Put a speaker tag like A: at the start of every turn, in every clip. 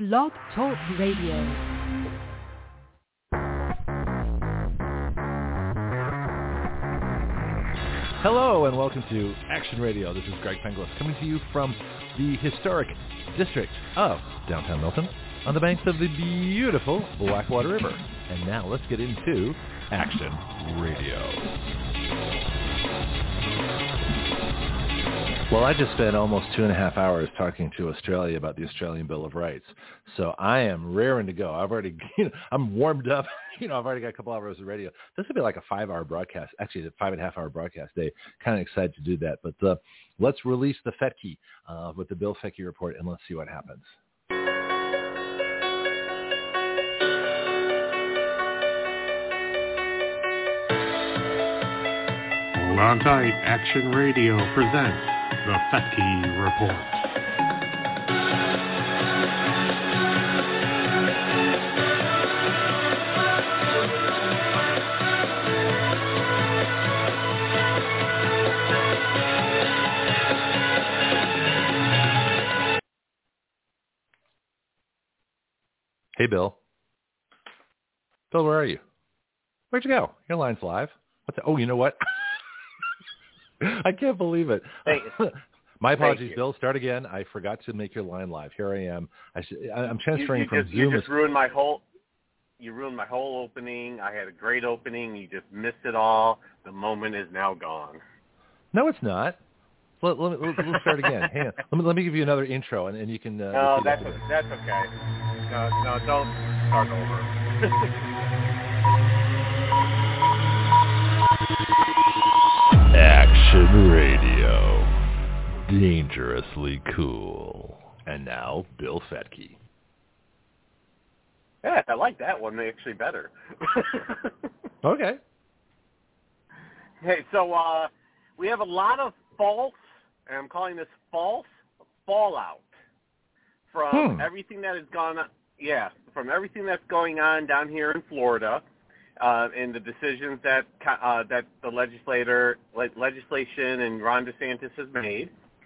A: Blog Talk Radio.
B: Hello and welcome to Action Radio. This is Greg Penglis coming to you from the historic district of downtown Milton on the banks of the beautiful Blackwater River. And now let's get into Action Radio. Well, I just spent almost 2.5 hours talking to Australia about the Australian Bill of Rights. So I am raring to go. I've already, I'm warmed up. I've already got a couple hours of radio. This will be like a 5-hour broadcast, actually a 5.5-hour broadcast day. Kind of excited to do that. But let's release the Fettke with the Bill Fettke report, and let's see what happens.
C: Hold on tight. Action Radio presents the Fettke Report.
B: Hey, Bill. Bill, where are you? Where'd you go? Your line's live. Oh, you know what? I can't believe it.
D: Hey,
B: my apologies, Bill. Start again. I forgot to make your line live. Here I am. I'm transferring from Zoom.
D: You just ruined my whole. You ruined my whole opening. I had a great opening. You just missed it all. The moment is now gone.
B: No, it's not. Let's start again. Hang on. Let me give you another intro, and you can.
D: No, that's okay. No, don't start over.
B: Action Radio. Dangerously cool. And now, Bill Fettke.
D: Yeah, I like that one actually better.
B: Okay.
D: Hey, so we have a lot of false, and I'm calling this false, fallout from everything that has gone on. Yeah, from everything that's going on down here in Florida. And the decisions that the legislation and Ron DeSantis has made.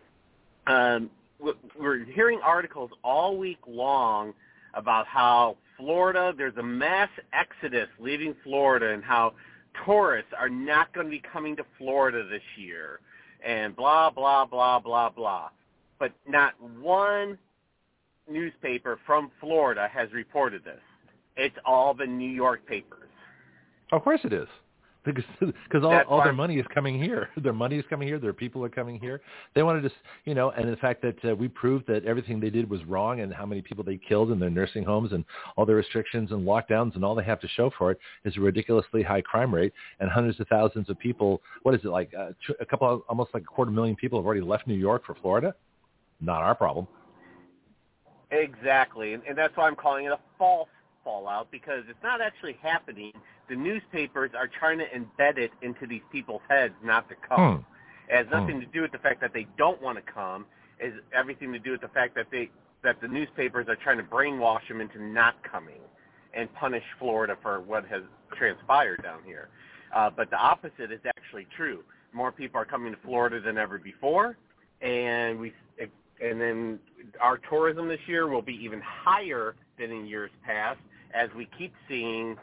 D: We're hearing articles all week long about how Florida, there's a mass exodus leaving Florida and how tourists are not going to be coming to Florida this year and blah, blah, blah, blah, blah. But not one newspaper from Florida has reported this. It's all the New York papers.
B: Of course it is, because all their money is coming here. Their money is coming here. Their people are coming here. They want to just, and the fact that we proved that everything they did was wrong and how many people they killed in their nursing homes and all the restrictions and lockdowns and all they have to show for it is a ridiculously high crime rate and hundreds of thousands of people. What is it, like almost like 250,000 people have already left New York for Florida? Not our problem.
D: Exactly, and that's why I'm calling it a false fallout, because it's not actually happening. The newspapers are trying to embed it into these people's heads not to come. It has nothing to do with the fact that they don't want to come. It's everything to do with the fact that the newspapers are trying to brainwash them into not coming and punish Florida for what has transpired down here. But the opposite is actually true. More people are coming to Florida than ever before, and then our tourism this year will be even higher than in years past, as we keep seeing,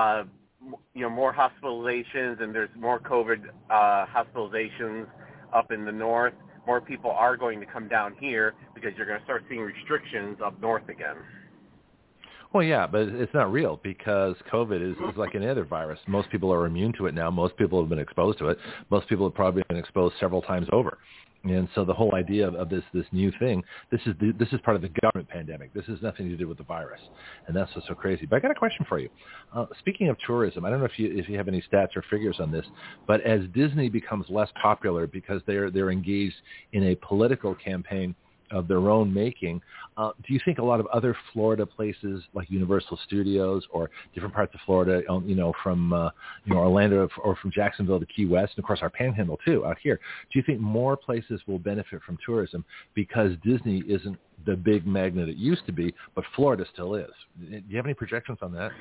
D: more hospitalizations, and there's more COVID hospitalizations up in the north. More people are going to come down here because you're going to start seeing restrictions up north again.
B: Well, yeah, but it's not real because COVID is like any other virus. Most people are immune to it now. Most people have been exposed to it. Most people have probably been exposed several times over. And so the whole idea of this new thing, this is part of the government pandemic. This has nothing to do with the virus, and that's what's so crazy. But I got a question for you. Speaking of tourism, I don't know if you have any stats or figures on this, but as Disney becomes less popular because they're engaged in a political campaign of their own making, do you think a lot of other Florida places like Universal Studios or different parts of Florida, from Orlando or from Jacksonville to Key West, and of course our Panhandle too out here, do you think more places will benefit from tourism because Disney isn't the big magnet it used to be, but Florida still is? Do you have any projections on that?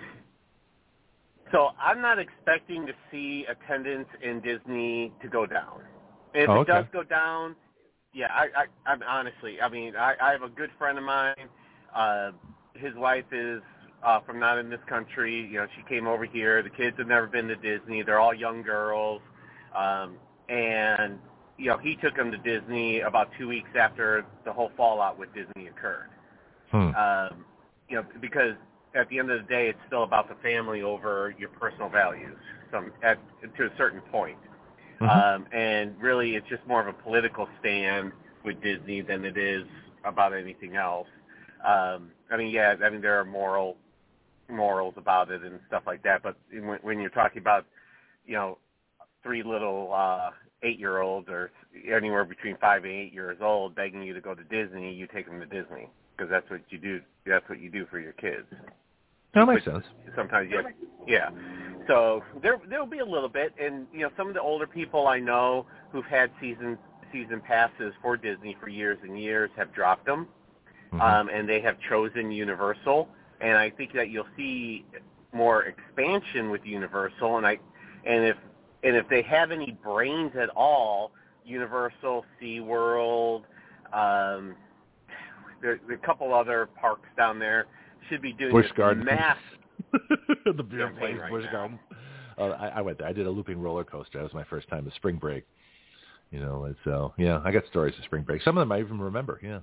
D: So I'm not expecting to see attendance in Disney to go down. If it does go down, yeah, I'm honestly, I mean, I have a good friend of mine his wife is from not in this country. You know, she came over here. The kids have never been to Disney. They're all young girls. And, you know, he took them to Disney about 2 weeks after the whole fallout with Disney occurred. You know, because at the end of the day, it's still about the family over your personal values to a certain point. And really, it's just more of a political stand with Disney than it is about anything else. I mean, there are morals about it and stuff like that. But when you're talking about, you know, 3 little 8-year-olds or anywhere between 5 and 8 years old begging you to go to Disney, you take them to Disney because that's what you do. That's what you do for your kids.
B: That makes sense.
D: Sometimes, yeah. So there'll be a little bit, and you know, some of the older people I know who've had season passes for Disney for years and years have dropped them, and they have chosen Universal. And I think that you'll see more expansion with Universal, and if they have any brains at all, Universal, SeaWorld, there's a couple other parks down there should be doing
B: Busch Gardens.
D: Mass.
B: The beer place, Busch Gardens. I went there. I did a looping roller coaster. That was my first time. The spring break. You know, and so I got stories of spring break. Some of them I even remember. Yeah.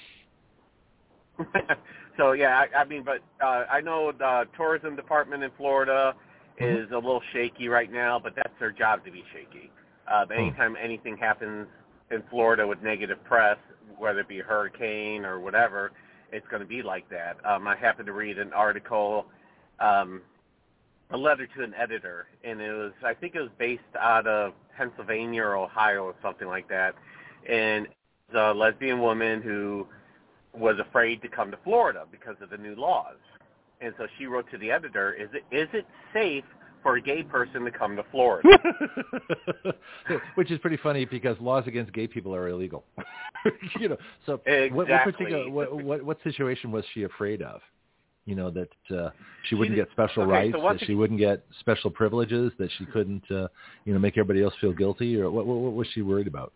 D: So yeah, I mean, but I know the tourism department in Florida is a little shaky right now, but that's their job to be shaky. Anytime anything happens in Florida with negative press, whether it be a hurricane or whatever, it's going to be like that. I happened to read an article, a letter to an editor, and I think it was based out of Pennsylvania or Ohio or something like that. And it's a lesbian woman who was afraid to come to Florida because of the new laws. And so she wrote to the editor, is it safe for a gay person to come to Florida?
B: Which is pretty funny because laws against gay people are illegal. You know, so
D: exactly.
B: what situation was she afraid of? You know, that she wouldn't get special rights, that she wouldn't get special privileges, that she couldn't, make everybody else feel guilty, or what was she worried about?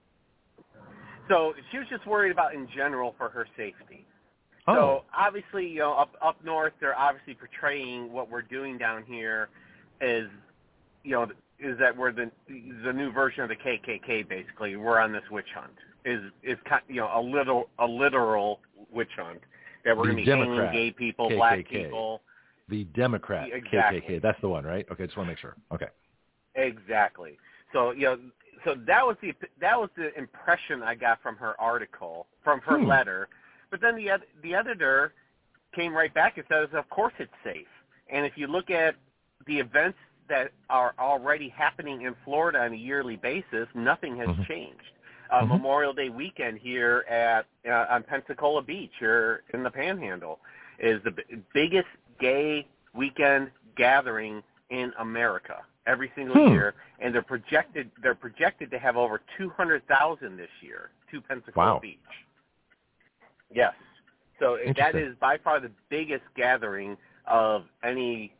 D: So she was just worried about in general for her safety.
B: Oh.
D: So obviously, you know, up north, they're obviously portraying what we're doing down here is that we're the new version of the KKK. Basically, we're on this witch hunt. Is a literal witch hunt that we're going to be hanging gay people,
B: KKK.
D: Black people.
B: The Democrat KKK. That's the one, right? Okay, just want to make sure. Okay.
D: Exactly. So so that was the impression I got from her article, from her letter. But then the editor came right back and says, of course it's safe. And if you look at the events that are already happening in Florida on a yearly basis, nothing has changed. Memorial Day weekend here on Pensacola Beach, here in the Panhandle, is the biggest gay weekend gathering in America every single year, and they're projected to have over 200,000 this year to Pensacola Beach. Yes. So that is by far the biggest gathering of any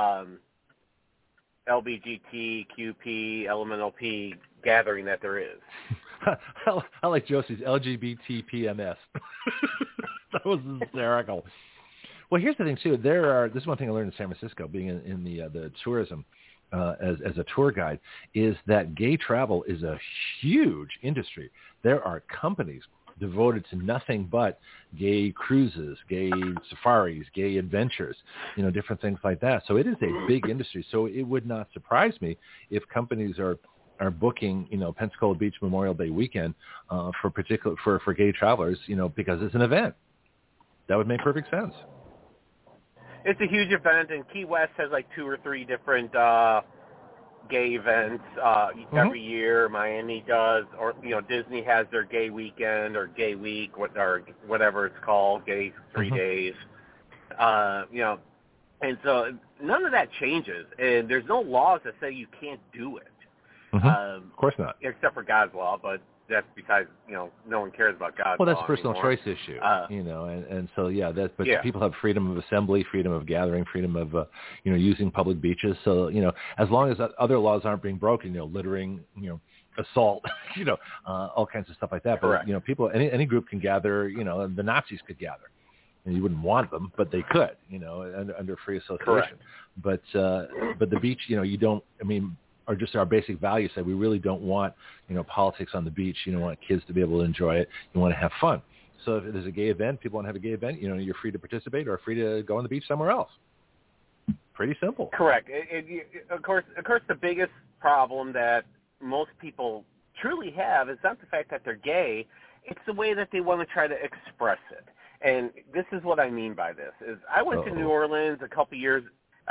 D: LBGTQP, elemental P gathering that there is.
B: I like Josie's LGBTPMS. That was hysterical. Well, here's the thing, too. This is one thing I learned in San Francisco, being in the tourism as a tour guide, is that gay travel is a huge industry. There are companies devoted to nothing but gay cruises, gay safaris, gay adventures, different things like that. So it is a big industry. So it would not surprise me if companies are booking, Pensacola Beach Memorial Day weekend for gay travelers, because it's an event. That would make perfect sense.
D: It's a huge event, and Key West has like 2 or 3 different gay events every year. Miami does, or Disney has their gay weekend or gay week, or whatever it's called, gay 3 days. And so none of that changes, and there's no laws that say you can't do it.
B: Of course not,
D: except for God's law, but that's besides, no one cares about God's law.
B: Well, that's a personal
D: anymore.
B: choice issue, and so, people have freedom of assembly, freedom of gathering, freedom of, using public beaches. So, as long as other laws aren't being broken, littering, assault, all kinds of stuff like that.
D: Correct.
B: But, people, any group can gather, the Nazis could gather, And you wouldn't want them, but they could, under free association.
D: Correct.
B: But the beach, you don't. I mean, or just our basic values say we really don't want, politics on the beach. You don't want kids to be able to enjoy it. You want to have fun. So if there's a gay event, people want to have a gay event. You're free to participate or free to go on the beach somewhere else. Pretty simple.
D: Correct. Of course, the biggest problem that most people truly have is not the fact that they're gay. It's the way that they want to try to express it. And this is what I mean by this: is I went to New Orleans a couple years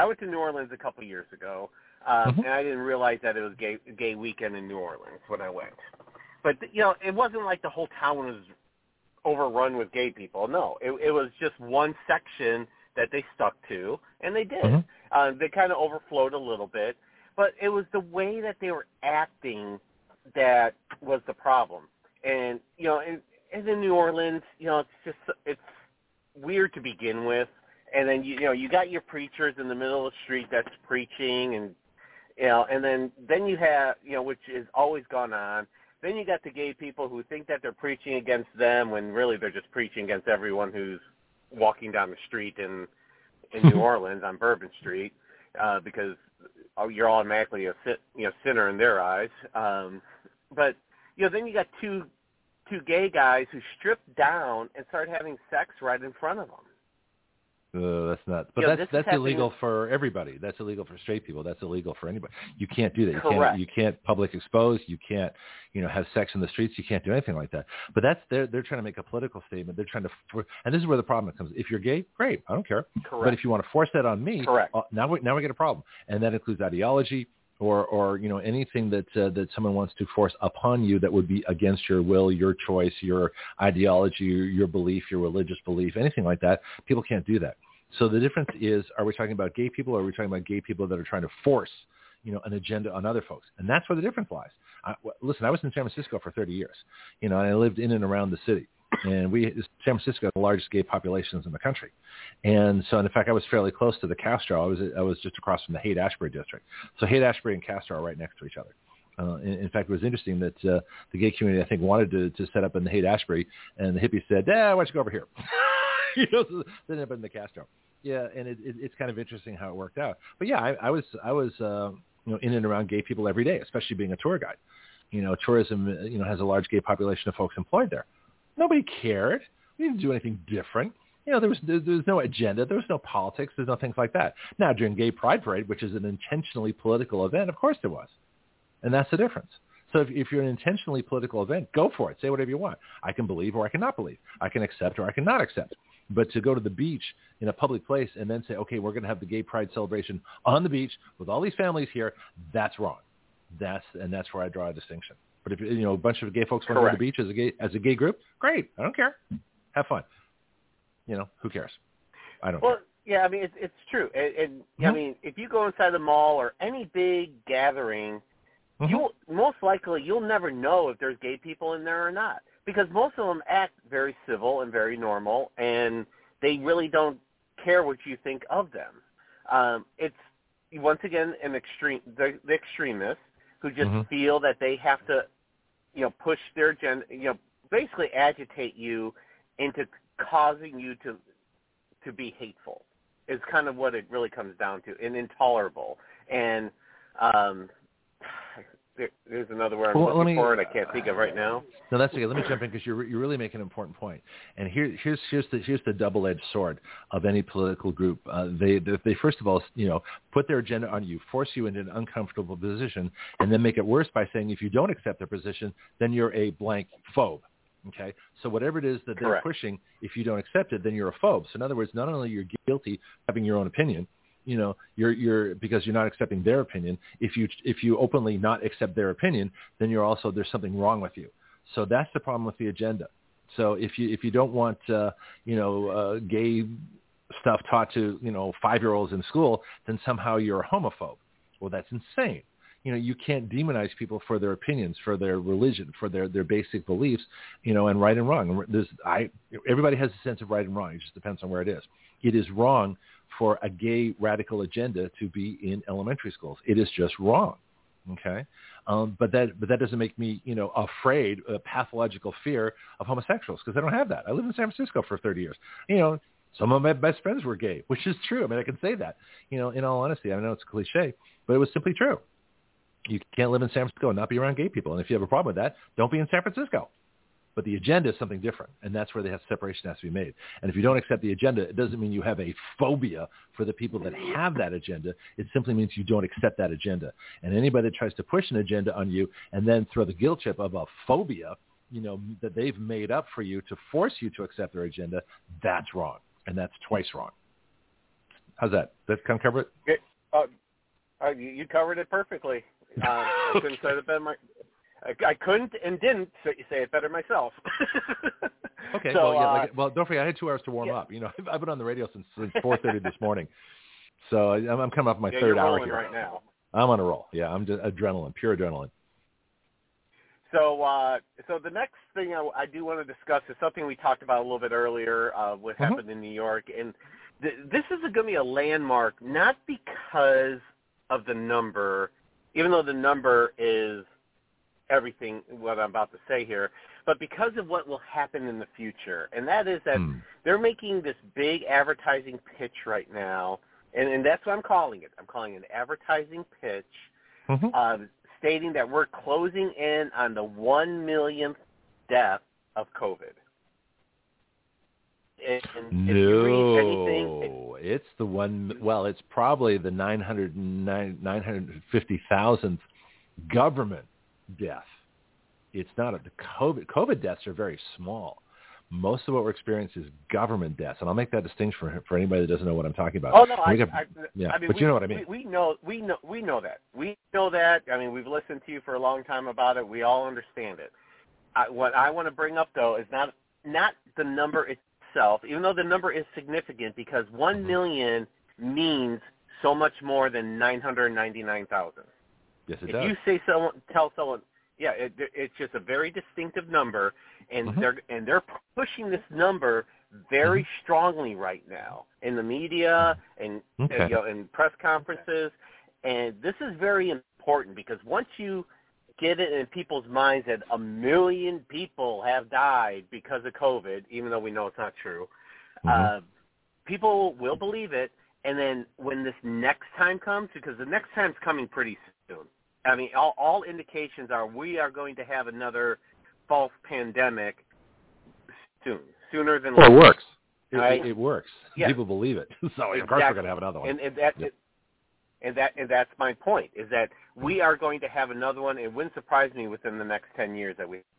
D: ago, and I didn't realize that it was gay weekend in New Orleans when I went. But it wasn't like the whole town was overrun with gay people. No, it was just one section that they stuck to, and they did. They kind of overflowed a little bit, but it was the way that they were acting that was the problem. And and in New Orleans, it's weird to begin with, and then you got your preachers in the middle of the street that's preaching, and and then you have which is always gone on. Then you got the gay people who think that they're preaching against them when really they're just preaching against everyone who's walking down the street in New Orleans on Bourbon Street, because you're automatically a sinner in their eyes. But then you got two gay guys who stripped down and started having sex right in front of them.
B: That's not. But that's illegal for everybody. That's illegal for straight people. That's illegal for anybody. You can't do that.
D: Correct.
B: You can't public expose. You can't have sex in the streets. You can't do anything like that. But they're trying to make a political statement. They're trying to, and this is where the problem comes. If you're gay, great, I don't care.
D: Correct.
B: But if you want to force that on me,
D: correct.
B: Now we get a problem, and that includes ideology. Or anything that someone wants to force upon you that would be against your will, your choice, your ideology, your belief, your religious belief, anything like that. People can't do that. So the difference is: are we talking about gay people, or are we talking about gay people that are trying to force an agenda on other folks? And that's where the difference lies. Listen, I was in San Francisco for 30 years, and I lived in and around the city. And San Francisco has the largest gay populations in the country. And so, in fact, I was fairly close to the Castro. I was just across from the Haight-Ashbury district. So Haight-Ashbury and Castro are right next to each other. In fact, it was interesting that the gay community, I think, wanted to set up in the Haight-Ashbury, and the hippies said, why don't you go over here? So they ended up in the Castro. Yeah, and it's kind of interesting how it worked out. But yeah, I was in and around gay people every day, especially being a tour guide. Tourism has a large gay population of folks employed there. Nobody cared. We didn't do anything different. There was no agenda. There was no politics. There's no things like that. Now, during Gay Pride Parade, which is an intentionally political event, of course there was. And that's the difference. So if you're an intentionally political event, go for it. Say whatever you want. I can believe or I cannot believe. I can accept or I cannot accept. But to go to the beach in a public place and then say, okay, we're going to have the Gay Pride celebration on the beach with all these families here, that's wrong. That's where I draw a distinction. But if a bunch of gay folks want to go to the beach as a gay group, great. I don't care. Have fun. Who cares? I don't care.
D: Yeah, I mean it's true. And I mean, if you go inside the mall or any big gathering, you'll never know if there's gay people in there or not, because most of them act very civil and very normal, and they really don't care what you think of them. It's once again the extremists who just feel that they have to, push their agenda, basically agitate you into causing you to be hateful is kind of what it really comes down to, and intolerable. And there's another word I'm looking for it. I can't think of right now.
B: No, that's okay. Let me jump in because you're really making an important point. And here's the double-edged sword of any political group. They first of all, put their agenda on you, force you into an uncomfortable position, and then make it worse by saying if you don't accept their position, then you're a blank phobe. Okay, so whatever it is that they're pushing, if you don't accept it, then you're a phobe. So in other words, not only are you guilty of having your own opinion, you're because you're not accepting their opinion. If you openly not accept their opinion, then there's something wrong with you. So that's the problem with the agenda. So if you don't want gay stuff taught to 5-year-olds in school, then somehow you're a homophobe. Well, that's insane. You can't demonize people for their opinions, for their religion, for their basic beliefs, and right and wrong. Everybody has a sense of right and wrong. It just depends on where it is. It is wrong for a gay radical agenda to be in elementary schools. It is just wrong. Okay. But that doesn't make me, afraid, a pathological fear of homosexuals, because I don't have that. I lived in San Francisco for 30 years. Some of my best friends were gay, which is true. I mean, I can say that, in all honesty. I know it's a cliche, but it was simply true. You can't live in San Francisco and not be around gay people. And if you have a problem with that, don't be in San Francisco. But the agenda is something different, and that's where the separation has to be made. And if you don't accept the agenda, it doesn't mean you have a phobia for the people that have that agenda. It simply means you don't accept that agenda. And anybody that tries to push an agenda on you and then throw the guilt trip of a phobia, that they've made up for you to force you to accept their agenda, that's wrong. And that's twice wrong. How's that? Does that kind of cover it?
D: You covered it perfectly. I couldn't say it better. I couldn't and didn't say it better myself.
B: Okay.
D: So,
B: well, don't forget, I had 2 hours to warm up. I've been on the radio since 4:30 this morning, so I'm coming up my third hour here
D: right now.
B: I'm on a roll. Yeah, I'm just adrenaline, pure adrenaline.
D: So, so the next thing I do want to discuss is something we talked about a little bit earlier. What happened in New York, and this is going to be a landmark, not because of the number, even though the number is everything what I'm about to say here, but because of what will happen in the future. And that is that they're making this big advertising pitch right now, and that's what I'm calling it. I'm calling it an advertising pitch, stating that we're closing in on the 1 millionth death of COVID. And
B: no,
D: if you read anything,
B: it's the one. Well, it's probably the 950,000th government death. It's not the COVID. COVID deaths are very small. Most of what we're experiencing is government deaths, and I'll make that distinction for anybody that doesn't know what I'm talking about.
D: Oh no,
B: I mean, but you know what I mean.
D: We know that. We know that. I mean, we've listened to you for a long time about it. We all understand it. What I want to bring up though is not the number itself, even though the number is significant, because 1 million means so much more than 999,000.
B: Yes, it
D: does. If you tell someone, yeah, it's just a very distinctive number, and they're pushing this number very strongly right now in the media and in press conferences, and this is very important because once you get it in people's minds that 1 million people have died because of COVID, even though we know it's not true, people will believe it, and then when this next time comes, because the next time's coming pretty soon. I mean, all indications are we are going to have another false pandemic sooner than later.
B: Well, it works.
D: Right?
B: It works.
D: Yeah.
B: People believe it. So, of course, we're going to have another one.
D: And that's my point, is that we are going to have another one. It wouldn't surprise me within the next 10 years that we.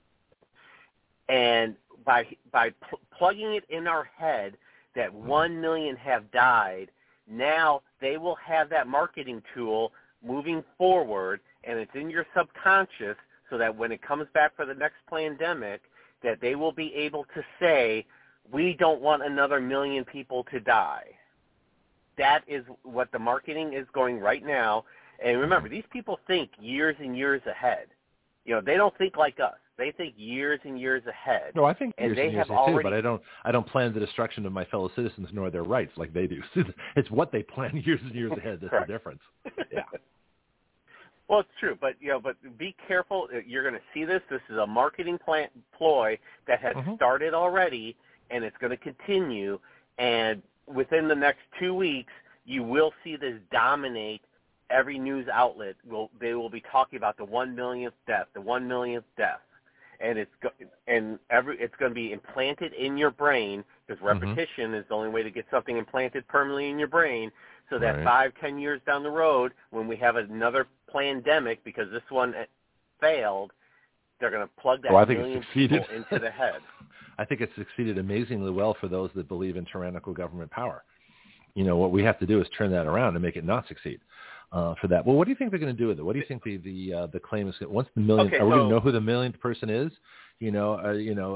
D: And by plugging it in our head that 1 million have died, now they will have that marketing tool moving forward, and it's in your subconscious, so that when it comes back for the next pandemic, that they will be able to say, we don't want another 1 million people to die. That is what the marketing is going right now. And remember, these people think years and years ahead. They don't think like us. They think years and years ahead.
B: No, I think years and years ahead too, but I don't plan the destruction of my fellow citizens nor their rights like they do. It's what they plan years and years ahead that's the difference. Yeah.
D: Well, it's true, but be careful. You're going to see this. This is a marketing ploy that has started already, and it's going to continue. And within the next 2 weeks, you will see this dominate every news outlet. They will be talking about the 1 millionth death, the 1 millionth death, and it's going to be implanted in your brain, because repetition is the only way to get something implanted permanently in your brain. So that 5-10 years down the road, when we have another pandemic, because this one failed, they're going to plug that million people into the head.
B: I think it's succeeded amazingly well for those that believe in tyrannical government power. What we have to do is turn that around and make it not succeed for that. Well, what do you think they're going to do with it? What do you think the claim is? Once the millionth, are we going to know who the millionth person is? Well,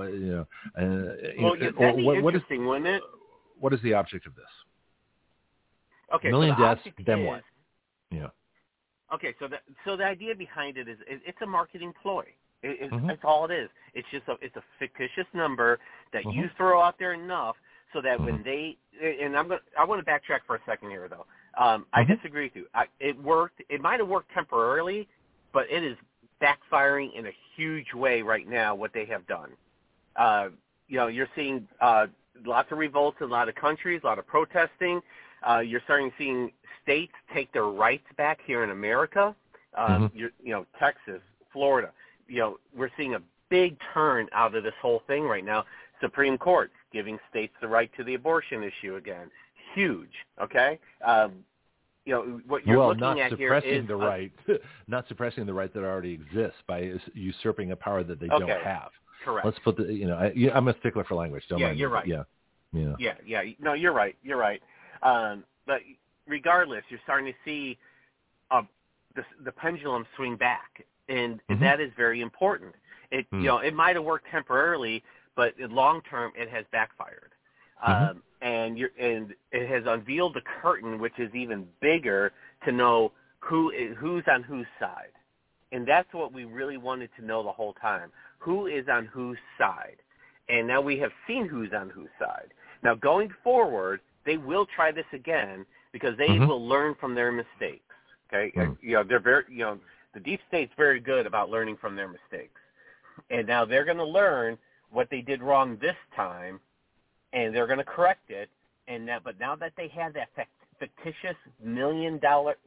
D: that'd be interesting, wouldn't it?
B: What is the object of this?
D: Okay,
B: million
D: so
B: deaths, then what? Yeah.
D: Okay, so the idea behind it is it's a marketing ploy. That's all it is. It's just it's a fictitious number that you throw out there enough so that when they, and I want to backtrack for a second here though. I disagree with you. It worked. It might have worked temporarily, but it is backfiring in a huge way right now. What they have done. You're seeing lots of revolts in a lot of countries, a lot of protesting. You're starting to see states take their rights back here in America. Texas, Florida. We're seeing a big turn out of this whole thing right now. Supreme Court giving states the right to the abortion issue again. Huge. Okay. What you're looking at here is
B: not suppressing the right that already exists by usurping a power that they don't have.
D: Correct.
B: Let's put I'm a stickler for language. Don't mind
D: you're
B: me,
D: right.
B: Yeah.
D: No, you're right. You're right. But regardless, you're starting to see the pendulum swing back, and that is very important. It it might have worked temporarily, but in long term, it has backfired. And it has unveiled the curtain, which is even bigger, to know who's on whose side. And that's what we really wanted to know the whole time. Who is on whose side? And now we have seen who's on whose side. Now, going forward, they will try this again because they will learn from their mistakes. Okay? They're very, the deep state's very good about learning from their mistakes. And now they're going to learn what they did wrong this time, and they're going to correct it. But now that they have that fictitious million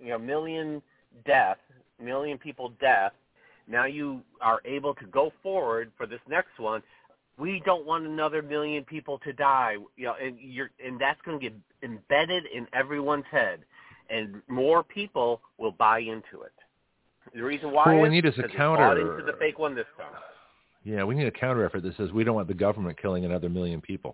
D: people death, now you are able to go forward for this next one. We don't want another million people to die, and that's going to get embedded in everyone's head, and more people will buy into it. The reason why
B: we need is a counter.
D: Bought into the fake one this time.
B: Yeah, we need a counter effort that says we don't want the government killing another million people.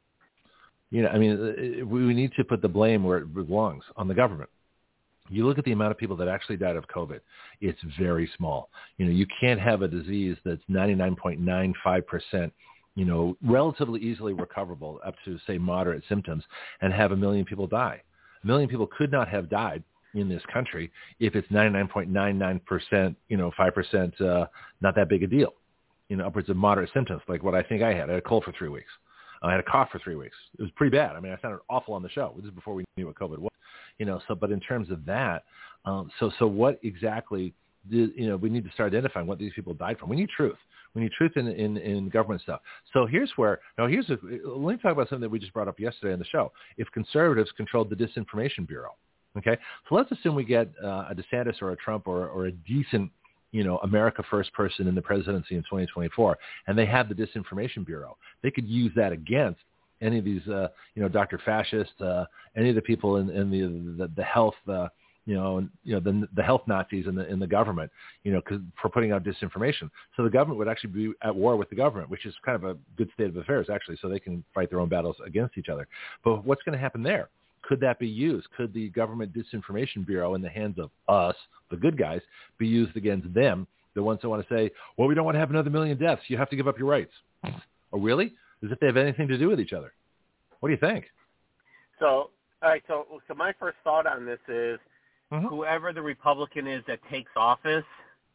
B: We need to put the blame where it belongs, on the government. You look at the amount of people that actually died of COVID, it's very small. You can't have a disease that's 99.95%, relatively easily recoverable up to, say, moderate symptoms, and have 1 million people die. 1 million people could not have died in this country if it's 99.99%, 5%, not that big a deal. Upwards of moderate symptoms, like what I think I had. I had a cold for 3 weeks. I had a cough for 3 weeks. It was pretty bad. I mean, I sounded awful on the show. This is before we knew what COVID was. But in terms of that, so what exactly we need to start identifying what these people died from. We need truth. We need truth in government stuff. So let me talk about something that we just brought up yesterday on the show. If conservatives controlled the Disinformation Bureau, okay? So let's assume we get a DeSantis or a Trump or a decent, America First person in the presidency in 2024, and they have the Disinformation Bureau. They could use that against any of these, Dr. Fascist, any of the people in the health, the health Nazis in the government, for putting out disinformation. So the government would actually be at war with the government, which is kind of a good state of affairs, actually, so they can fight their own battles against each other. But what's going to happen there? Could that be used? Could the government Disinformation Bureau in the hands of us, the good guys, be used against them, the ones that want to say, well, we don't want to have another million deaths. You have to give up your rights. Oh, really? As if they have anything to do with each other. What do you think?
D: So, all right, so my first thought on this is whoever the Republican is that takes office,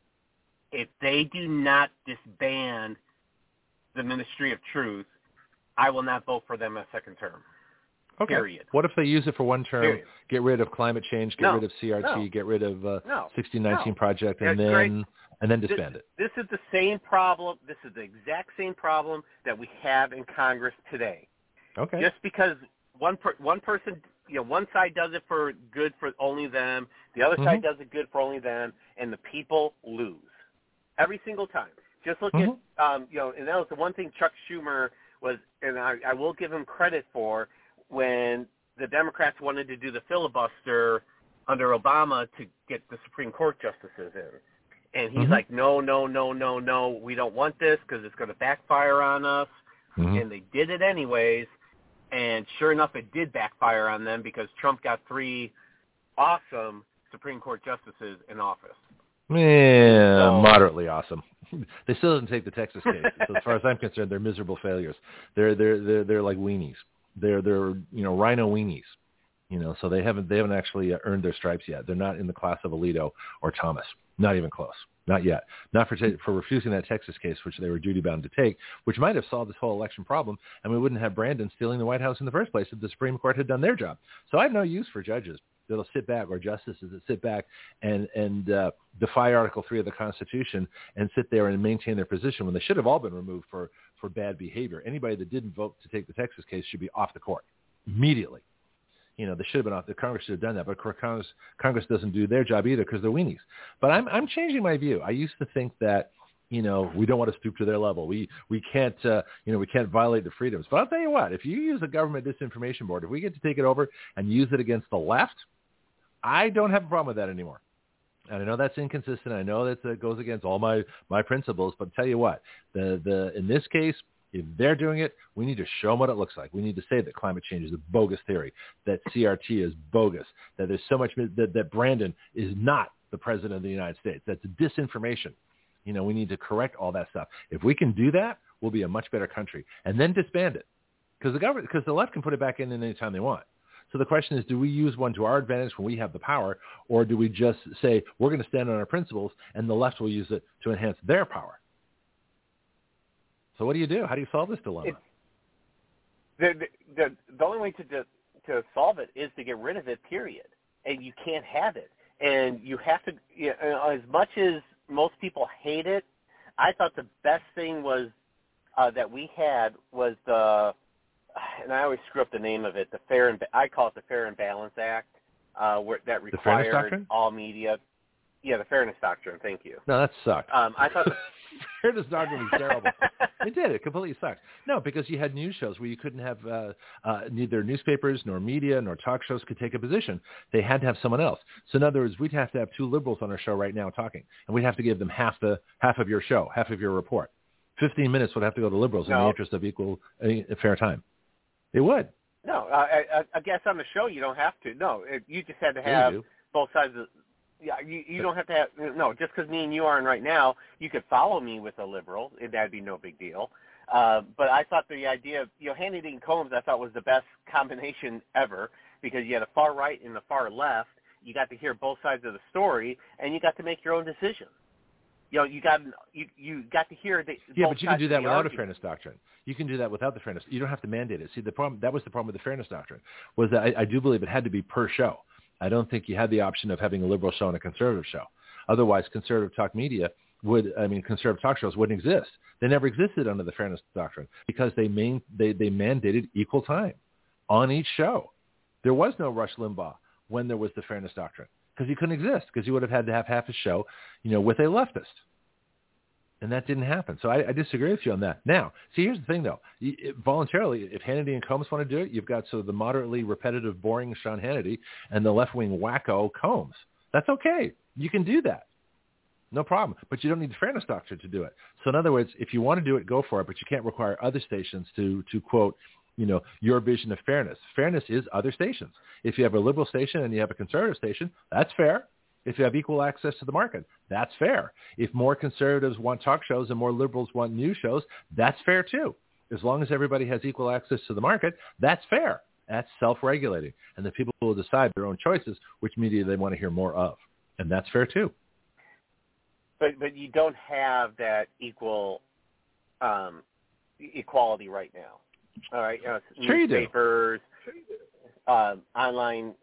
D: if they do not disband the Ministry of Truth, I will not vote for them a second term.
B: Okay.
D: Period.
B: What if they use it for one term, get rid of climate change, get rid of CRT, get rid of 1619 Project, and then disband it? This is the same problem.
D: This is the exact same problem that we have in Congress today.
B: Okay.
D: Just because one person, one side does it for good for only them, the other side does it good for only them, and the people lose every single time. Just look at, and that was the one thing Chuck Schumer was, and I will give him credit for, when the Democrats wanted to do the filibuster under Obama to get the Supreme Court justices in. And he's like, no, we don't want this because it's going to backfire on us. And they did it anyways. And sure enough, it did backfire on them because Trump got 3 awesome Supreme Court justices in office.
B: Yeah, moderately awesome. They still didn't take the Texas case. So as far as I'm concerned, they're miserable failures. They're like weenies. They're rhino weenies, so they haven't actually earned their stripes yet. They're not in the class of Alito or Thomas. Not even close. Not yet. Not for refusing that Texas case, which they were duty bound to take, which might have solved this whole election problem, and we wouldn't have Brandon stealing the White House in the first place if the Supreme Court had done their job. So I have no use for judges that'll sit back, or justices that sit back and defy Article 3 of the Constitution and sit there and maintain their position when they should have all been removed for for bad behavior. Anybody that didn't vote to take the Texas case should be off the court immediately. They should have been off. The Congress should have done that, but Congress doesn't do their job either because they're weenies. But I'm changing my view. I used to think that we don't want to stoop to their level. We can't we can't violate the freedoms. But I'll tell you what, if you use a government disinformation board, if we get to take it over and use it against the left, I don't have a problem with that anymore. And I know that's inconsistent. I know that goes against all my principles. But I'll tell you what, in this case, if they're doing it, we need to show them what it looks like. We need to say that climate change is a bogus theory, that CRT is bogus, that there's so much that Brandon is not the president of the United States. That's disinformation. We need to correct all that stuff. If we can do that, we'll be a much better country. And then disband it, because the left can put it back in any time they want. So the question is, do we use one to our advantage when we have the power, or do we just say we're going to stand on our principles and the left will use it to enhance their power? So what do you do? How do you solve this dilemma?
D: The only way to solve it is to get rid of it, period. And you can't have it. And you have to, as much as most people hate it, I thought the best thing was that we had was and I always screw up the name of it, I call it the Fair and Balance Act, that required all media. Yeah, the Fairness Doctrine. Thank you.
B: No, that sucked.
D: I thought
B: Fairness Doctrine was terrible. It did. It completely sucked. No, because you had news shows where you couldn't have neither newspapers nor media nor talk shows could take a position. They had to have someone else. So in other words, we'd have to have two liberals on our show right now talking, and we'd have to give them half of your show, half of your report. 15 minutes would have to go to liberals in the interest of equal fair time. It would.
D: No, I guess on the show you don't have to. No, you just had to have both sides of. Yeah, you don't have to have, just because me and you aren't right now, you could follow me with a liberal. That'd be no big deal. But I thought the idea of, Hannity and Combs, I thought was the best combination ever, because you had a far right and a far left. You got to hear both sides of the story, and you got to make your own decision. You got to hear the
B: but you can do that without a fairness doctrine. You can do that without the fairness. You don't have to mandate it. See, that was the problem with the fairness doctrine, was that I do believe it had to be per show. I don't think you had the option of having a liberal show and a conservative show. Otherwise, conservative talk shows wouldn't exist. They never existed under the fairness doctrine because they mandated equal time on each show. There was no Rush Limbaugh when there was the fairness doctrine, because he couldn't exist, because he would have had to have half a show, with a leftist. And that didn't happen. So I disagree with you on that. Now, see, here's the thing, though. Voluntarily, if Hannity and Combs want to do it, you've got the moderately repetitive, boring Sean Hannity and the left-wing wacko Combs. That's okay. You can do that. No problem. But you don't need the fairness doctrine to do it. So in other words, if you want to do it, go for it, but you can't require other stations to quote, your vision of fairness. Fairness is other stations. If you have a liberal station and you have a conservative station, that's fair. If you have equal access to the market, that's fair. If more conservatives want talk shows and more liberals want news shows, that's fair too. As long as everybody has equal access to the market, that's fair. That's self-regulating. And the people will decide their own choices which media they want to hear more of. And that's fair too.
D: But you don't have that equality right now. All right,
B: sure
D: newspapers, online,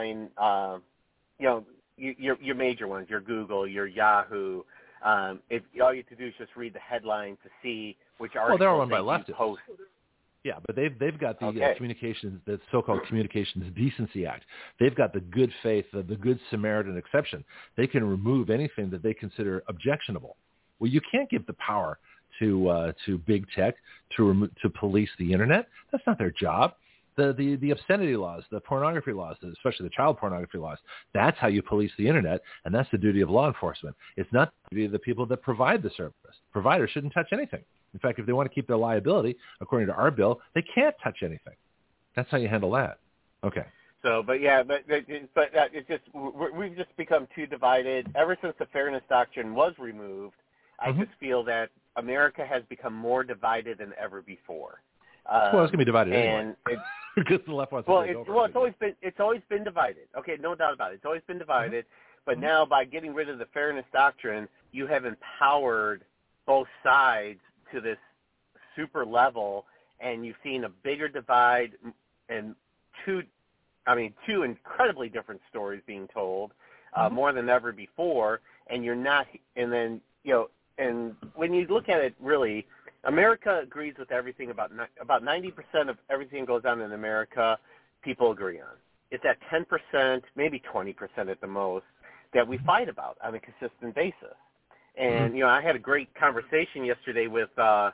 D: your major ones, your Google, your Yahoo. If all you have to do is just read the headline to see which articles
B: they're all run by leftists.
D: Post.
B: Yeah, but they've got the communications, the so-called Communications Decency Act. They've got the good faith, the Good Samaritan exception. They can remove anything that they consider objectionable. Well, you can't give the power to big tech to police the internet. That's not their job. The obscenity laws, the pornography laws, especially the child pornography laws, that's how you police the internet, and that's the duty of law enforcement. It's not the duty of the people that provide the service. Providers shouldn't touch anything. In fact, if they want to keep their liability, according to our bill, they can't touch anything. That's how you handle that. Okay.
D: So, it's just we've just become too divided. Ever since the fairness doctrine was removed, I just feel that America has become more divided than ever before.
B: It's going to be divided anyway. Because the left wants to take over.
D: It's always been divided. Okay, no doubt about it. It's always been divided. But now, by getting rid of the fairness doctrine, you have empowered both sides to this super level, and you've seen a bigger divide and two incredibly different stories being told, more than ever before. And you're not, and then and when you look at it, really, America agrees with everything about 90% of everything that goes on in America, people agree on. It's that 10%, maybe 20% at the most, that we fight about on a consistent basis. And, you know, I had a great conversation yesterday with,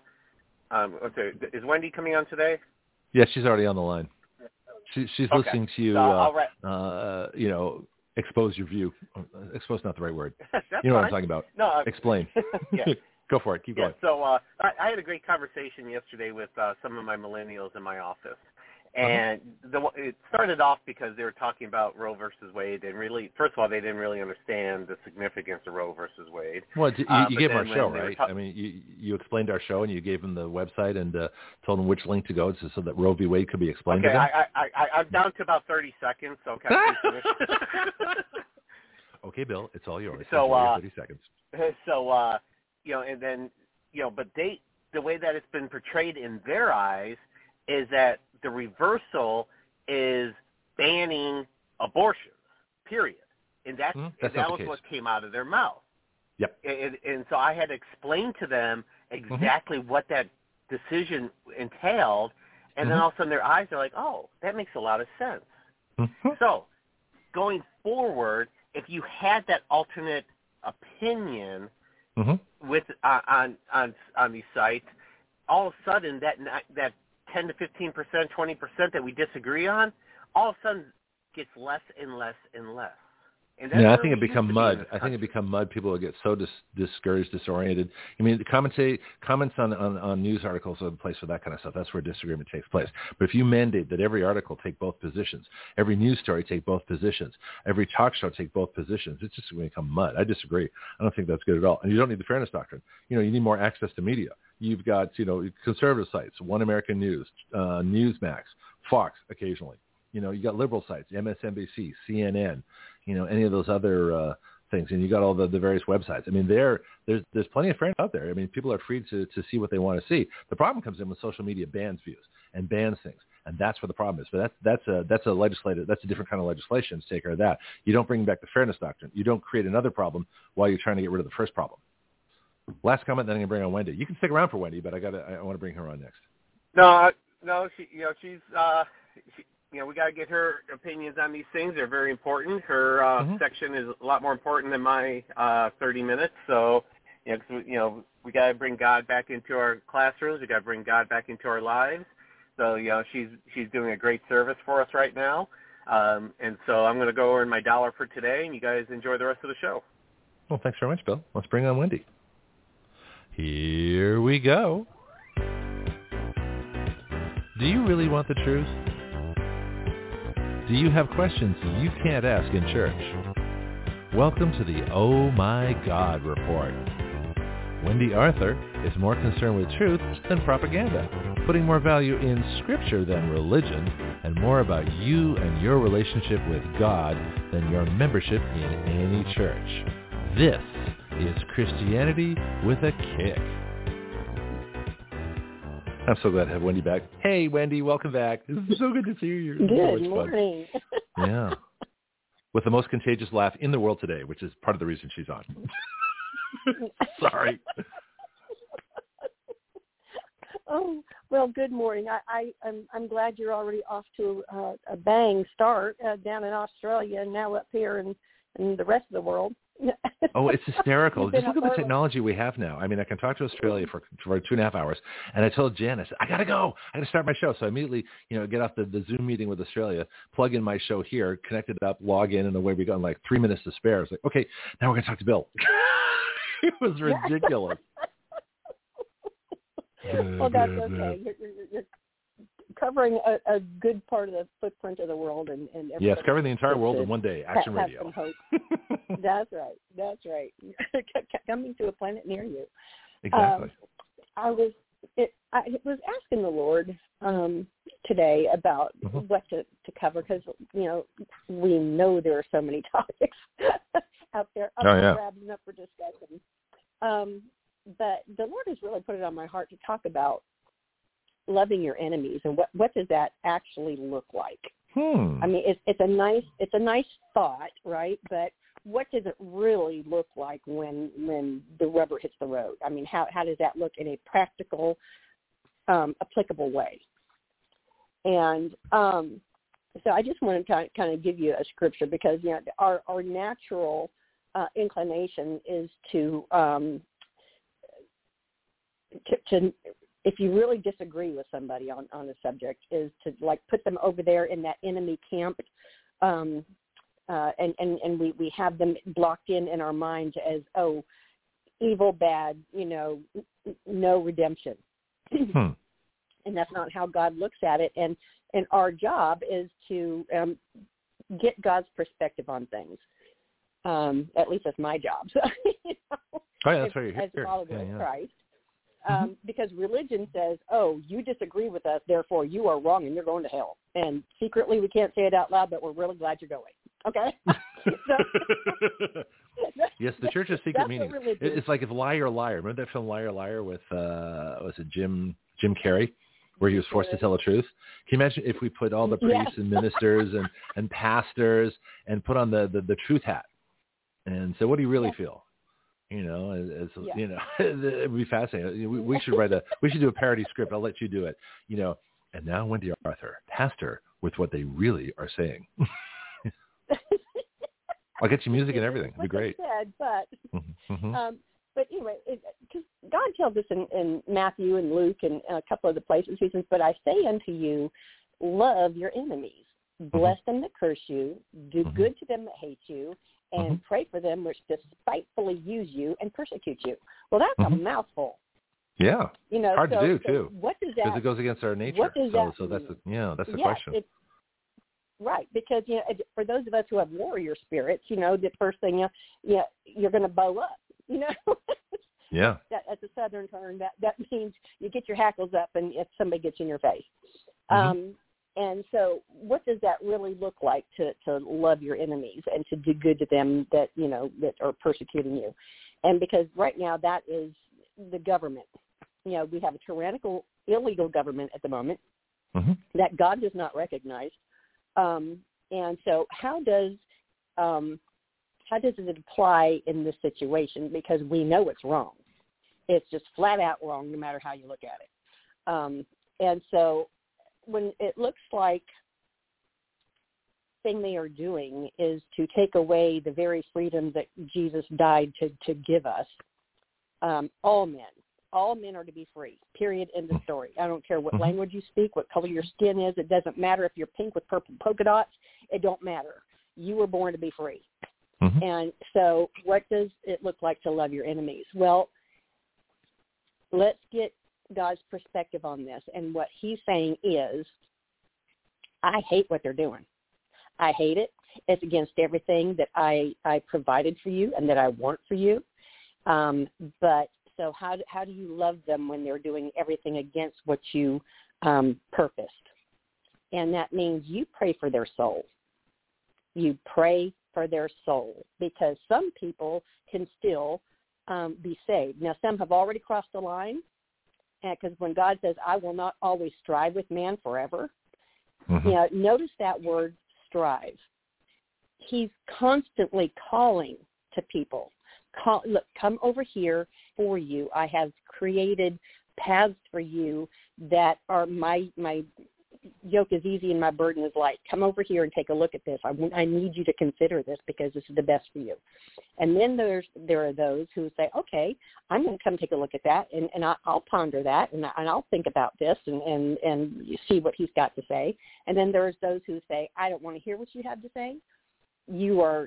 D: is Wendy coming on today?
B: Yeah, she's already on the line. She's listening to you, you know, expose your view. Expose not the right word. You know what I'm talking about. No, explain. Yeah. Go for it. Keep going.
D: So I had a great conversation yesterday with some of my millennials in my office. And it started off because they were talking about Roe versus Wade, and really, first of all, they didn't really understand the significance of Roe versus Wade.
B: Well, you gave them our show, right? I mean, you explained our show, and you gave them the website and told them which link to go so that Roe v. Wade could be explained to them.
D: I'm down to about 30 seconds, so can I finish?
B: Okay, Bill, it's all yours.
D: So,
B: 30 seconds.
D: So, you know, and then, you know, but the way that it's been portrayed in their eyes is that the reversal is banning abortions, period. And that was what came out of their mouth.
B: Yep.
D: And so I had to explain to them exactly what that decision entailed, and then all of a sudden their eyes are like, oh, that makes a lot of sense. So going forward, if you had that alternate opinion with on these sites, all of a sudden that 10 to 15%, 20% that we disagree on, all of a sudden gets less and less and less. And that's
B: I think it become mud. I think it become mud. People will get so discouraged, disoriented. I mean, the comments on news articles are the place for that kind of stuff. That's where disagreement takes place. But if you mandate that every article take both positions, every news story take both positions, every talk show take both positions, it's just going to become mud. I disagree. I don't think that's good at all. And you don't need the fairness doctrine. You know, you need more access to media. You've got, you know, conservative sites, One American News, Newsmax, Fox occasionally. You know, you got liberal sites, MSNBC, CNN, you know, any of those other things. And you got all the various websites. I mean, there's plenty of fairness out there. I mean, people are free to see what they want to see. The problem comes in when social media bans views and bans things. And that's where the problem is. But that's a different kind of legislation to take care of that. You don't bring back the fairness doctrine. You don't create another problem while you're trying to get rid of the first problem. Last comment, then I'm going to bring on Wendy. You can stick around for Wendy, but I want to bring her on next.
D: No, she's you know, we got to get her opinions on these things. They're very important. Her section is a lot more important than my 30 minutes. So, you know, we got to bring God back into our classrooms. We got to bring God back into our lives. So, you know, she's doing a great service for us right now. And so I'm going to go earn my $1 for today, and you guys enjoy the rest of the show.
B: Well, thanks very much, Bill. Let's bring on Wendy. Here we go. Do you really want the truth? Do you have questions you can't ask in church? Welcome to the Oh My God Report. Wendy Arthur is more concerned with truth than propaganda, putting more value in Scripture than religion, and more about you and your relationship with God than your membership in any church. This is Christianity with a Kick. I'm so glad to have Wendy back. Hey, Wendy, welcome back. It's so good to see you.
A: Good morning.
B: Yeah. With the most contagious laugh in the world today, which is part of the reason she's on. Sorry.
A: Oh, well, good morning. I'm glad you're already off to a bang start down in Australia and now up here in the rest of the world.
B: Oh, it's hysterical. Just look at the technology we have now. I mean, I can talk to Australia for 2.5 hours. And I told Jen, I said, I got to go. I got to start my show. So I immediately, you know, get off the Zoom meeting with Australia, plug in my show here, connect it up, log in, and away we go in like 3 minutes to spare. It's like, okay, now we're going to talk to Bill. It was ridiculous.
A: Well, that's okay. You're covering a good part of the footprint of the world. And
B: yes, covering the entire world in one day. Action Radio.
A: Have some hope. That's right. Coming to a planet near you.
B: Exactly.
A: I was asking the Lord today about what to cover because, you know, we know there are so many topics out there grabs up for discussion. But the Lord has really put it on my heart to talk about loving your enemies and what does that actually look like? I mean, it's a nice thought, right? But what does it really look like when the rubber hits the road? I mean, how does that look in a practical, applicable way? And so I just want to kind of give you a scripture because our natural inclination is to if you really disagree with somebody on a subject, is to like put them over there in that enemy camp, and we have them blocked in our minds as evil, bad, no redemption. And that's not how God looks at it. And our job is to get God's perspective on things. At least that's my job. So,
B: that's right.
A: As a follower of Christ. Because religion says, you disagree with us, therefore you are wrong and you're going to hell. And secretly we can't say it out loud, but we're really glad you're going. Okay?
B: Yes, the church has secret meanings. It's like if Liar, Liar. Remember that film Liar, Liar with, was it Jim Carrey, where he was forced to tell the truth? Can you imagine if we put all the priests and ministers and pastors and put on the truth hat and say, what do you really feel? It'd be fascinating. We should do a parody script. I'll let you do it. And now Wendy Arthur, pastor, with what they really are saying. I'll get you music and everything. It'd be great.
A: But anyway, because God tells us in Matthew and Luke and a couple of the places, he says, "But I say unto you, love your enemies, bless them that curse you, do good to them that hate you, and pray for them which despitefully use you and persecute you." Well, that's a mouthful.
B: Yeah, hard to do too.
A: What does that?
B: Because it goes against our nature. So that's the question.
A: Right, because for those of us who have warrior spirits, the first thing you're going to bow up.
B: Yeah.
A: That's a Southern term. That means you get your hackles up, and if somebody gets in your face. And so, what does that really look like to love your enemies and to do good to them that that are persecuting you? And because right now that is the government. We have a tyrannical, illegal government at the moment that God does not recognize. And so, how does it apply in this situation? Because we know it's wrong. It's just flat out wrong, no matter how you look at it. And so, when it looks like thing they are doing is to take away the very freedom that Jesus died to give us, all men are to be free, period, end of story. I don't care what language you speak, what color your skin is. It doesn't matter if you're pink with purple polka dots. It don't matter. You were born to be free. And so what does it look like to love your enemies? Well, let's get God's perspective on this. And what he's saying is, I hate what they're doing. I hate it. It's against everything that I provided for you and that I want for you. But so how do you love them when they're doing everything against what you purposed? And that means you pray for their soul. You pray for their soul, because some people can still be saved. Now, some have already crossed the line, because when God says, I will not always strive with man forever, notice that word strive. He's constantly calling to people. Look, come over here for you. I have created paths for you that are my yoke is easy and my burden is light. Come over here and take a look at this. I need you to consider this because this is the best for you. And then there are those who say, okay, I'm going to come take a look at that, and I'll ponder that, and I'll think about this and see what he's got to say. And then there's those who say, I don't want to hear what you have to say. You're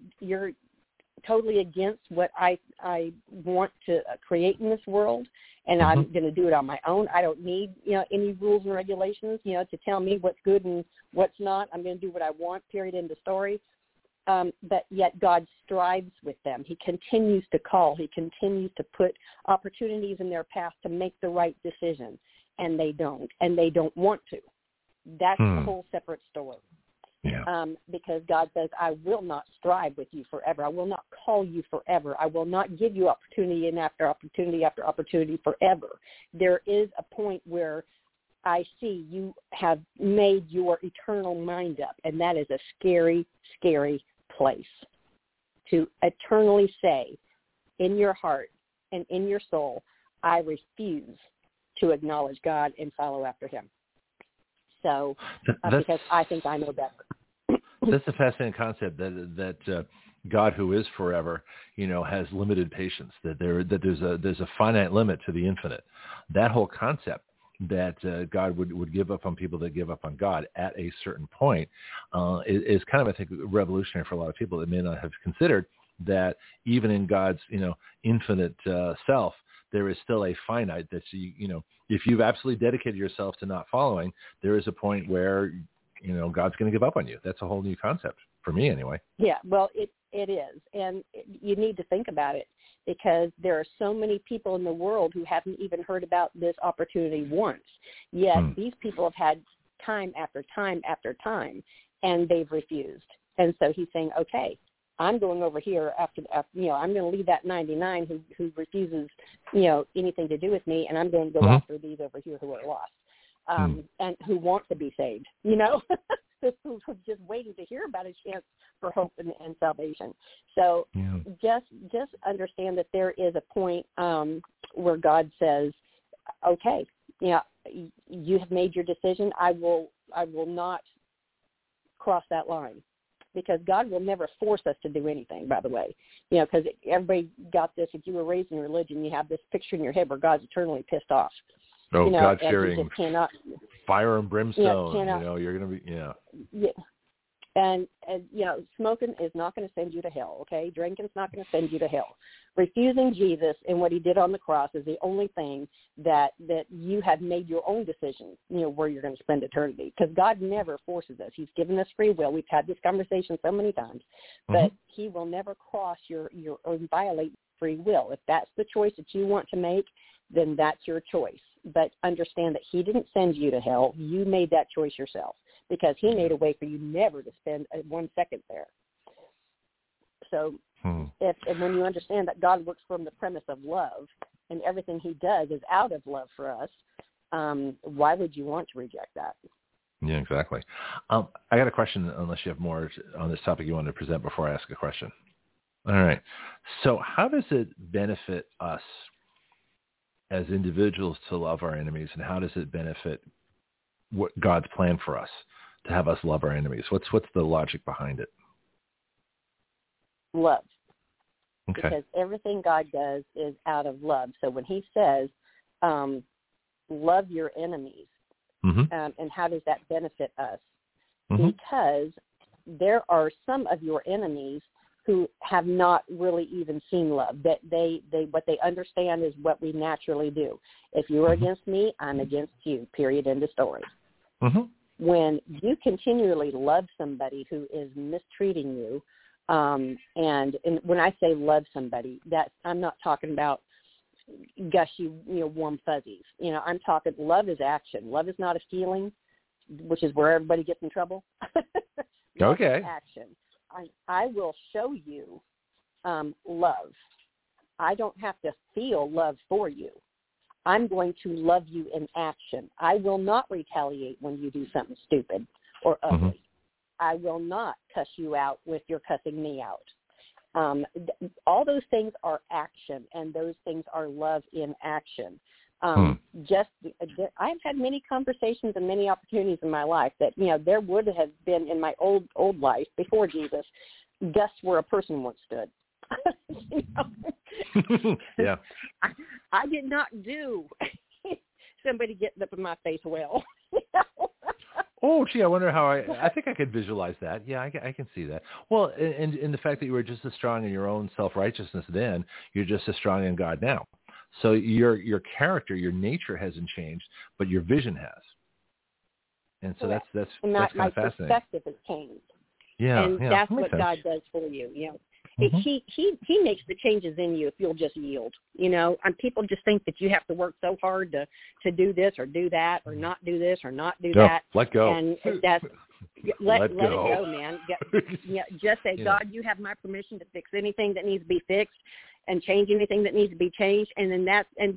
A: totally against what I want to create in this world, and I'm going to do it on my own. I don't need any rules and regulations to tell me what's good and what's not. I'm going to do what I want, period, end of story. But yet God strives with them. He continues to call. He continues to put opportunities in their path to make the right decision, and they don't want to. That's a whole separate story.
B: Yeah.
A: Because God says, I will not strive with you forever. I will not call you forever. I will not give you opportunity and after opportunity after opportunity forever. There is a point where I see you have made your eternal mind up, and that is a scary, scary place to eternally say in your heart and in your soul, I refuse to acknowledge God and follow after him. So, because I think I know better.
B: That's a fascinating concept that God, who is forever, has limited patience, that there's a finite limit to the infinite. That whole concept that God would give up on people that give up on God at a certain point is kind of, I think, revolutionary for a lot of people that may not have considered that even in God's, infinite self, there is still a finite that, if you've absolutely dedicated yourself to not following, there is a point where, God's going to give up on you. That's a whole new concept for me anyway.
A: Yeah, well, it is. And you need to think about it because there are so many people in the world who haven't even heard about this opportunity once. Yet these people have had time after time after time, and they've refused. And so he's saying, okay, I'm going over here after I'm going to leave that 99 who refuses, anything to do with me, and I'm going to go after these over here who are lost. And who want to be saved, who's just waiting to hear about a chance for hope and salvation. So just understand that there is a point where God says, okay, you have made your decision. I will not cross that line, because God will never force us to do anything, by the way, because everybody got this. If you were raised in religion, you have this picture in your head where God's eternally pissed off.
B: Oh, God fearing fire and brimstone. You're going to be,
A: Yeah. And smoking is not going to send you to hell, okay? Drinking's not going to send you to hell. Refusing Jesus and what he did on the cross is the only thing that you have made your own decision, where you're going to spend eternity. Because God never forces us. He's given us free will. We've had this conversation so many times. But he will never cross your or violate free will. If that's the choice that you want to make, then that's your choice. But understand that he didn't send you to hell. You made that choice yourself, because he made a way for you never to spend 1 second there. So and when you understand that God works from the premise of love, and everything he does is out of love for us, why would you want to reject that?
B: Yeah, exactly. I got a question, unless you have more on this topic you want to present before I ask a question. All right. So how does it benefit us as individuals to love our enemies, and how does it benefit what God's plan for us to have us love our enemies? What's the logic behind it?
A: Love.
B: Okay.
A: Because everything God does is out of love. So when he says, love your enemies, and how does that benefit us? Because there are some of your enemies who have not really even seen love. That they what they understand is what we naturally do. If you are against me, I'm against you, period, end of story. When you continually love somebody who is mistreating you, and when I say love somebody, that I'm not talking about gushy, warm fuzzies. I'm talking love is action. Love is not a feeling, which is where everybody gets in trouble.
B: Okay.
A: Action. I will show you love. I don't have to feel love for you. I'm going to love you in action. I will not retaliate when you do something stupid or ugly. I will not cuss you out with your cussing me out. All those things are action, and those things are love in action. I've had many conversations and many opportunities in my life that, there would have been in my old life before Jesus, gusts where a person once stood.
B: Yeah.
A: I did not do somebody getting up in my face well.
B: Oh, gee, I wonder how I think I could visualize that. Yeah, I can see that. Well, and the fact that you were just as strong in your own self-righteousness then, you're just as strong in God now. So your character, your nature hasn't changed, but your vision has. And so that's kind of fascinating.
A: My perspective has changed.
B: Yeah,
A: and that's what God does for you. He makes the changes in you if you'll just yield. And people just think that you have to work so hard to do this or do that or not do this or not do that.
B: Let go.
A: And that's let it
B: go,
A: man. Just say, God, you have my permission to fix anything that needs to be fixed. and change anything that needs to be changed, and then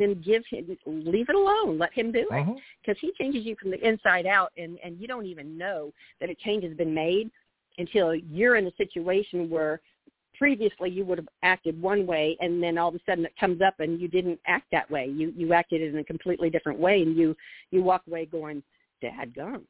A: leave it alone. Let him do it, because he changes you from the inside out, and you don't even know that a change has been made until you're in a situation where previously you would have acted one way, and then all of a sudden it comes up and you didn't act that way. You acted in a completely different way, and you walk away going, "Dadgum."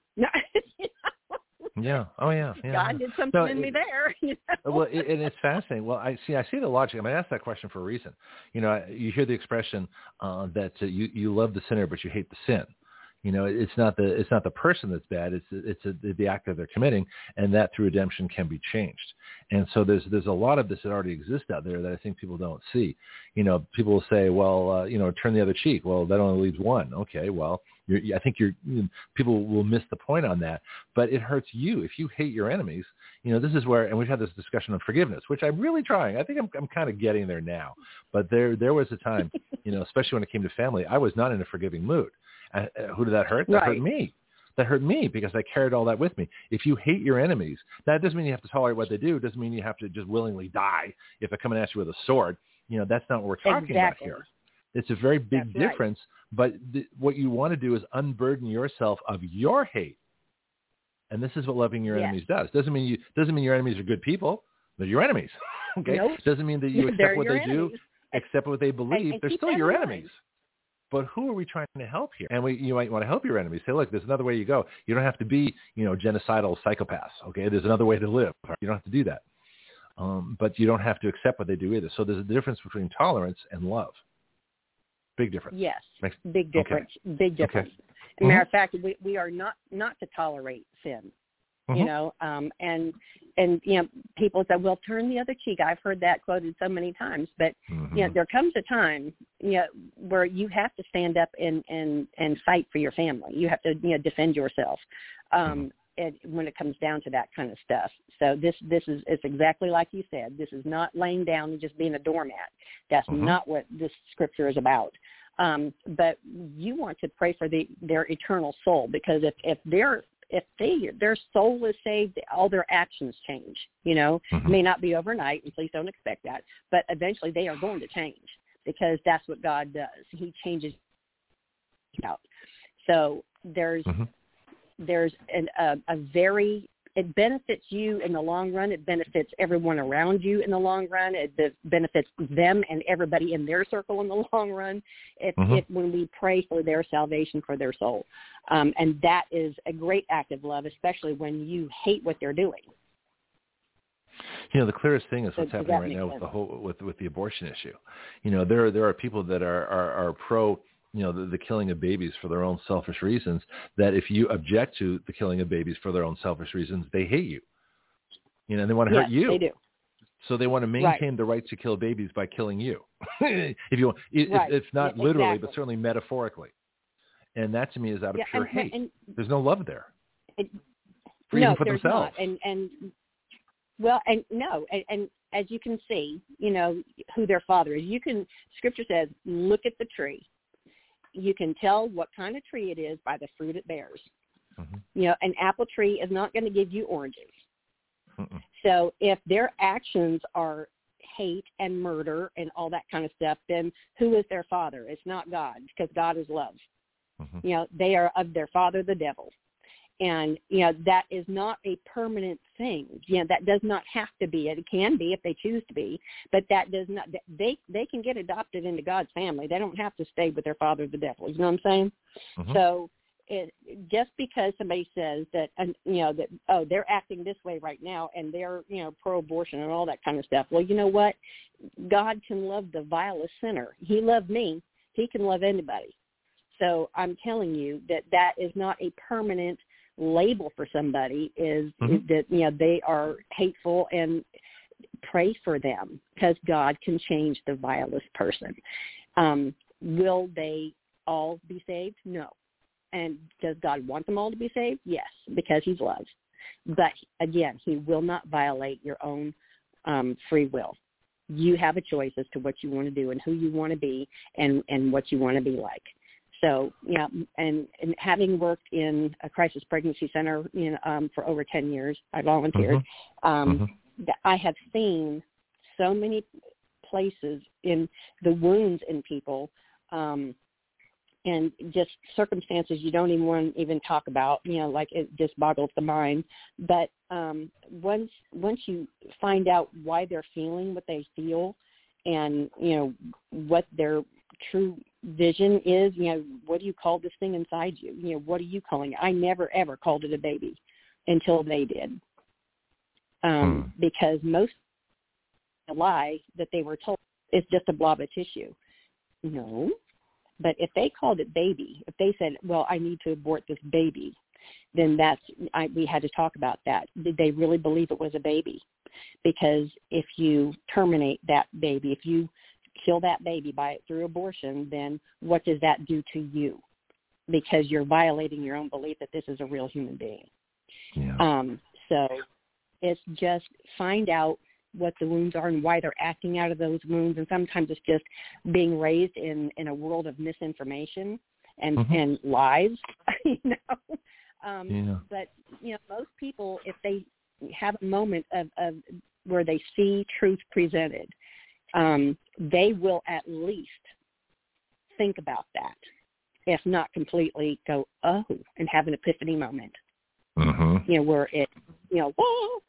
B: Yeah. Oh, yeah.
A: God did something in me there.
B: Well, and it's fascinating. Well, I see the logic. I mean, I asked that question for a reason. You hear the expression that you love the sinner, but you hate the sin. It's not the person that's bad. It's the act that they're committing, and that through redemption can be changed. And so there's a lot of this that already exists out there that I think people don't see. People will say, well, turn the other cheek. Well, that only leaves one. Okay, well, I think people will miss the point on that. But it hurts you if you hate your enemies. This is where, and we've had this discussion on forgiveness, which I'm really trying. I think I'm kind of getting there now. But there was a time, especially when it came to family, I was not in a forgiving mood. Who did that hurt? That hurt me. That hurt me because I carried all that with me. If you hate your enemies, that doesn't mean you have to tolerate what they do. It doesn't mean you have to just willingly die if they come and at you with a sword. That's not what we're talking about here. It's a very big difference. But what you want to do is unburden yourself of your hate, and this is what loving your enemies does. Doesn't mean your enemies are good people. They're your enemies. Okay. Nope. Doesn't mean that you accept what they do, accept what they believe. They're still your enemies. But who are we trying to help here? And you might want to help your enemies. Say, look, there's another way you go. You don't have to be, genocidal psychopaths. Okay, there's another way to live. You don't have to do that. But you don't have to accept what they do either. So there's a difference between tolerance and love. Big difference.
A: Yes, big difference. Okay. Big difference. Okay. As a matter of fact, we are not to tolerate sin. And people say, well, turn the other cheek. I've heard that quoted so many times, but there comes a time, where you have to stand up and fight for your family. You have to, defend yourself. And when it comes down to that kind of stuff. So it's exactly like you said. This is not laying down and just being a doormat. That's not what this scripture is about. But you want to pray for their eternal soul, because if their soul is saved, all their actions change. It may not be overnight, and please don't expect that, but eventually they are going to change, because that's what God does. He changes out. So there's it benefits you in the long run. It benefits everyone around you in the long run. It benefits them and everybody in their circle in the long run. When we pray for their salvation, for their soul. And that is a great act of love, especially when you hate what they're doing.
B: The clearest thing is what's happening right now with the abortion issue. There are people that are pro, the killing of babies for their own selfish reasons, that if you object to the killing of babies for their own selfish reasons, they hate you. And they want to hurt you. They do. So they want to maintain the right to kill babies by killing you. If not literally, but certainly metaphorically. And that to me is out of pure hate. And there's no love there. For themselves.
A: Not. And as you can see, who their father is. Scripture says, look at the tree. You can tell what kind of tree it is by the fruit it bears. An apple tree is not going to give you oranges. So if their actions are hate and murder and all that kind of stuff, then who is their father? It's not God, because God is love. They are of their father, the devil. And, that is not a permanent thing. That does not have to be. It can be if they choose to be, but that does not, they can get adopted into God's family. They don't have to stay with their father, the devil. You know what I'm saying? So just because somebody says that, they're acting this way right now and they're, pro-abortion and all that kind of stuff. Well, you know what? God can love the vilest sinner. He loved me. He can love anybody. So I'm telling you that is not a permanent label for somebody, is that they are hateful, and pray for them, because God can change the vilest person. Will they all be saved? No. And does God want them all to be saved? Yes, because he's love. But again, he will not violate your own free will. You have a choice as to what you want to do and who you want to be and what you want to be like. So, and having worked in a crisis pregnancy center for over 10 years, I volunteered. I have seen so many places in the wounds in people, and just circumstances you don't even want to even talk about, like it just boggles the mind. But once you find out why they're feeling what they feel and, what their true vision is, what do you call this thing inside you? What are you calling it? I never, ever called it a baby until they did. Because most lie that they were told is just a blob of tissue. No. But if they called it baby, if they said, well, I need to abort this baby, then we had to talk about that. Did they really believe it was a baby? Because if you terminate that baby, if you kill that baby through abortion, then what does that do to you? Because you're violating your own belief that this is a real human being.
B: Yeah.
A: So it's just find out what the wounds are and why they're acting out of those wounds. And sometimes it's just being raised in a world of misinformation and lies, But, most people, if they have a moment of where they see truth presented, they will at least think about that, if not completely go, oh, and have an epiphany moment. Where it, whoa,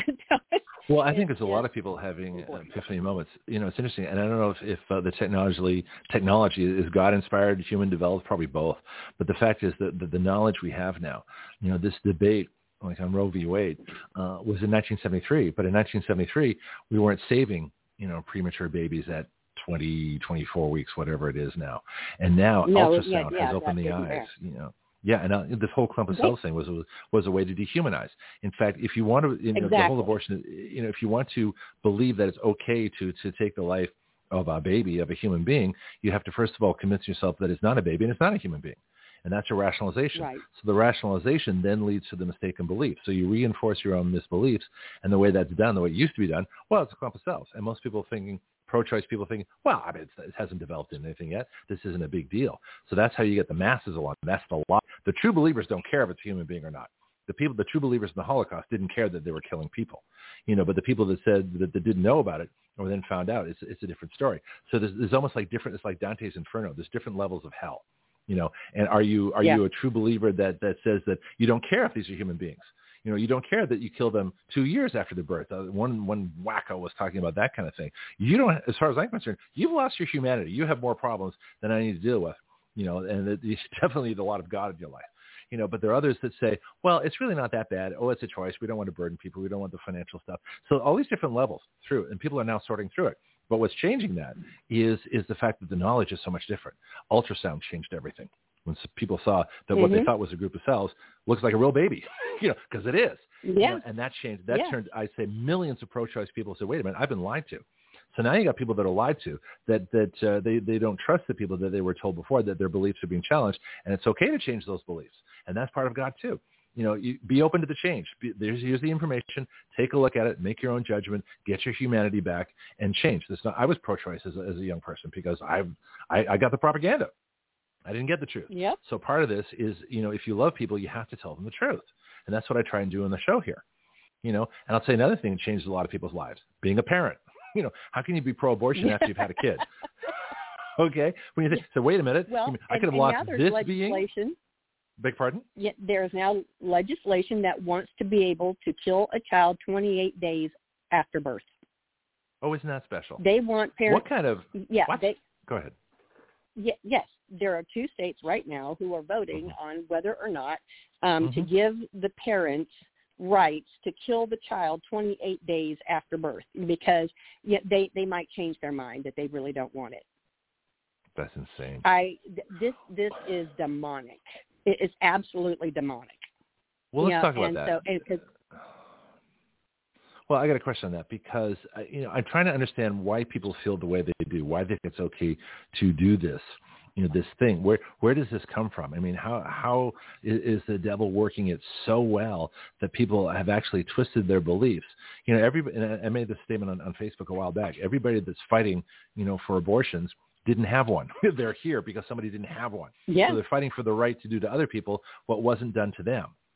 B: Well, I think it's a lot of people having epiphany moments. It's interesting, and I don't know if the technology is God-inspired, human-developed, probably both. But the fact is that the knowledge we have now, this debate, like on Roe v. Wade, was in 1973. But in 1973, we weren't saving, premature babies at 20, 24 weeks, whatever it is now. And now ultrasound has opened the eyes, Yeah, and this whole clump of cells thing was a way to dehumanize. In fact, if you want to, the whole abortion, if you want to believe that it's okay to take the life of a baby, of a human being, you have to first of all convince yourself that it's not a baby and it's not a human being. And that's a rationalization.
A: Right.
B: So the rationalization then leads to the mistaken belief. So you reinforce your own misbeliefs, and the way that's done, the way it used to be done, well, it's a clump of cells. And most people thinking, pro-choice people thinking, well, I mean, it hasn't developed into anything yet. This isn't a big deal. So that's how you get the masses along. That's the lie. The true believers don't care if it's a human being or not. The true believers in the Holocaust didn't care that they were killing people, but the people that said that didn't know about it or then found out, it's a different story. So there's almost like it's like Dante's Inferno. There's different levels of hell, and are you a true believer that says that you don't care if these are human beings? You don't care that you kill them 2 years after their birth. One wacko was talking about that kind of thing. You don't, as far as I'm concerned, you've lost your humanity. You have more problems than I need to deal with, and you definitely need a lot of God in your life. But there are others that say, well, it's really not that bad. Oh, it's a choice. We don't want to burden people. We don't want the financial stuff. So all these different levels through, and people are now sorting through it. But what's changing that is the fact that the knowledge is so much different. Ultrasound changed everything. When people saw that what they thought was a group of cells looks like a real baby, because it is.
A: Yeah.
B: And that changed. That turned, I'd say, millions of pro-choice people said, wait a minute, I've been lied to. So now you got people that are lied to, that they don't trust the people that they were told before, that their beliefs are being challenged, and it's okay to change those beliefs. And that's part of God too. You be open to the change. Here's the information. Take a look at it. Make your own judgment. Get your humanity back and change. I was pro-choice as a young person because I got the propaganda. I didn't get the truth.
A: Yep. So
B: part of this is, if you love people, you have to tell them the truth. And that's what I try and do in the show here. And I'll say another thing that changes a lot of people's lives, being a parent. How can you be pro-abortion after you've had a kid? Okay. When you think, so wait a minute.
A: Well,
B: I could have lost this being. Beg pardon?
A: Yeah, there's now legislation that wants to be able to kill a child 28 days after birth.
B: Oh, isn't that special?
A: They want parents.
B: What kind of?
A: Yeah.
B: What? Go ahead.
A: Yes, there are 2 states right now who are voting on whether or not to give the parents rights to kill the child 28 days after birth, because they might change their mind that they really don't want it.
B: That's insane.
A: This is demonic. It is absolutely demonic.
B: Well, let's talk about that.
A: So,
B: well, I got a question on that because, I'm trying to understand why people feel the way they do, why they think it's okay to do this, this thing. Where does this come from? I mean, how is the devil working it so well that people have actually twisted their beliefs? And I made this statement on Facebook a while back. Everybody that's fighting, for abortions didn't have one. They're here because somebody didn't have one.
A: Yeah.
B: So they're fighting for the right to do to other people what wasn't done to them.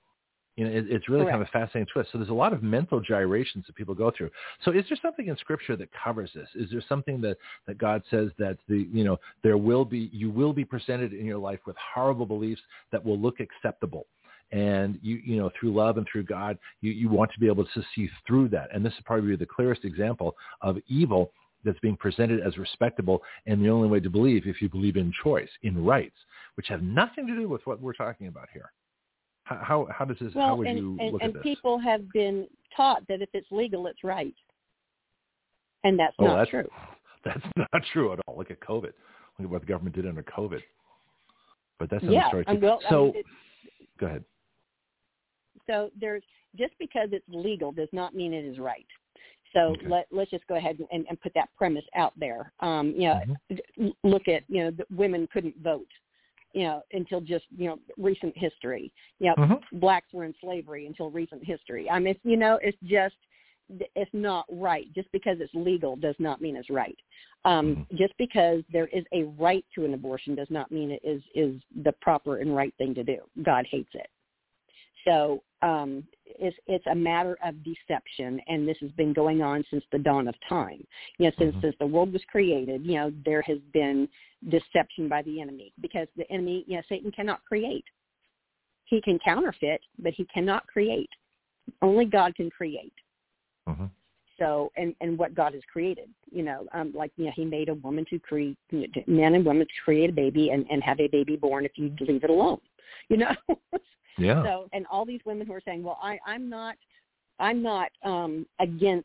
B: It's really
A: Correct.
B: kind of a fascinating twist. So there's a lot of mental gyrations that people go through. So is there something in Scripture that covers this? Is there something that God says that you will be presented in your life with horrible beliefs that will look acceptable? And you through love and through God, you want to be able to see through that. And this is probably the clearest example of evil that's being presented as respectable, and the only way to believe if you believe in choice, in rights, which have nothing to do with what we're talking about here. How does this?
A: Well,
B: how would you look at this?
A: And people have been taught that if it's legal, it's right, and that's not true.
B: That's not true at all. Look at COVID. Look at what the government did under COVID. But that's another story too. Go ahead.
A: So just because it's legal does not mean it is right. So let's just go ahead and put that premise out there. Look at the women couldn't vote. Until just, recent history. Blacks were in slavery until recent history. I mean, it's not right. Just because it's legal does not mean it's right. Just because there is a right to an abortion does not mean it is the proper and right thing to do. God hates it. So it's a matter of deception, and this has been going on since the dawn of time. Since the world was created, there has been deception by the enemy, because the enemy, Satan cannot create. He can counterfeit, but he cannot create. Only God can create. So, and what God has created, he made a woman to create, man and woman to create a baby and have a baby born if you leave it alone,
B: Yeah.
A: So, and all these women who are saying, well, I'm not against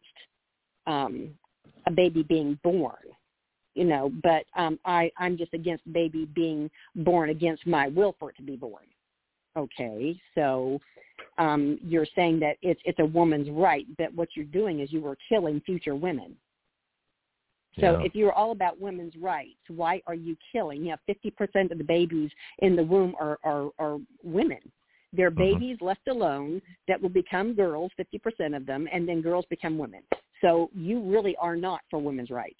A: a baby being born, but I'm just against baby being born against my will for it to be born. Okay, so you're saying that it's a woman's right, but what you're doing is you are killing future women. So if you're all about women's rights, why are you killing? 50% of the babies in the womb are women. They're babies left alone that will become girls, 50% of them, and then girls become women. So you really are not for women's rights.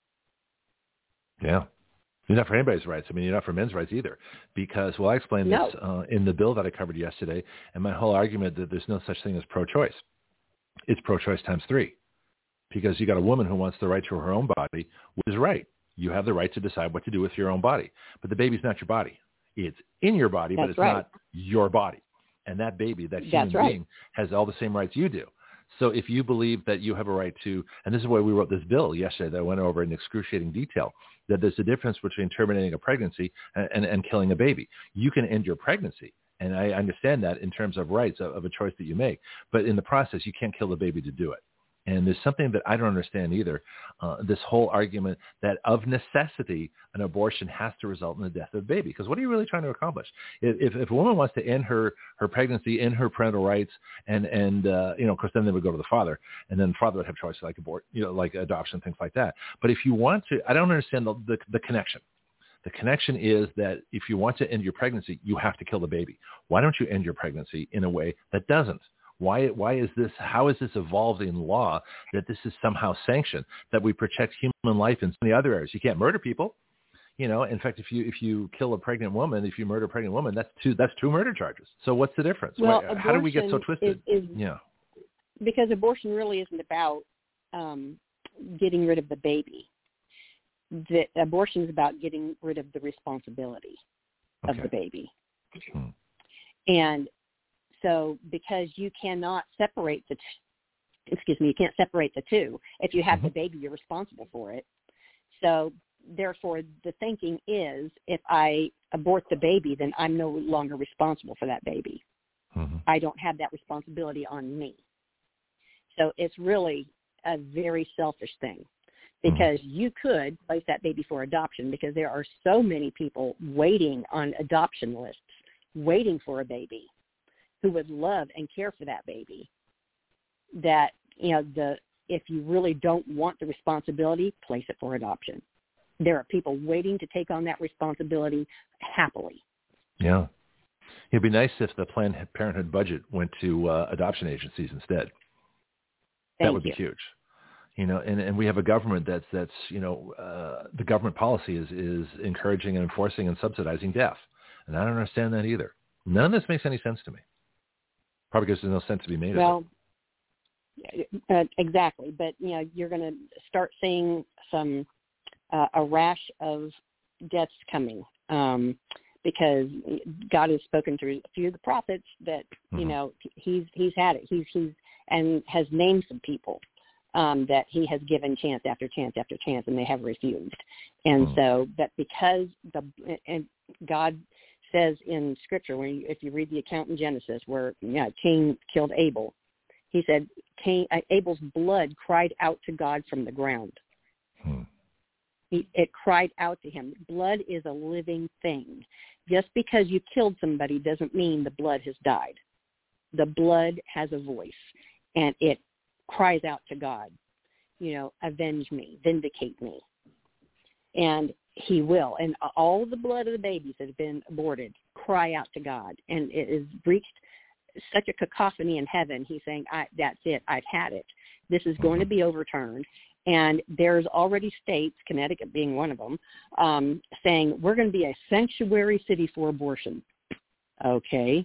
B: Yeah. You're not for anybody's rights. I mean, you're not for men's rights either. Because, I explained this in the bill that I covered yesterday, and my whole argument that there's no such thing as pro-choice. It's pro-choice times 3. Because you got a woman who wants the right to her own body, which is right. You have the right to decide what to do with your own body. But the baby's not your body. It's in your body, but it's not your body. And that baby, that human being, has all the same rights you do. So if you believe that you have a right to, and this is why we wrote this bill yesterday that I went over in excruciating detail, that there's a difference between terminating a pregnancy and killing a baby. You can end your pregnancy. And I understand that in terms of rights of a choice that you make. But in the process, you can't kill the baby to do it. And there's something that I don't understand either, this whole argument that of necessity, an abortion has to result in the death of a baby. Because what are you really trying to accomplish? If a woman wants to end her pregnancy, end her parental rights, and of course, then they would go to the father, and then the father would have choices like like adoption, things like that. But if you want to, I don't understand the connection. The connection is that if you want to end your pregnancy, you have to kill the baby. Why don't you end your pregnancy in a way that doesn't? Why is this? How is this evolved in law that this is somehow sanctioned, that we protect human life in so many other areas? You can't murder people. In fact, if you kill a pregnant woman, if you murder a pregnant woman, that's two murder charges. So what's the difference?
A: Well,
B: how do we get so twisted?
A: Because abortion really isn't about getting rid of the baby. The abortion is about getting rid of the responsibility of the baby. And so because you cannot separate you can't separate the two. If you have the baby, you're responsible for it. So therefore, the thinking is if I abort the baby, then I'm no longer responsible for that baby. I don't have that responsibility on me. So it's really a very selfish thing, because you could place that baby for adoption, because there are so many people waiting on adoption lists, waiting for a baby, who would love and care for that baby, that, if you really don't want the responsibility, place it for adoption. There are people waiting to take on that responsibility happily. Yeah.
B: It'd be nice if the Planned Parenthood budget went to adoption agencies instead. That would be huge. And we have a government that's the government policy is encouraging and enforcing and subsidizing death. And I don't understand that either. None of this makes any sense to me. Probably because there's no sense to be made
A: well,
B: of
A: it. Exactly. But, you're going to start seeing a rash of deaths coming because God has spoken through a few of the prophets that, he's had it. He's and has named some people that he has given chance after chance after chance, and they have refused. And so that because and God says in Scripture, if you read the account in Genesis where Cain killed Abel, he said Abel's blood cried out to God from the ground. It cried out to him. Blood is a living thing. Just because you killed somebody doesn't mean the blood has died. The blood has a voice, and it cries out to God, avenge me, vindicate me. And he will. And all the blood of the babies that have been aborted cry out to God. And it has reached such a cacophony in heaven. He's saying, that's it. I've had it. This is going to be overturned. And there's already states, Connecticut being one of them, saying we're going to be a sanctuary city for abortion. Okay.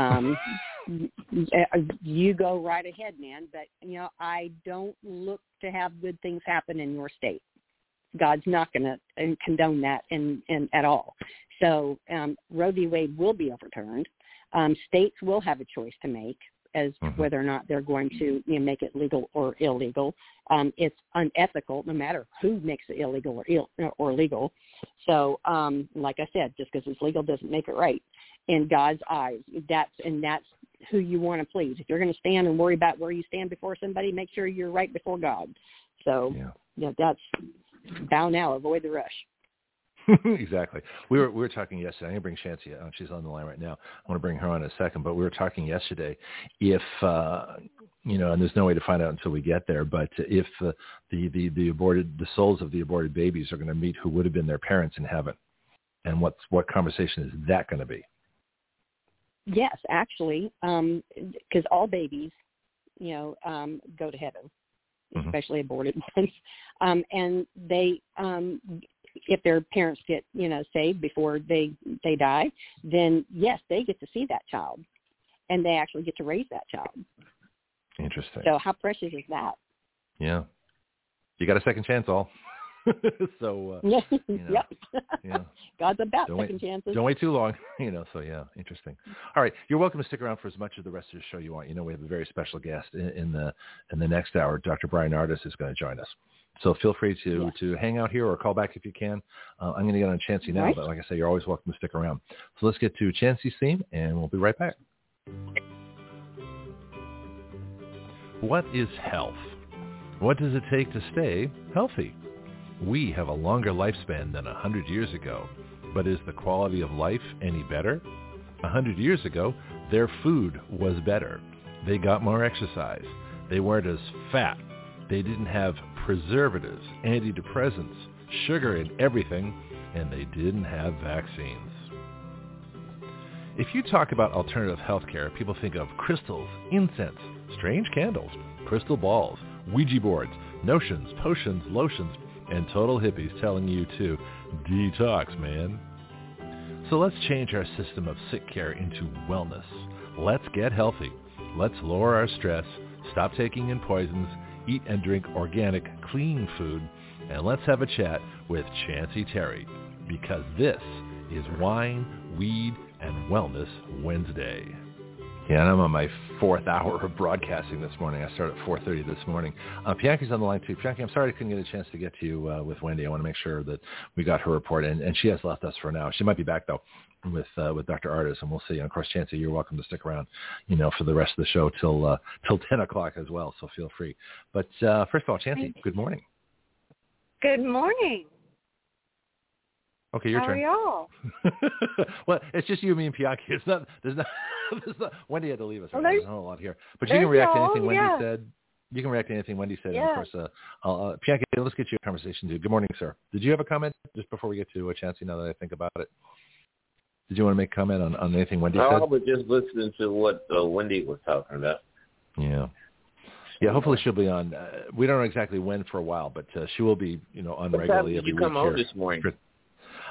A: You go right ahead, man. But, I don't look to have good things happen in your state. God's not going to condone that at all. So Roe v. Wade will be overturned. States will have a choice to make as to whether or not they're going to make it legal or illegal. It's unethical no matter who makes it illegal or legal. So like I said, just because it's legal doesn't make it right in God's eyes. That's who you want to please. If you're going to stand and worry about where you stand before somebody, make sure you're right before God. So that's bow now, avoid the rush.
B: Exactly. We were talking yesterday. I'm going to bring Shancy on. She's on the line right now. I want to bring her on in a second, but we were talking yesterday if, and there's no way to find out until we get there, but if the souls of the aborted babies are going to meet who would have been their parents in heaven, and what conversation is that going to be?
A: Yes, actually, because all babies, go to heaven, especially aborted ones, and they, if their parents get, saved before they die, then yes, they get to see that child, and they actually get to raise that child.
B: Interesting.
A: So how precious is that? Yeah,
B: you got a second chance, all. So
A: yep.
B: Yeah.
A: God's about second chances.
B: Don't wait too long, So yeah, interesting. All right, you're welcome to stick around for as much of the rest of the show you want. We have a very special guest in the next hour. Dr. Bryan Ardis is going to join us. So feel free to hang out here or call back if you can. I'm going to get on Chancey now, but like I say, you're always welcome to stick around. So let's get to Chancey's theme, and we'll be right back. What is health? What does it take to stay healthy? We have a longer lifespan than 100 years ago, but is the quality of life any better? 100 years ago, their food was better. They got more exercise. They weren't as fat. They didn't have preservatives, antidepressants, sugar in everything, and they didn't have vaccines. If you talk about alternative healthcare, people think of crystals, incense, strange candles, crystal balls, Ouija boards, notions, potions, lotions, and total hippies telling you to detox, man. So let's change our system of sick care into wellness. Let's get healthy. Let's lower our stress, stop taking in poisons, eat and drink organic, clean food, and let's have a chat with Chancey Terry, because this is Wine, Weed, and Wellness Wednesday. Yeah, and I'm on my 4th hour of broadcasting this morning. I started at 4:30 this morning. Bianchi's on the line too. Bianchi, I'm sorry I couldn't get a chance to get to you with Wendy. I want to make sure that we got her report, and she has left us for now. She might be back though with Dr. Ardis, and we'll see. And of course, Chancey, you're welcome to stick around, for the rest of the show till 10 o'clock as well. So feel free. But first of all, Chancey, good morning.
E: Good morning.
B: Okay, your turn.
E: How are y'all?
B: Well, it's just you, me, and Bianchi. There's not. Wendy had to leave us.
E: Well,
B: there's not a lot here, but you can react to anything Wendy said. You can react to anything Wendy said.
E: Yeah.
B: And of course, Bianchi, let's get you a conversation too. Good morning, sir. Did you have a comment just before we get to Chancey? Now that I think about it, did you want to make a comment on anything Wendy said?
F: I was just listening to what Wendy was talking about.
B: Yeah. Yeah, hopefully she'll be on. We don't know exactly when for a while, but she will be, on regularly every week.
F: Did you come home this morning?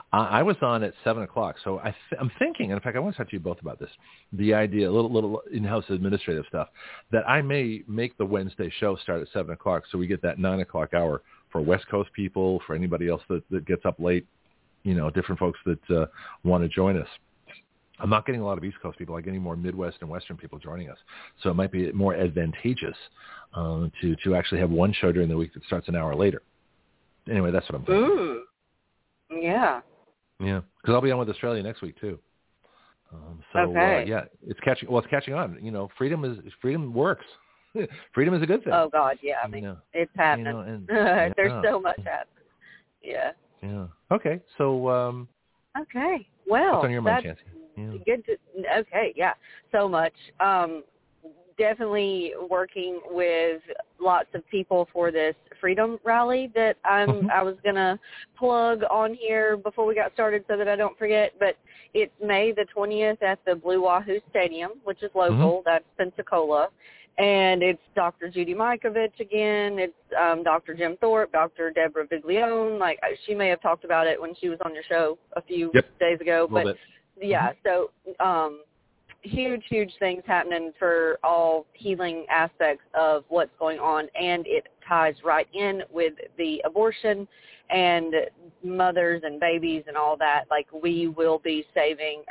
B: I was on at 7 o'clock, so I'm thinking, and in fact, I want to talk to you both about this, the idea, a little in-house administrative stuff, that I may make the Wednesday show start at 7 o'clock so we get that 9 o'clock hour for West Coast people, for anybody else that gets up late, different folks that want to join us. I'm not getting a lot of East Coast people. I'm getting more Midwest and Western people joining us. So it might be more advantageous to actually have one show during the week that starts an hour later. Anyway, that's what I'm thinking.
E: Yeah.
B: Yeah, because I'll be on with Australia next week too. Yeah, it's catching on. Freedom works. Freedom is a good thing.
E: Oh God, yeah. I mean, it's happening. There's so much happening. Yeah.
B: Yeah. Okay. So.
E: Okay. Well,
B: what's on your mind, Chancy? Yeah.
E: Good. Okay. Yeah. So much. Definitely working with lots of people for this freedom rally that I was going to plug on here before we got started so that I don't forget. But it's May the 20th at the Blue Wahoo Stadium, which is local. That's Pensacola. And it's Dr. Judy Mikovich again. It's Dr. Jim Thorpe, Dr. Deborah Viglione. Like, she may have talked about it when she was on your show a few days ago. But, yeah, so huge things happening for all healing aspects of what's going on, and it ties right in with the abortion and mothers and babies and all that. Like, we will be saving,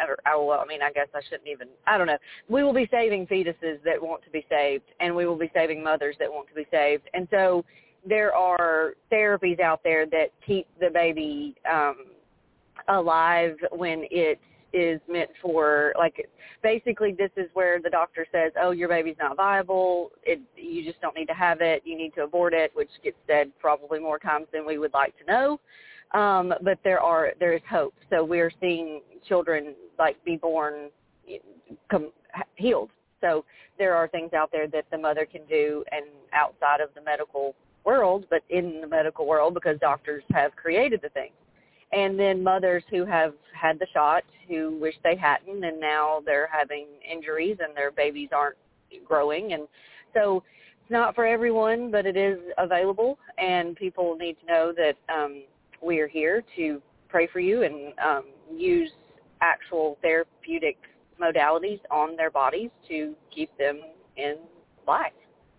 E: we will be saving fetuses that want to be saved, and we will be saving mothers that want to be saved. And so there are therapies out there that keep the baby alive when it is meant for, like, basically this is where the doctor says, oh, your baby's not viable, you just don't need to have it, you need to abort it, which gets said probably more times than we would like to know. But there is hope. So we're seeing children, like, be born healed. So there are things out there that the mother can do, and outside of the medical world, but in the medical world, because doctors have created the thing. And then mothers who have had the shot who wish they hadn't, and now they're having injuries and their babies aren't growing. And so it's not for everyone, but it is available, and people need to know that we are here to pray for you and use actual therapeutic modalities on their bodies to keep them in life.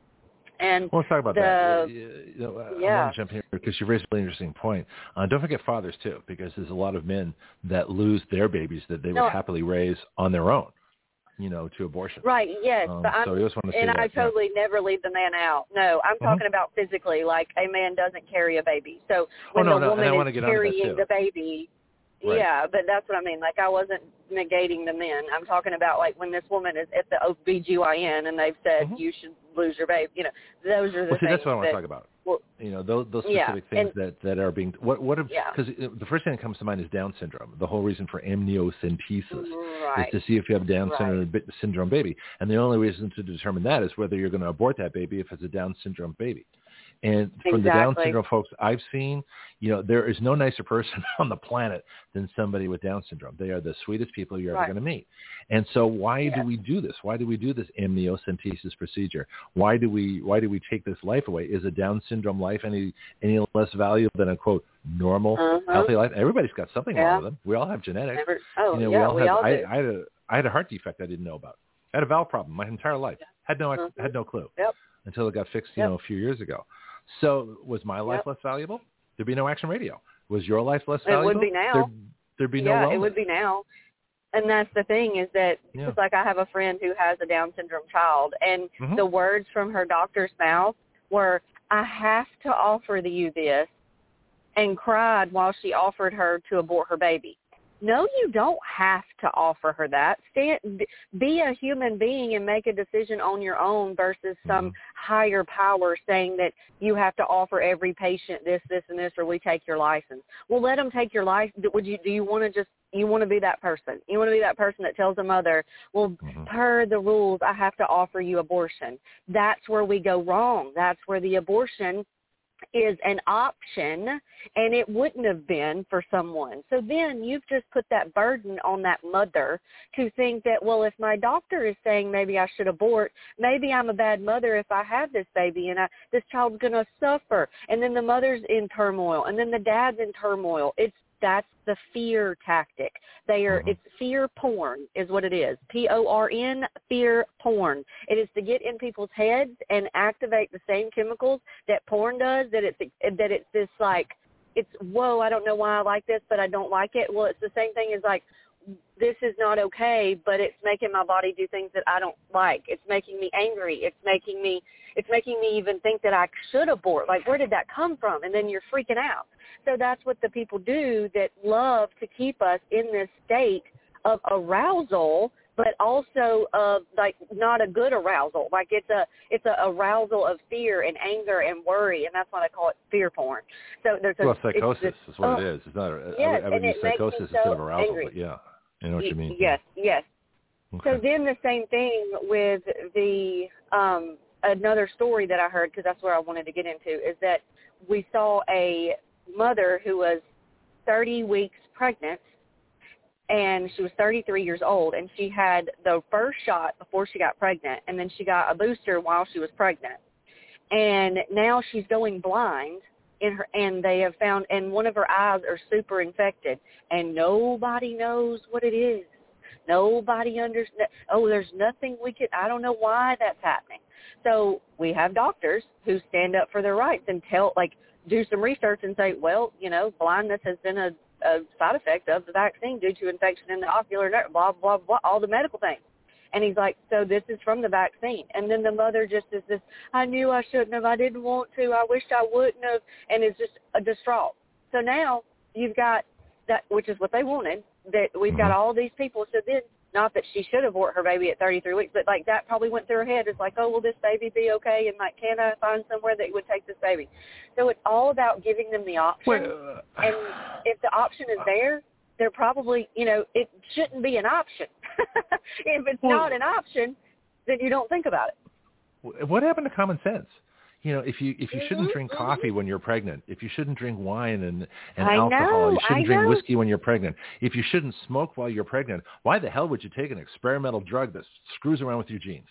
E: And
B: let's talk about that. I want to jump in because you raised a really interesting point. Don't forget fathers, too, because there's a lot of men that lose their babies that they would happily raise on their own, to abortion.
E: Right, yes. But
B: so I just want to say
E: I totally never leave the man out. No, I'm talking about physically, like a man doesn't carry a baby. So when the woman is carrying the baby, yeah, but that's what I mean. Like, I wasn't negating the men. I'm talking about, like, when this woman is at the OBGYN and they've said you should lose your baby. Those are the things.
B: That's what I want to talk about.
E: Well,
B: those specific things that are being because the first thing that comes to mind is Down syndrome. The whole reason for amniocentesis is to see if you have Down syndrome baby, and the only reason to determine that is whether you're going to abort that baby if it's a Down syndrome baby. And from the Down syndrome folks I've seen, there is no nicer person on the planet than somebody with Down syndrome. They are the sweetest people you're ever going to meet. And so why do we do this? Why do we do this amniocentesis procedure? Why do we take this life away? Is a Down syndrome life any less valuable than a, quote, normal, healthy life? Everybody's got something wrong with them. We all have genetics. We all do. I had a heart defect I didn't know about. I had a valve problem my entire life. Had no clue until it got fixed, a few years ago. So was my life less valuable? There'd be no Action Radio. Was your life less valuable?
E: It would be now.
B: There'd be no wellness.
E: It would be now. And that's the thing is that it's like I have a friend who has a Down syndrome child, and the words from her doctor's mouth were, I have to offer you this, and cried while she offered her to abort her baby. No, you don't have to offer her that. Be a human being and make a decision on your own versus some higher power saying that you have to offer every patient this, and this, or we take your license. Well, let them take your license. Do you want to be that person? You want to be that person that tells a mother, well, per the rules, I have to offer you abortion. That's where we go wrong. That's where the abortion is an option, and it wouldn't have been for someone. So then you've just put that burden on that mother to think that, well, if my doctor is saying maybe I should abort, maybe I'm a bad mother if I have this baby, and this child's going to suffer. And then the mother's in turmoil, and then the dad's in turmoil. that's the fear tactic. They are, it's fear porn is what it is. PORN, fear porn. It is to get in people's heads and activate the same chemicals that porn does, that it's this like, it's, whoa, I don't know why I like this, but I don't like it. Well, it's the same thing as like, this is not okay, but it's making my body do things that I don't like. It's making me angry. It's making me even think that I should abort. Like, where did that come from? And then you're freaking out. So that's what the people do that love to keep us in this state of arousal, but also of like not a good arousal. Like it's a arousal of fear and anger and worry, and that's why I call it fear porn. So there's
B: psychosis is what it is. It's not.
E: Yes,
B: I would use psychosis instead of arousal,
E: angry.
B: But yeah. I know what you mean.
E: Yes, yes.
B: Okay.
E: So then the same thing with the another story that I heard, because that's where I wanted to get into, is that we saw a mother who was 30 weeks pregnant, and she was 33 years old, and she had the first shot before she got pregnant, and then she got a booster while she was pregnant. And now she's going blind. And they have found, and one of her eyes are super infected, and nobody knows what it is. Nobody understands. Oh, there's nothing we could, I don't know why that's happening. So we have doctors who stand up for their rights and do some research and say, well, blindness has been a side effect of the vaccine due to infection in the ocular nerve, blah, blah, blah, all the medical things. And he's like, so this is from the vaccine. And then the mother just is this, I knew I shouldn't have. I didn't want to. I wished I wouldn't have. And it's just a distraught. So now you've got that, which is what they wanted, that we've got all these people. So then, not that she should have aborted her baby at 33 weeks, but like that probably went through her head. It's like, oh, will this baby be okay? And like, can I find somewhere that would take this baby? So it's all about giving them the option. And if the option is there, they're probably, it shouldn't be an option. If it's not an option, then you don't think about it.
B: What happened to common sense? If you shouldn't drink coffee when you're pregnant, if you shouldn't drink wine and alcohol, you shouldn't drink whiskey when you're pregnant, if you shouldn't smoke while you're pregnant, why the hell would you take an experimental drug that screws around with your genes?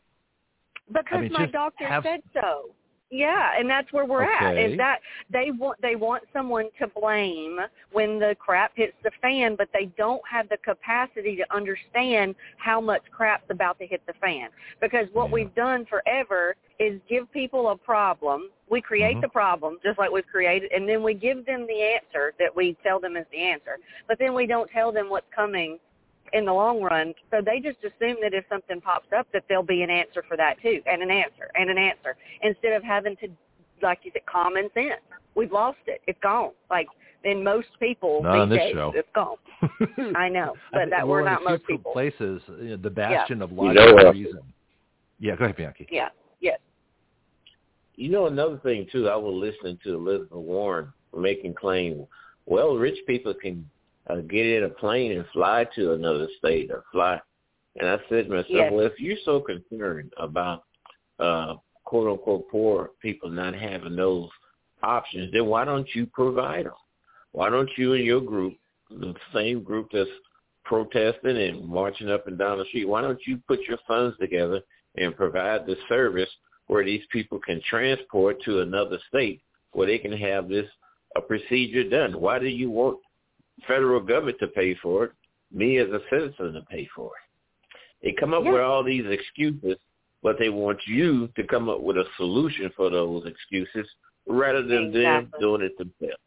E: Because my doctor said so. Yeah, and that's where we're at. Is that they want someone to blame when the crap hits the fan, but they don't have the capacity to understand how much crap's about to hit the fan. Because what we've done forever is give people a problem. We create the problem, just like we've created, and then we give them the answer that we tell them is the answer. But then we don't tell them what's coming in the long run, so they just assume that if something pops up that there'll be an answer for that too, and an answer, instead of having to, like you said, common sense. We've lost it. It's gone. Like in most people these days, it's gone. I know, but that we're not most people.
B: Places, the bastion of logical reason. Yeah, go ahead, Bianchi.
E: Yeah, yes.
F: Another thing too, I was listening to Elizabeth Warren making claim, well, rich people can get in a plane and fly to another state or fly. And I said to myself, well, if you're so concerned about quote-unquote poor people not having those options, then why don't you provide them? Why don't you and your group, the same group that's protesting and marching up and down the street, why don't you put your funds together and provide the service where these people can transport to another state where they can have a procedure done? Why do you want federal government to pay for it, me as a citizen to pay for it? They come up with all these excuses, but they want you to come up with a solution for those excuses rather than them doing it themselves.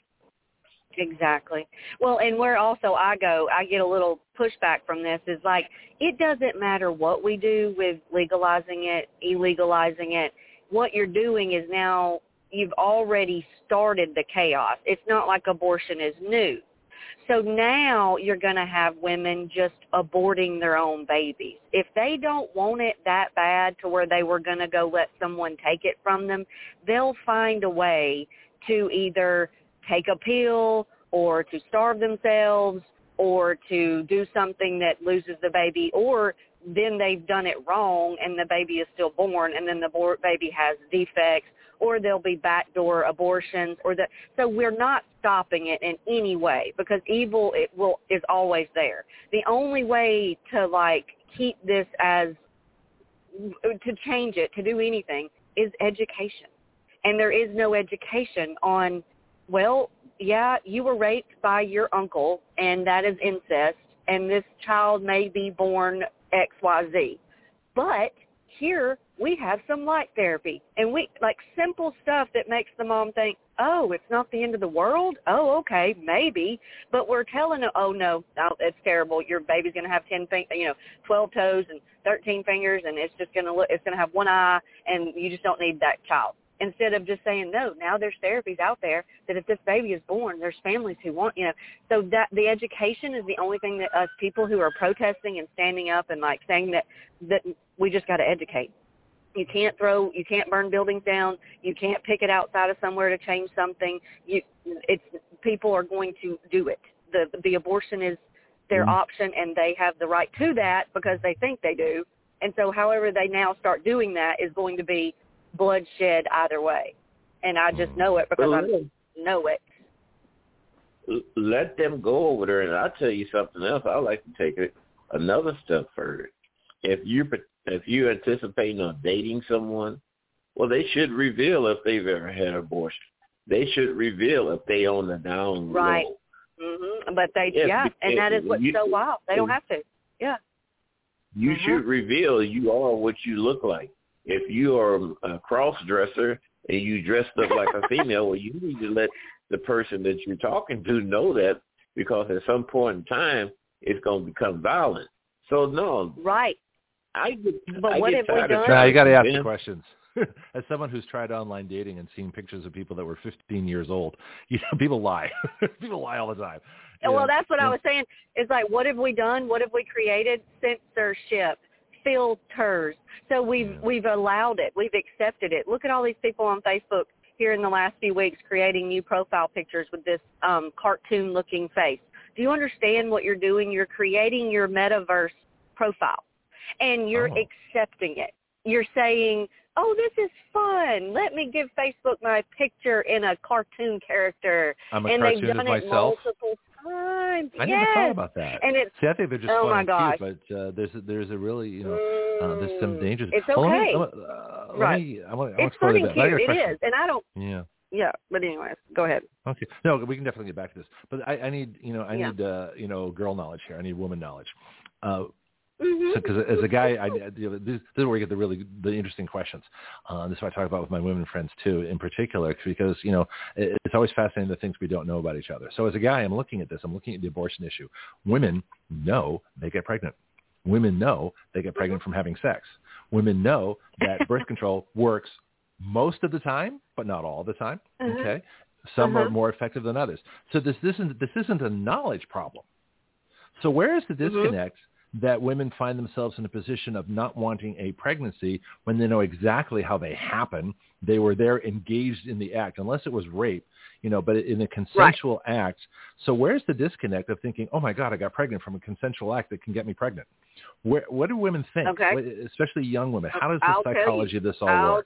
E: Exactly. Well, and where also I get a little pushback from this is like, it doesn't matter what we do with legalizing it, illegalizing it. What you're doing is now you've already started the chaos. It's not like abortion is new. So now you're going to have women just aborting their own babies. If they don't want it that bad to where they were going to go let someone take it from them, they'll find a way to either take a pill or to starve themselves or to do something that loses the baby, or then they've done it wrong and the baby is still born and then the baby has defects, or there'll be backdoor abortions, so we're not stopping it in any way because evil is always there. The only way to keep this to change it, to do anything, is education. And there is no education on, well, yeah, you were raped by your uncle, and that is incest, and this child may be born XYZ. But here we have some light therapy, and we like simple stuff that makes the mom think, oh, it's not the end of the world? Oh, okay, maybe. But we're telling her, oh, no, it's terrible. Your baby's going to have 12 toes and 13 fingers, and it's going to have one eye, and you just don't need that child. Instead of just saying, no, now there's therapies out there that if this baby is born, there's families who want, so that the education is the only thing that us people who are protesting and standing up and like saying that we just got to educate. You can't burn buildings down. You can't pick it outside of somewhere to change something. People are going to do it. The abortion is their option, and they have the right to that because they think they do. And so however they now start doing that is going to be bloodshed either way. And I just know it because I know it.
F: Let them go over there, and I'll tell you something else. I like to take it another step further. If you're anticipating on dating someone, well, they should reveal if they've ever had an abortion. They should reveal if they own the down low.
E: Right. Mm-hmm. But and that is what's so wild. They don't have to. Yeah.
F: You should reveal you are what you look like. If you are a cross-dresser and you dressed up like a female, well, you need to let the person that you're talking to know that, because at some point in time, it's going to become violent. So, no.
E: Right.
F: But
E: what have we done?
B: Now, you got to ask the questions. As someone who's tried online dating and seen pictures of people that were 15 years old, people lie. People lie all the time.
E: Well, that's what I was saying. It's like, what have we done? What have we created? Censorship, filters. So we've allowed it. We've accepted it. Look at all these people on Facebook here in the last few weeks creating new profile pictures with this cartoon-looking face. Do you understand what you're doing? You're creating your metaverse profile, and you're accepting it. You're saying, oh, this is fun. Let me give Facebook my picture in a cartoon character.
B: I'm a
E: and
B: cartoon
E: they've done
B: of
E: it
B: myself.
E: multiple times.
B: I never thought about that.
E: And
B: See, I think they're just
E: oh
B: fun
E: my
B: and cute, but there's a really, there's some dangers.
E: It's okay.
B: Right.
E: It's fun and cute. It is. And I don't.
B: Yeah.
E: Yeah, but anyways, go ahead.
B: Okay. No, we can definitely get back to this. But I need, need girl knowledge here. I need woman knowledge. So, because as a guy, this is where we get the interesting questions. This is what I talk about with my women friends too, in particular, because it's always fascinating the things we don't know about each other. So as a guy, I'm looking at this. I'm looking at the abortion issue. Women know they get pregnant. Women know they get pregnant from having sex. Women know that birth control works most of the time, but not all the time. Okay, some are more effective than others. So this isn't a knowledge problem. So where is the disconnect that women find themselves in a position of not wanting a pregnancy when they know exactly how they happen? They were there engaged in the act, unless it was rape, but in a consensual act. So where's the disconnect of thinking, oh my God, I got pregnant from a consensual act that can get me pregnant? What do women think, especially young women? How does the psychology of this all work?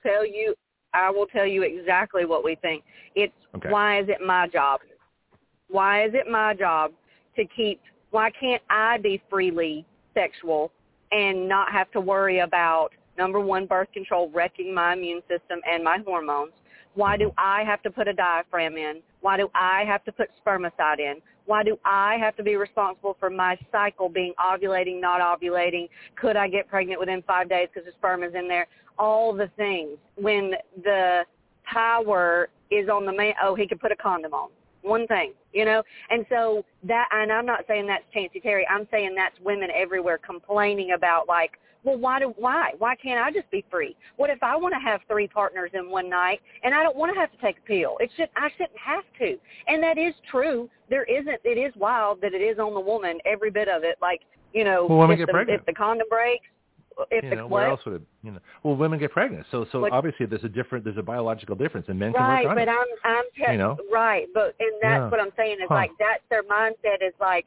E: I will tell you exactly what we think. It's why is it my job? Why is it my job to keep, why can't I be freely sexual and not have to worry about, number one, birth control wrecking my immune system and my hormones? Why do I have to put a diaphragm in? Why do I have to put spermicide in? Why do I have to be responsible for my cycle being ovulating, not ovulating? Could I get pregnant within 5 days because the sperm is in there? All the things. When the power is on the man, he could put a condom on. One thing, and so that, and I'm not saying that's Chancey Terry. I'm saying that's women everywhere complaining about, like, well, why can't I just be free? What if I want to have 3 partners in one night and I don't want to have to take a pill? I shouldn't have to. And that is true. It is wild that it is on the woman, every bit of it. Like,
B: women get pregnant.
E: If the condom breaks,
B: where else would it? Well, women get pregnant, so obviously there's a biological difference, and men can work on it.
E: Right, but and that's what I'm saying is like that's their mindset is like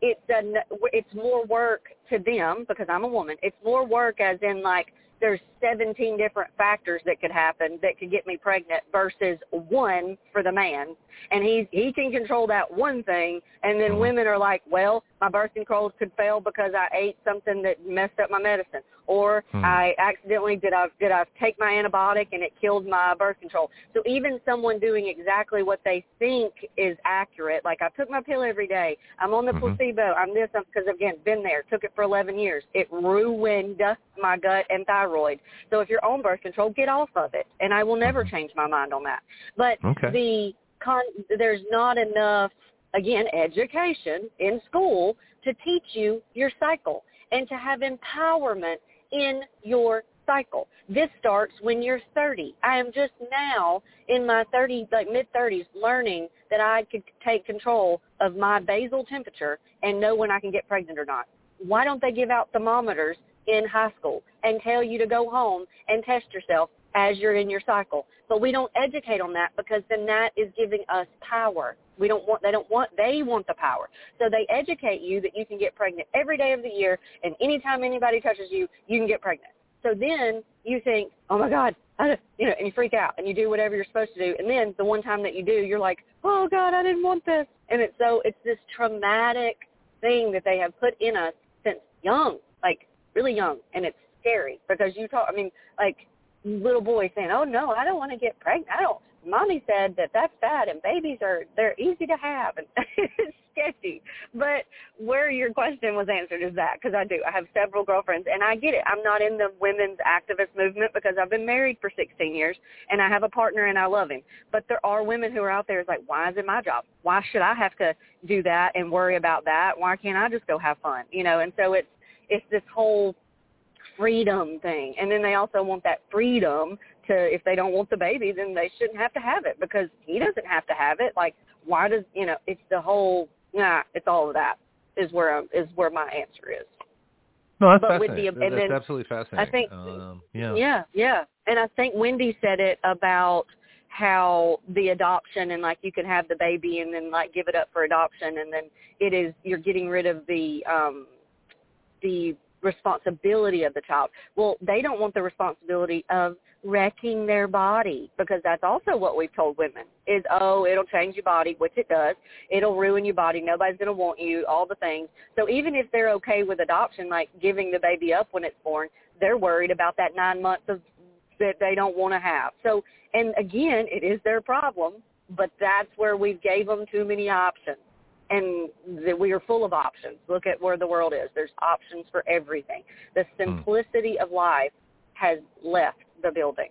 E: it's more work to them because I'm a woman. It's more work as in like there's 17 different factors that could happen that could get me pregnant versus one for the man. And he can control that one thing. And then women are like, well, my birth control could fail because I ate something that messed up my medicine. or I accidentally did I take my antibiotic and it killed my birth control. So even someone doing exactly what they think is accurate, like I took my pill every day, I'm on the placebo, I'm this, because again, been there, took it for 11 years. It ruined my gut and thyroid. So if you're on birth control, get off of it, and I will never change my mind on that. But there's not enough, again, education in school to teach you your cycle and to have empowerment in your cycle. This starts when you're 30. I am just now in my mid-30s learning that I could take control of my basal temperature and know when I can get pregnant or not. Why don't they give out thermometers in high school and tell you to go home and test yourself as you're in your cycle? But we don't educate on that, because then that is giving us power. They want the power. So they educate you that you can get pregnant every day of the year, and anytime anybody touches you, you can get pregnant. So then you think, oh my God, and you freak out and you do whatever you're supposed to do. And then the one time that you do, you're like, oh God, I didn't want this. And it's this traumatic thing that they have put in us since young, like really young. And it's scary because like little boys saying, oh no, I don't want to get pregnant. Mommy said that's bad, and babies they're easy to have, and it's sketchy. But where your question was answered is that, because I have several girlfriends, and I get it. I'm not in the women's activist movement because I've been married for 16 years, and I have a partner, and I love him. But there are women who are out there, it's like, why is it my job? Why should I have to do that and worry about that? Why can't I just go have fun? And so it's this whole freedom thing. And then they also want that freedom to, if they don't want the baby, then they shouldn't have to have it because he doesn't have to have it. Like, why does, it's the whole, it's all of that is where my answer is.
B: No, that's fascinating. That's absolutely fascinating.
E: I think, yeah. And I think Wendy said it about how the adoption and like you can have the baby and then like give it up for adoption, and then you're getting rid of the responsibility of the child. Well, they don't want the responsibility of wrecking their body, because that's also what we've told women is, it'll change your body, which it does. It'll ruin your body. Nobody's going to want you, all the things. So even if they're okay with adoption, like giving the baby up when it's born, they're worried about that 9 months that they don't want to have. So, and again, it is their problem, but that's where we gave them too many options. And we are full of options. Look at where the world is. There's options for everything. The simplicity of life has left the building.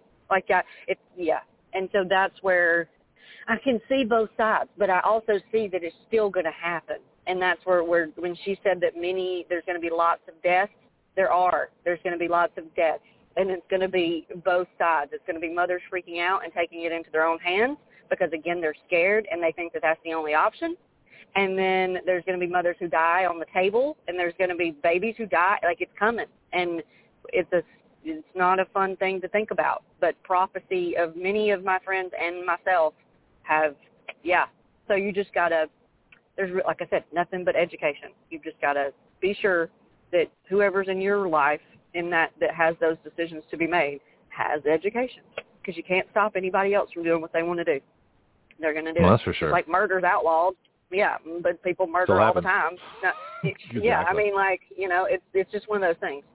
E: And so that's where I can see both sides, but I also see that it's still going to happen. And that's where when she said that there's going to be lots of deaths, there's going to be lots of deaths. And it's going to be both sides. It's going to be mothers freaking out and taking it into their own hands because, again, they're scared and they think that that's the only option. And then there's going to be mothers who die on the table, and there's going to be babies who die. Like, it's coming. And it's not a fun thing to think about. But prophecy of many of my friends and myself have, So you just got to, like I said, nothing but education. You've just got to be sure that whoever's in your life that has those decisions to be made has education, because you can't stop anybody else from doing what they want to do. They're going to do it.
B: That's for sure.
E: Like murder's outlawed. Yeah, but people murder all the time. No,
B: exactly.
E: Yeah, I mean, like, it's just one of those things.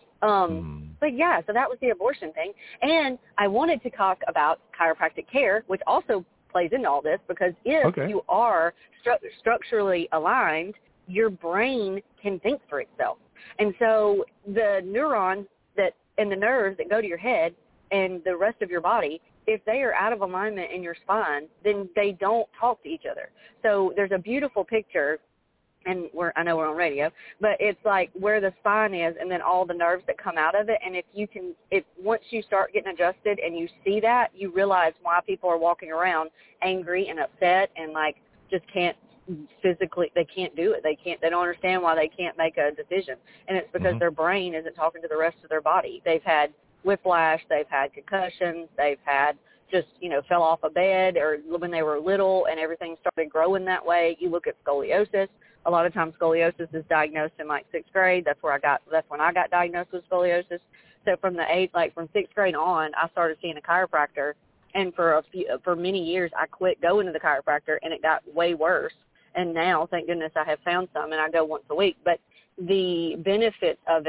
E: But yeah, so that was the abortion thing. And I wanted to talk about chiropractic care, which also plays into all this, because if you are structurally aligned, your brain can think for itself. And so the neurons and the nerves that go to your head and the rest of your body, if they are out of alignment in your spine, then they don't talk to each other. So there's a beautiful picture, and I know we're on radio, but it's like where the spine is and then all the nerves that come out of it. And once you start getting adjusted and you see that, you realize why people are walking around angry and upset and like just can't physically, they can't do it. They don't understand why they can't make a decision. And it's because their brain isn't talking to the rest of their body. They've had whiplash, they've had concussions, they've had just, fell off a bed or when they were little and everything started growing that way. You look at scoliosis. A lot of times scoliosis is diagnosed in like 6th grade. That's when I got diagnosed with scoliosis. So from from 6th grade on, I started seeing a chiropractor, and for many years I quit going to the chiropractor, and it got way worse. And now, thank goodness, I have found some, and I go once a week. But the benefits of it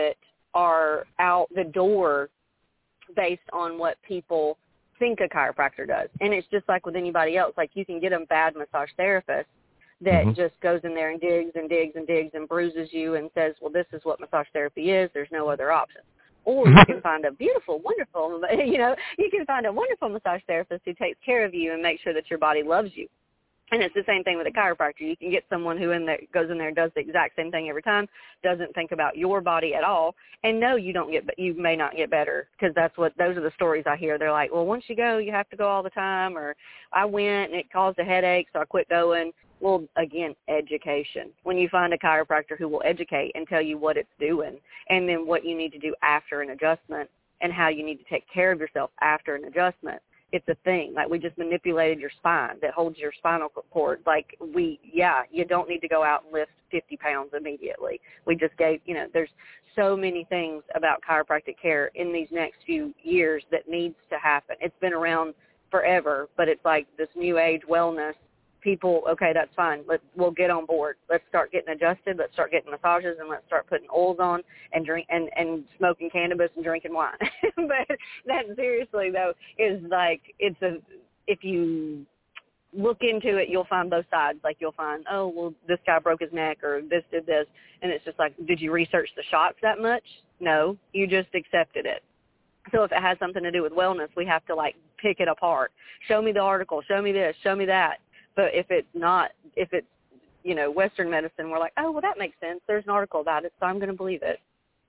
E: are out the door based on what people think a chiropractor does. And it's just like with anybody else. Like, you can get a bad massage therapist that just goes in there and digs and digs and digs and bruises you and says, well, this is what massage therapy is. There's no other option. Or you can find a beautiful, wonderful, you can find a wonderful massage therapist who takes care of you and makes sure that your body loves you. And it's the same thing with a chiropractor. You can get someone who goes in there and does the exact same thing every time, doesn't think about your body at all, and no, you may not get better, because those are the stories I hear. They're like, well, once you go, you have to go all the time, or I went and it caused a headache, so I quit going. Well, again, education. When you find a chiropractor who will educate and tell you what it's doing, and then what you need to do after an adjustment, and how you need to take care of yourself after an adjustment, it's a thing. Like, we just manipulated your spine that holds your spinal cord. Like, you don't need to go out and lift 50 pounds immediately. We just gave, there's so many things about chiropractic care in these next few years that needs to happen. It's been around forever, but it's like this new age wellness. People, okay, that's fine. We'll get on board. Let's start getting adjusted. Let's start getting massages, and let's start putting oils on and drink and smoking cannabis and drinking wine. But that, seriously though, is like, if you look into it, you'll find both sides. Like, you'll find, oh, well, this guy broke his neck, or this did this, and it's just like, did you research the shots that much? No, you just accepted it. So if it has something to do with wellness, we have to like pick it apart. Show me the article. Show me this. Show me that. But if it's Western medicine, we're like, oh, well, that makes sense. There's an article about it, so I'm going to believe it.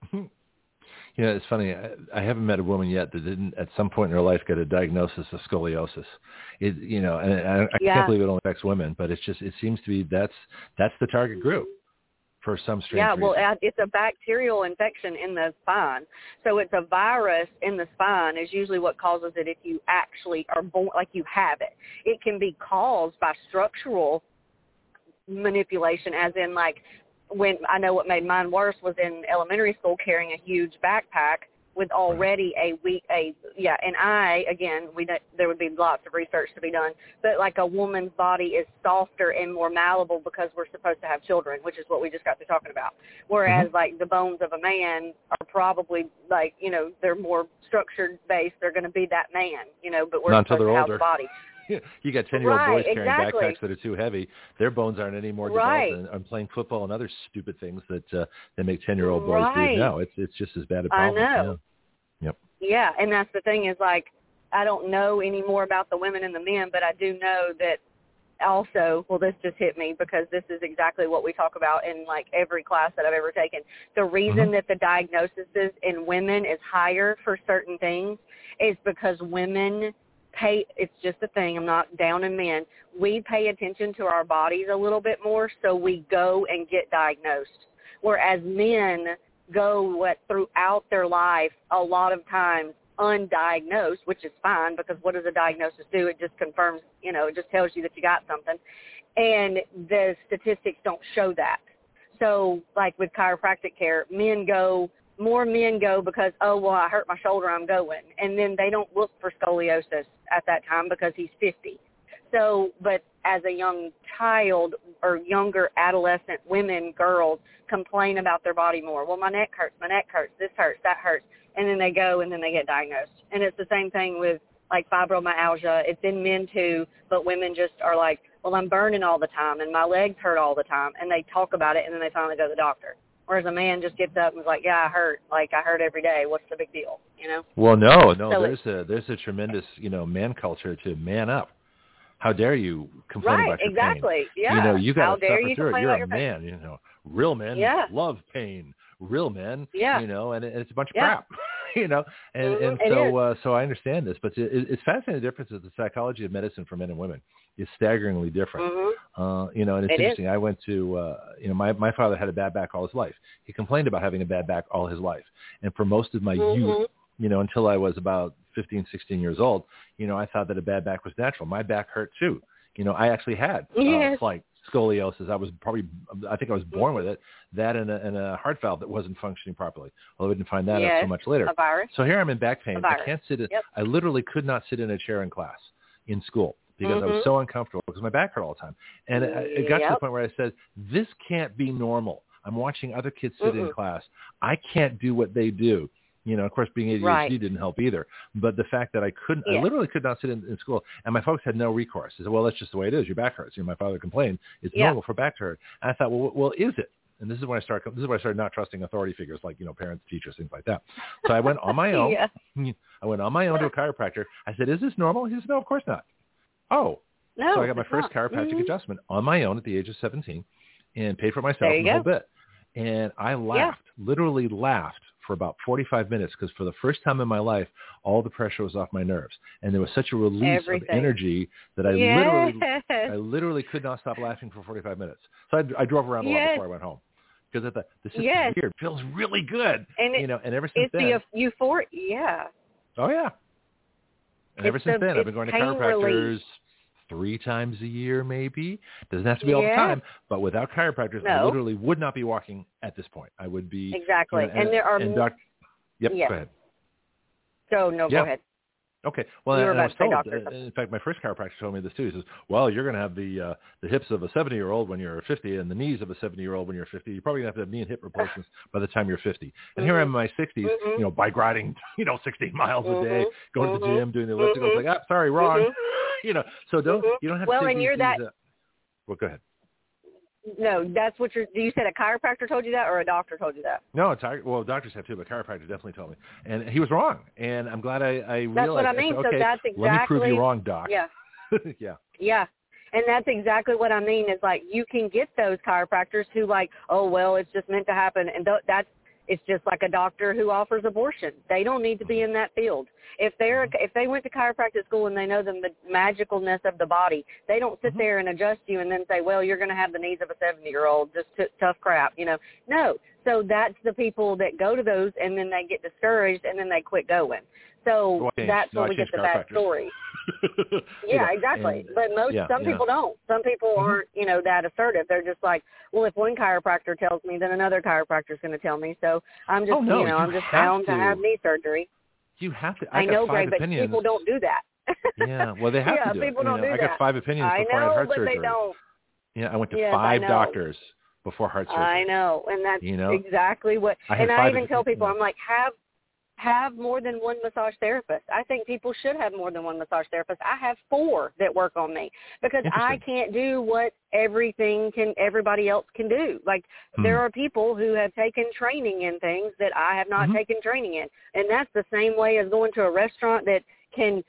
B: It's funny. I haven't met a woman yet that didn't, at some point in her life, get a diagnosis of scoliosis. And I can't believe it only affects women, but it seems to be that's the target group for some strange reason.
E: Well, it's a bacterial infection in the spine. So it's a virus in the spine is usually what causes it if you actually are born, like you have it. It can be caused by structural manipulation, as in, like, when I know what made mine worse was in elementary school, carrying a huge backpack with already there would be lots of research to be done, but like, a woman's body is softer and more malleable because we're supposed to have children, which is what we just got to talking about. Whereas like the bones of a man are probably like, they're more structured based. They're going to be that man, but we're supposed to have the body.
B: You got 10-year-old boys carrying backpacks that are too heavy. Their bones aren't any more developed and playing football and other stupid things that make 10-year-old boys do now. It's just as bad a problem.
E: I know.
B: Yep.
E: Yeah, and that's the thing is, like, I don't know any more about the women and the men, but I do know that also, well, this just hit me because this is exactly what we talk about in, like, every class that I've ever taken. The reason that the diagnosis in women is higher for certain things is because women it's just a thing. I'm not down in men. We pay attention to our bodies a little bit more, so we go and get diagnosed. Whereas men go throughout their life a lot of times undiagnosed, which is fine, because what does a diagnosis do? It just confirms, it just tells you that you got something. And the statistics don't show that. So like with chiropractic care, more men go because, oh, well, I hurt my shoulder, I'm going. And then they don't look for scoliosis at that time because he's 50. So, but as a young child or younger adolescent women, girls complain about their body more. Well, my neck hurts, this hurts, that hurts. And then they go and then they get diagnosed. And it's the same thing with like fibromyalgia. It's in men too, but women just are like, well, I'm burning all the time and my legs hurt all the time. And they talk about it and then they finally go to the doctor. Whereas a man just gets up and is like, yeah, I hurt. Like, I hurt every day. What's the big deal,
B: Well, no. So there's a tremendous, man culture to man up. How dare you complain about your
E: exactly.
B: pain?
E: Yeah.
B: You got to suffer through it. You're a
E: man.
B: Man. Real men love pain. Real men, and it's a bunch of crap, and so I understand this, but it's fascinating the difference of the psychology of medicine for men and women is staggeringly different. And it's interesting. I went to, my father had a bad back all his life. He complained about having a bad back all his life. And for most of my youth, until I was about 15, 16 years old, I thought that a bad back was natural. My back hurt too. I actually had slight scoliosis. I think I was born with it, that and a heart valve that wasn't functioning properly. Although I didn't find that out so much later.
E: A virus.
B: So here I'm in back pain. I can't sit. I literally could not sit in a chair in class in school because I was so uncomfortable because my back hurt all the time. And it got to the point where I said, this can't be normal. I'm watching other kids sit in class. I can't do what they do. You know, of course, being ADHD didn't help either. But the fact that I literally could not sit in school, and my folks had no recourse. They said, well, that's just the way it is. Your back hurts. You know, my father complained, it's normal for back to hurt. And I thought, well, is it? And this is when I started not trusting authority figures like, you know, parents, teachers, things like that. So I went on my own. I went on my own to a chiropractor. I said, is this normal? He said, no, of course not. Oh.
A: No,
B: so I got my first chiropractic adjustment on my own at the age of 17 and paid for myself a whole bit. And I literally laughed for about 45 minutes because for the first time in my life, all the pressure was off my nerves. And there was such a release of energy that I literally could not stop laughing for 45 minutes. So I drove around a lot before I went home. Because I thought, this is weird. It feels really good. And and ever since then.
E: It's the euphoria.
B: Oh, yeah. And ever since then, I've been going to chiropractors 3 times a year, maybe. Doesn't have to be all the time, but without chiropractors, I literally would not be walking at this point. I would be
E: exactly. And there are.
B: Go ahead.
E: Go ahead.
B: Okay. Well, I was told. In fact, my first chiropractor told me this too. He says, "Well, you're going to have the hips of a 70-year-old when you're 50, and the knees of a 70-year-old when you're 50. You're probably going to have knee and hip replacements by the time you're 50." And here I'm in my 60s, you know, bike riding, 16 miles a day, going to the gym, doing the ellipticals. Like, sorry, wrong. You know, so you don't have to take these, well, go ahead.
E: No, that's what you said a chiropractor told you that or a doctor told you that?
B: No, doctors have too, but chiropractor definitely told me. And he was wrong. And I'm glad I realized. That's what I mean. I said, okay, so that's exactly, let me prove you wrong, doc.
E: Yeah.
B: Yeah.
E: And that's exactly what I mean is like you can get those chiropractors who like, oh, well, it's just meant to happen. And it's just like a doctor who offers abortion. They don't need to be in that field. If they went to chiropractic school and they know the magicalness of the body, they don't sit there and adjust you and then say, well, you're going to have the knees of a 70-year-old, just tough crap, you know. No. So that's the people that go to those and then they get discouraged and then they quit going. So that's where we get the bad story. Exactly. But some people don't. Some people aren't, that assertive. They're just like, well, if one chiropractor tells me, then another chiropractor is going to tell me. So I'm just, I'm just bound to have knee surgery.
B: You have to.
E: I know, Greg, but people don't do that.
B: Yeah, well, they have to do
E: people
B: it.
E: don't do that.
B: I got 5 opinions before I had heart surgery.
E: They don't.
B: Yeah, I went to 5 doctors before heart surgery.
E: I know, and that's exactly what. And I even tell people, I'm like, have more than one massage therapist. I think people should have more than one massage therapist. I have 4 that work on me because I can't do what everybody else can do. Like there are people who have taken training in things that I have not taken training in. And that's the same way as going to a restaurant that can,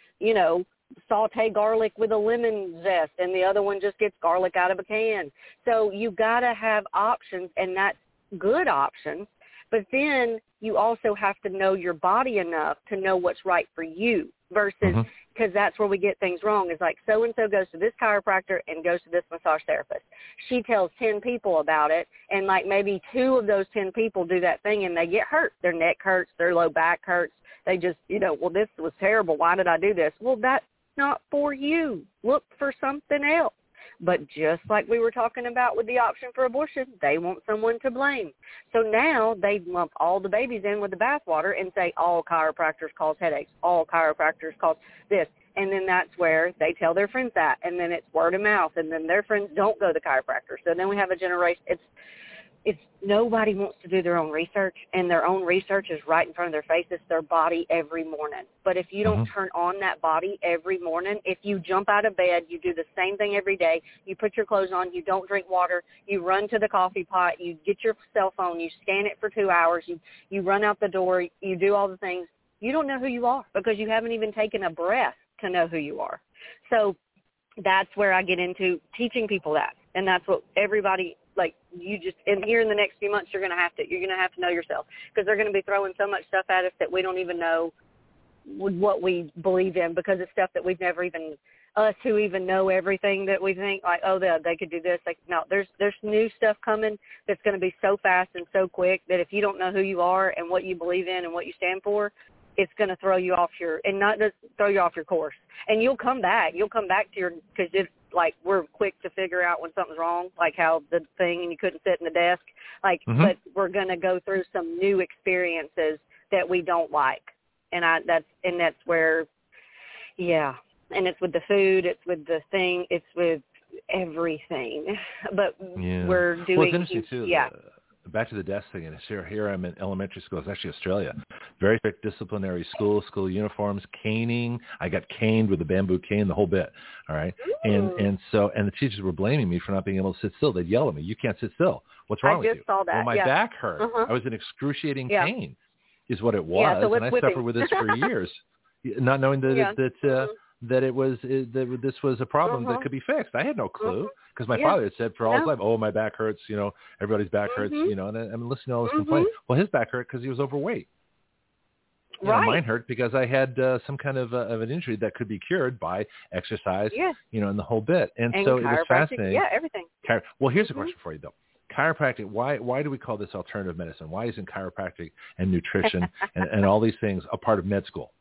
E: saute garlic with a lemon zest and the other one just gets garlic out of a can. So you got to have options, and that's good options. But then you also have to know your body enough to know what's right for you versus because that's where we get things wrong. It's like so-and-so goes to this chiropractor and goes to this massage therapist. She tells 10 people about it, and like maybe 2 of those 10 people do that thing and they get hurt. Their neck hurts, their low back hurts. They just, well, this was terrible. Why did I do this? Well, that's not for you. Look for something else. But just like we were talking about with the option for abortion, they want someone to blame. So now they lump all the babies in with the bathwater and say all chiropractors cause headaches, all chiropractors cause this. And then that's where they tell their friends that. And then it's word of mouth. And then their friends don't go to chiropractors. So then we have a generation. It's nobody wants to do their own research, and their own research is right in front of their face. It's their body every morning. But if you don't turn on that body every morning, if you jump out of bed, you do the same thing every day, you put your clothes on, you don't drink water, you run to the coffee pot, you get your cell phone, you scan it for 2 hours, you run out the door, you do all the things, you don't know who you are because you haven't even taken a breath to know who you are. So that's where I get into teaching people that. And that's what everybody, like and here in the next few months, you're going to have to know yourself because they're going to be throwing so much stuff at us that we don't even know what we believe in because it's stuff that we've never even, us who even know everything that we think like, oh, they could do this. No, there's new stuff coming that's going to be so fast and so quick that if you don't know who you are and what you believe in and what you stand for, it's going to throw you off not just throw you off your course. And you'll come back to because it's like we're quick to figure out when something's wrong, like how the thing and you couldn't sit in the desk, but we're going to go through some new experiences that we don't like. And that's where, and it's with the food, it's with the thing, it's with everything. But we're doing,
B: well, it's interesting too. back to the desk thing, and here I'm in elementary school. It's actually Australia. Very strict disciplinary school uniforms, caning. I got caned with a bamboo cane, the whole bit. All right. And the teachers were blaming me for not being able to sit still. They'd yell at me, "You can't sit still. What's wrong with you?"
E: I just saw that.
B: Well, my back hurt. I was in excruciating pain is what it was.
E: Yeah, so
B: and I suffered with this for years, not knowing that this was a problem that could be fixed. I had no clue because my father had said for all his life, "Oh, my back hurts." Everybody's back hurts. And I'm listening to all this complaint. Well, his back hurt because he was overweight. Mine hurt because I had some kind of an injury that could be cured by exercise. And the whole bit. And so it was fascinating.
E: Yeah, everything.
B: Well, here's a question for you though. Chiropractic, why do we call this alternative medicine? Why isn't chiropractic and nutrition and all these things a part of med school?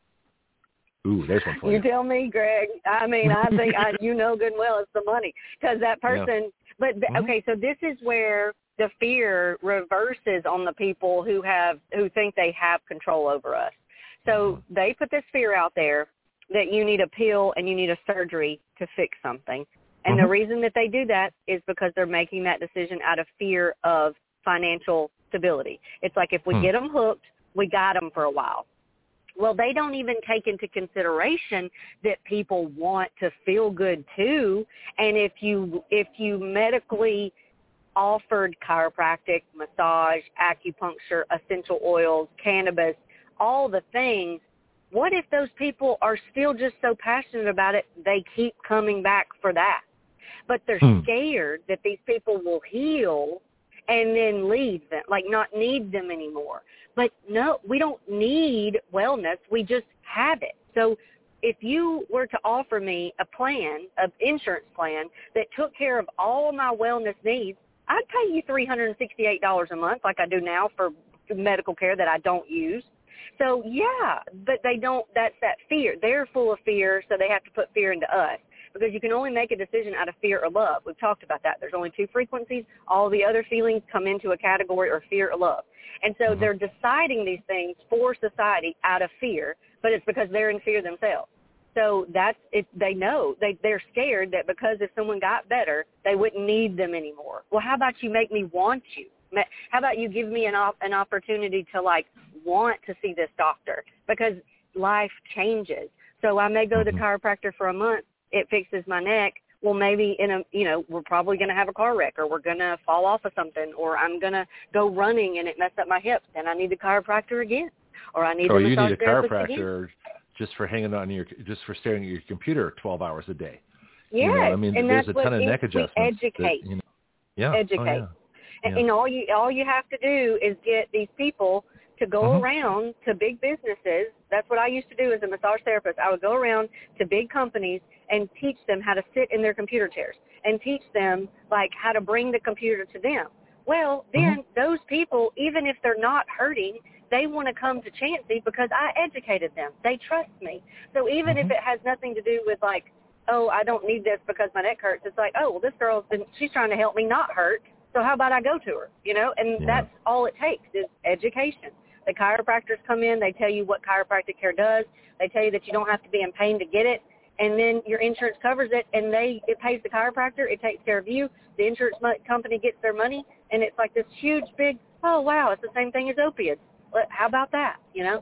B: Ooh, there's one for you.
E: You tell me, Greg. I mean, I think you know good and well it's the money because that person. But okay, so this is where the fear reverses on the people who think they have control over us. So they put this fear out there that you need a pill and you need a surgery to fix something. And the reason that they do that is because they're making that decision out of fear of financial stability. It's like if we get them hooked, we got them for a while. Well, they don't even take into consideration that people want to feel good too. And if you medically offered chiropractic, massage, acupuncture, essential oils, cannabis, all the things, what if those people are still just so passionate about it, they keep coming back for that? But they're scared that these people will heal and then leave them, like not need them anymore. But no, we don't need wellness. We just have it. So if you were to offer me a plan, an insurance plan that took care of all my wellness needs, I'd pay you $368 a month like I do now for medical care that I don't use. So, yeah, but they don't, that's that fear. They're full of fear, so they have to put fear into us. Because you can only make a decision out of fear or love. We've talked about that. There's only two frequencies. All the other feelings come into a category or fear or love. And so they're deciding these things for society out of fear, but it's because they're in fear themselves. So that's it. They know they're scared that because if someone got better, they wouldn't need them anymore. Well, how about you make me want you? How about you give me an opportunity to want to see this doctor, because life changes. So I may go to the chiropractor for a month. It fixes my neck. Well, maybe we're probably going to have a car wreck, or we're going to fall off of something, or I'm going to go running and it messed up my hips, and I need the chiropractor again, or I need the massage therapist again.
B: Or you need a chiropractor just for hanging on just for staring at your computer 12 hours a day.
E: Yeah,
B: and there's a ton of neck adjustments.
E: Educate. Educate.
B: Oh, yeah.
E: And all you have to do is get these people to go around to big businesses. That's what I used to do as a massage therapist. I would go around to big companies and teach them how to sit in their computer chairs and teach them how to bring the computer to them. Well, then those people, even if they're not hurting, they want to come to Chancey because I educated them. They trust me. So even if it has nothing to do with oh, I don't need this because my neck hurts, it's oh, well, this she's trying to help me not hurt. So how about I go to her, And that's all it takes is education. The chiropractors come in. They tell you what chiropractic care does. They tell you that you don't have to be in pain to get it. And then your insurance covers it, and it pays the chiropractor. It takes care of you. The insurance company gets their money, and it's this huge, big, oh, wow, it's the same thing as opiates. How about that,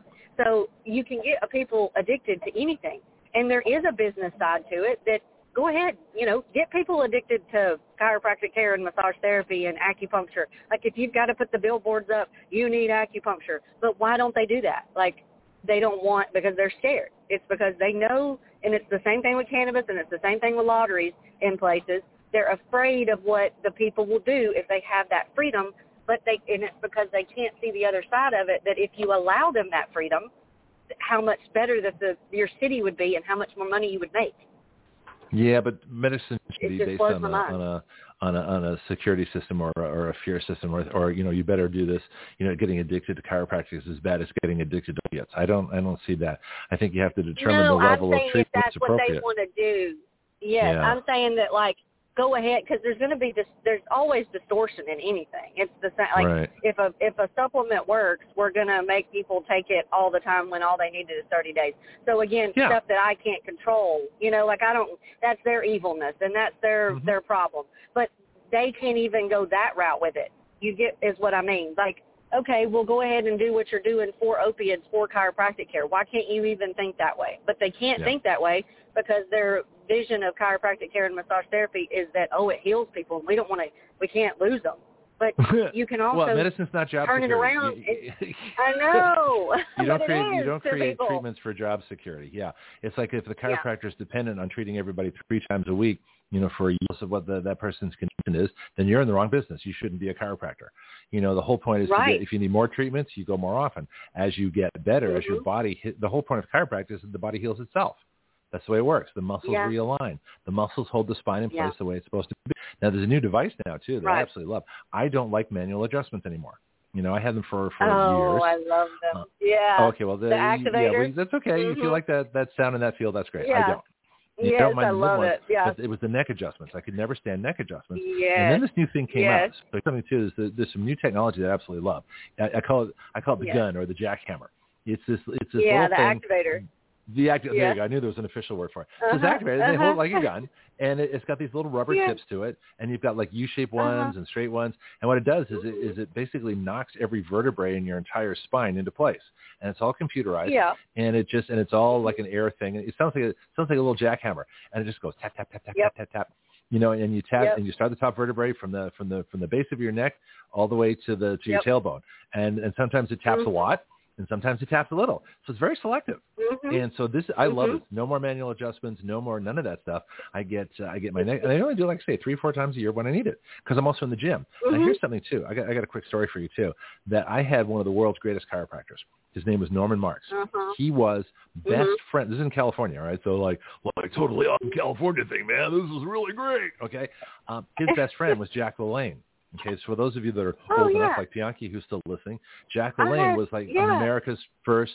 E: So you can get people addicted to anything. And there is a business side to it that, go ahead, get people addicted to chiropractic care and massage therapy and acupuncture. If you've got to put the billboards up, you need acupuncture. But why don't they do that? They don't want, because they're scared. It's because they know, and it's the same thing with cannabis, and it's the same thing with lotteries in places. They're afraid of what the people will do if they have that freedom, and it's because they can't see the other side of it, that if you allow them that freedom, how much better that your city would be and how much more money you would make.
B: Yeah, but medicine should be based on a security system or a fear system, or you better do this. Getting addicted to chiropractic is as bad as getting addicted to opiates. I don't see that. I think you have to determine the level of treatment that's appropriate.
E: If that's what they want to do. Yes, yeah. I'm saying that go ahead, because there's going to be there's always distortion in anything. It's the same.
B: Right.
E: If a supplement works, we're going to make people take it all the time when all they needed is 30 days. So again, stuff that I can't control. I don't. That's their evilness, and that's their problem. But they can't even go that route with it. You get is what I mean. Like, okay, well, go ahead and do what you're doing for opiates, for chiropractic care. Why can't you even think that way? But they can't think that way because their vision of chiropractic care and massage therapy is that, it heals people, and we can't lose them. But you can also
B: well, medicine's not job
E: turn
B: security.
E: it around. I know.
B: You don't create
E: people.
B: treatments for job security. Yeah, it's like if the chiropractor is dependent on treating everybody 3 times a week, for use of what that person's condition is, then you're in the wrong business. You shouldn't be a chiropractor. The whole point is if you need more treatments, you go more often. As you get better, as your body the whole point of chiropractic is that the body heals itself. That's the way it works. The muscles realign. The muscles hold the spine in place the way it's supposed to be. Now, there's a new device now, too, that I absolutely love. I don't like manual adjustments anymore. I had them for years.
E: Oh, I love them.
B: Okay, well, the activators. That's okay. If you like that sound and that feel, that's great.
E: Yeah.
B: I don't.
E: Yes, I love it. Yeah.
B: It was the neck adjustments. I could never stand neck adjustments.
E: Yes.
B: And then this new thing came out. So something too is there's some new technology that I absolutely love. I call it the gun or the jackhammer. It's this little
E: the
B: thing.
E: Activator.
B: There you go. I knew there was an official word for it. So it's activated. They hold it like a gun, and it's got these little rubber tips to it, and you've got like U-shaped ones and straight ones. And what it does is it basically knocks every vertebrae in your entire spine into place, and it's all computerized.
E: Yeah.
B: And it's all like an air thing. It sounds like a little jackhammer, and it just goes tap tap tap tap tap tap tap. And you tap and you start the top vertebrae from the base of your neck all the way to your tailbone, and sometimes it taps a lot. And sometimes it taps a little. So it's very selective. And so I love it. No more manual adjustments, none of that stuff. I get my neck, and I only do, like I say, 3 or 4 times a year when I need it, because I'm also in the gym. Now here's something too. I got a quick story for you too, that I had one of the world's greatest chiropractors. His name was Norman Marks. He was best friend. This is in California, right? So like totally awesome California thing, man. This is really great. Okay. His best friend was Jack LaLanne. Okay, so for those of you that are old enough, like Bianchi, who's still listening, Jack LaLanne was like America's first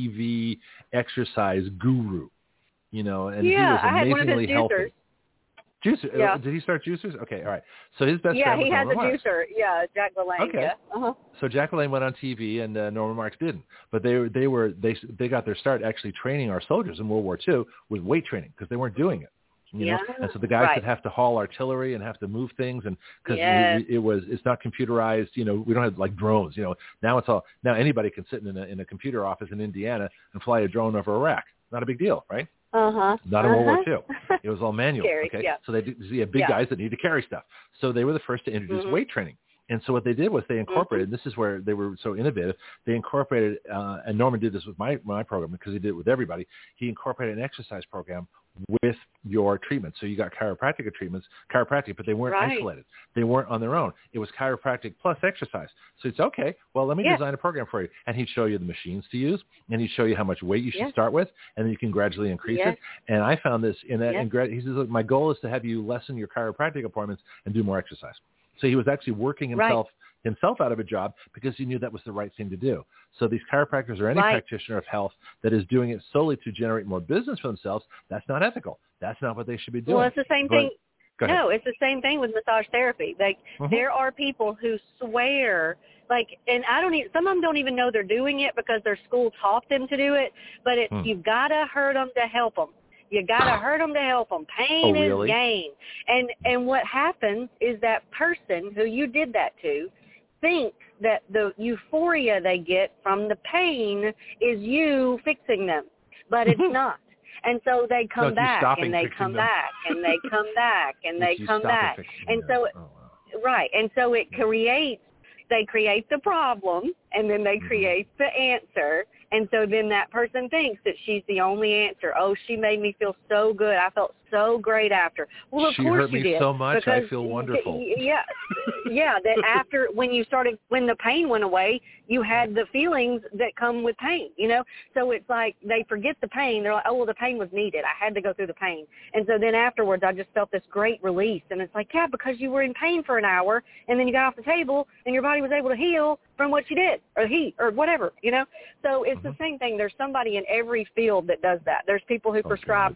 B: TV exercise guru, and he was amazingly healthy. Juicer? Yeah. Did he start Juicers? Okay, all right. So his best friend was
E: he had
B: Norman
E: the
B: Marks.
E: juicer. Yeah, Jack LaLanne.
B: Okay.
E: Yeah.
B: So Jack LaLanne went on TV, and Norman Marks didn't. But they got their start actually training our soldiers in World War II with weight training, because they weren't doing it. And so the guys that have to haul artillery and have to move things, and because it's not computerized, we don't have like drones, now anybody can sit in a computer office in Indiana and fly a drone over Iraq. Not a big deal, right? Not in World War II. It was all manual. Okay, so they have big guys that need to carry stuff. So they were the first to introduce weight training. And so what they did was they incorporated, and this is where they were so innovative, they incorporated, and Norman did this with my program because he did it with everybody, he incorporated an exercise program with your treatment. So you got chiropractic, but they weren't isolated. They weren't on their own. It was chiropractic plus exercise. So it's okay, well, let me design a program for you. And he'd show you the machines to use, and he'd show you how much weight you should start with, and then you can gradually increase it. And I found this in that, he says, look, my goal is to have you lessen your chiropractic appointments and do more exercise. So he was actually working himself out of a job because he knew that was the right thing to do. So these chiropractors or any practitioner of health that is doing it solely to generate more business for themselves, that's not ethical. That's not what they should be doing.
E: Well, it's the same thing. No, it's the same thing with massage therapy. Like there are people who swear, and some of them don't even know they're doing it because their school taught them to do it. But you've got to hurt them to help them. You got to hurt them to help them. Pain is gain. And what happens is that person who you did that to thinks that the euphoria they get from the pain is you fixing them. But it's not. And so they come back, and they come back, and they come back, and they come back. And so, and so it creates, they create the problem, and then they create the answer. And so then that person thinks that she's the only answer. Oh, she made me feel so good. I felt so great after. Well, of course you did.
B: She hurt me so much, I feel wonderful.
E: That after, when the pain went away, you had the feelings that come with pain, So it's like they forget the pain. They're like, oh, well, the pain was needed. I had to go through the pain. And so then afterwards, I just felt this great release. And it's like, because you were in pain for an hour, and then you got off the table, and your body was able to heal from what you did, or whatever, So it's the same thing. There's somebody in every field that does that. There's people who prescribe,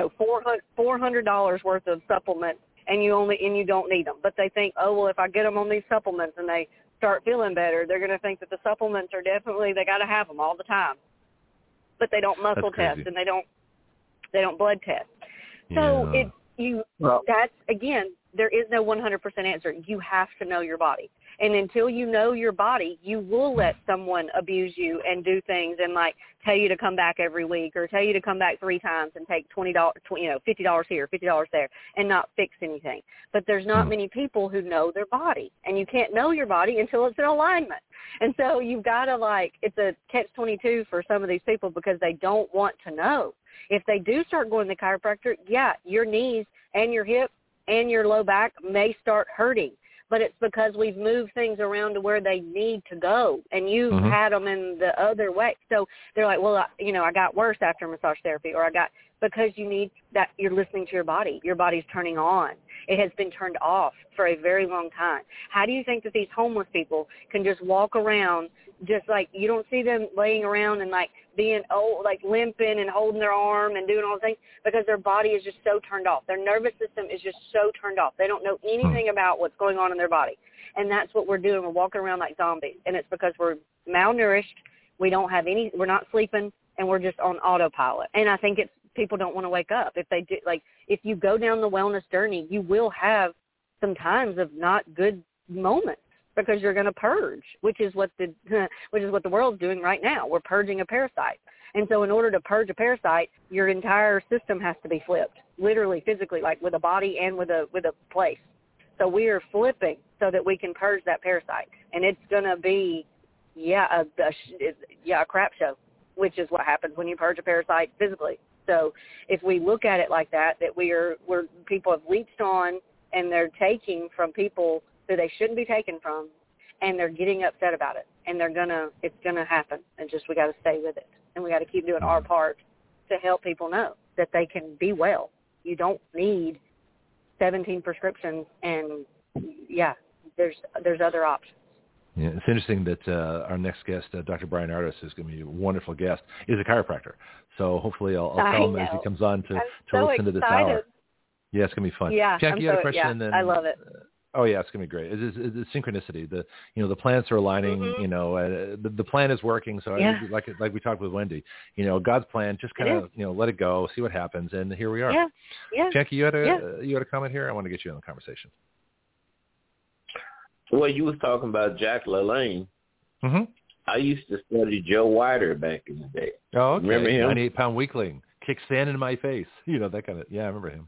E: $400 worth of supplements, and you don't need them. But they think, oh, well, if I get them on these supplements and they start feeling better, they're going to think that the supplements are they got to have them all the time. But they don't muscle test, and they don't blood test. So that's, again, there is no 100% answer. You have to know your body. And until you know your body, you will let someone abuse you and do things and like tell you to come back every week or tell you to come back 3 times and take $50 here, $50 there and not fix anything. But there's not many people who know their body, and you can't know your body until it's in alignment. And so you've got to it's a catch-22 for some of these people because they don't want to know. If they do start going to the chiropractor, your knees and your hip and your low back may start hurting. But it's because we've moved things around to where they need to go, and you've had them in the other way. So they're like, well, I got worse after massage therapy, or because you need that, you're listening to your body. Your body's turning on. It has been turned off for a very long time. How do you think that these homeless people can just walk around just like you don't see them laying around and like being limping and holding their arm and doing all the things? Because their body is just so turned off. Their nervous system is just so turned off. They don't know anything about what's going on in their body. And that's what we're doing. We're walking around like zombies. And it's because we're malnourished. We're not sleeping, and we're just on autopilot. And I think people don't want to wake up. If they do, if you go down the wellness journey, you will have some times of not good moments because you're going to purge, which is what the world's doing right now. We're purging a parasite. And so in order to purge a parasite, your entire system has to be flipped, literally, physically, like with a body and with a place. So we are flipping so that we can purge that parasite. And it's going to be, a crap show, which is what happens when you purge a parasite physically. So if we look at it like that we're people have leached on and they're taking from people who they shouldn't be taken from, and they're getting upset about it. And it's gonna happen. And just we got to stay with it. And we got to keep doing our part to help people know that they can be well. You don't need 17 prescriptions, and there's other options.
B: Yeah, it's interesting that our next guest, Dr. Bryan Ardis, is going to be a wonderful guest, is a chiropractor. So hopefully I'll tell him as he comes on to listen to this hour. Yeah, it's going to be fun.
E: Yeah,
B: Jackie, you had a question?
E: I love it.
B: Oh yeah, it's gonna be great. It's synchronicity. The planets are aligning. The plan is working. So like we talked with Wendy, God's plan. Just kind of let it go, see what happens, and here we are.
E: Yeah.
B: Jackie, you had a comment here. I want to get you in the conversation.
F: Well, you was talking about Jack LaLanne.
B: Mm-hmm.
F: I used to study Joe Weider back in the day.
B: Oh, okay.
F: Remember him?
B: 98-pound weakling, kick sand in my face. That kind of. Yeah, I remember him.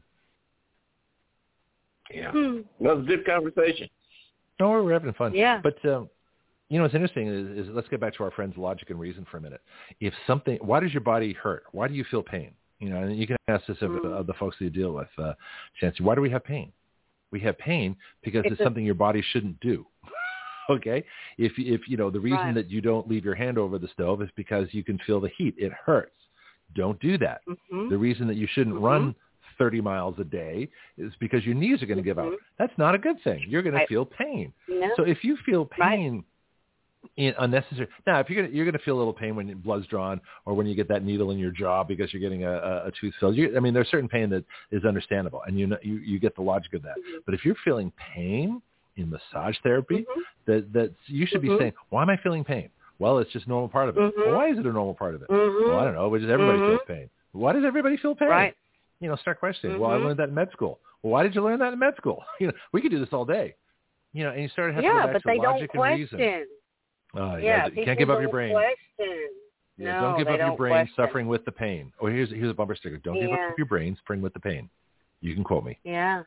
F: Yeah, that was a good conversation.
B: No, we were having fun.
E: Yeah.
B: But, what's interesting is let's get back to our friend's logic and reason for a minute. Why does your body hurt? Why do you feel pain? And you can ask this of the folks that you deal with, Chancy. Why do we have pain? We have pain because it's something your body shouldn't do. Okay? If the reason that you don't leave your hand over the stove is because you can feel the heat. It hurts. Don't do that. Mm-hmm. The reason that you shouldn't run 30 miles a day is because your knees are going to give out. That's not a good thing. You're going to feel pain. No. So if you feel pain unnecessary, now if you're going to feel a little pain when your blood's drawn or when you get that needle in your jaw because you're getting a tooth filled, there's certain pain that is understandable, and you get the logic of that. But if you're feeling pain in massage therapy, that you should be saying, why am I feeling pain? Well, it's just a normal part of it. Well, why is it a normal part of it? Well, I don't know, but just everybody feels pain. Why does everybody feel pain?
E: Right.
B: Start questioning. Well, I learned that in med school. Well, why did you learn that in med school? We could do this all day. And you start having to go back to logic and reason. You can't give up your brain. Don't give up your brain suffering with the pain. Oh, here's a bumper sticker. Don't give up your brain suffering with the pain. You can quote me.
E: Yeah.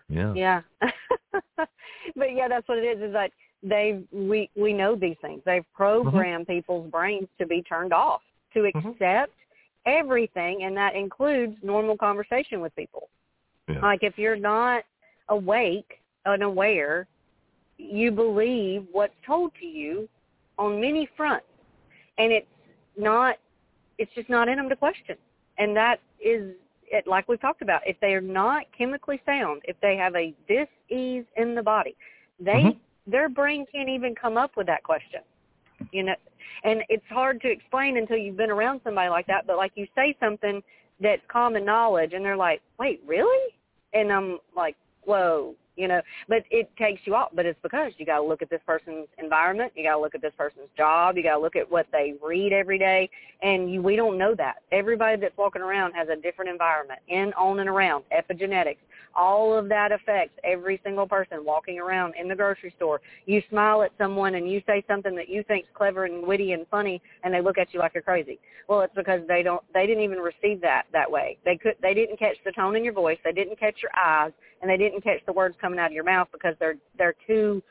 E: But that's what it is. Is that we know these things. They've programmed people's brains to be turned off, to accept everything, and that includes normal conversation with people. Like if you're not awake and aware, you believe what's told to you on many fronts, and it's just not in them to question. And that is it, like we've talked about. If they are not chemically sound, if they have a dis-ease in the body, their brain can't even come up with that question. And it's hard to explain until you've been around somebody like that. But like you say something that's common knowledge, and they're like, "Wait, really?" And I'm like, "Whoa, you know, but it takes you off. But it's because you got to look at this person's environment. You got to look at this person's job. You got to look at what they read every day. And we don't know that. Everybody that's walking around has a different environment in, on, and around, epigenetics. All of that affects every single person walking around in the grocery store. You smile at someone and you say something that you think's clever and witty and funny, and they look at you like you're crazy. Well, it's because they didn't even receive that way. They didn't catch the tone in your voice. They didn't catch your eyes, and they didn't catch the words coming out of your mouth because they're too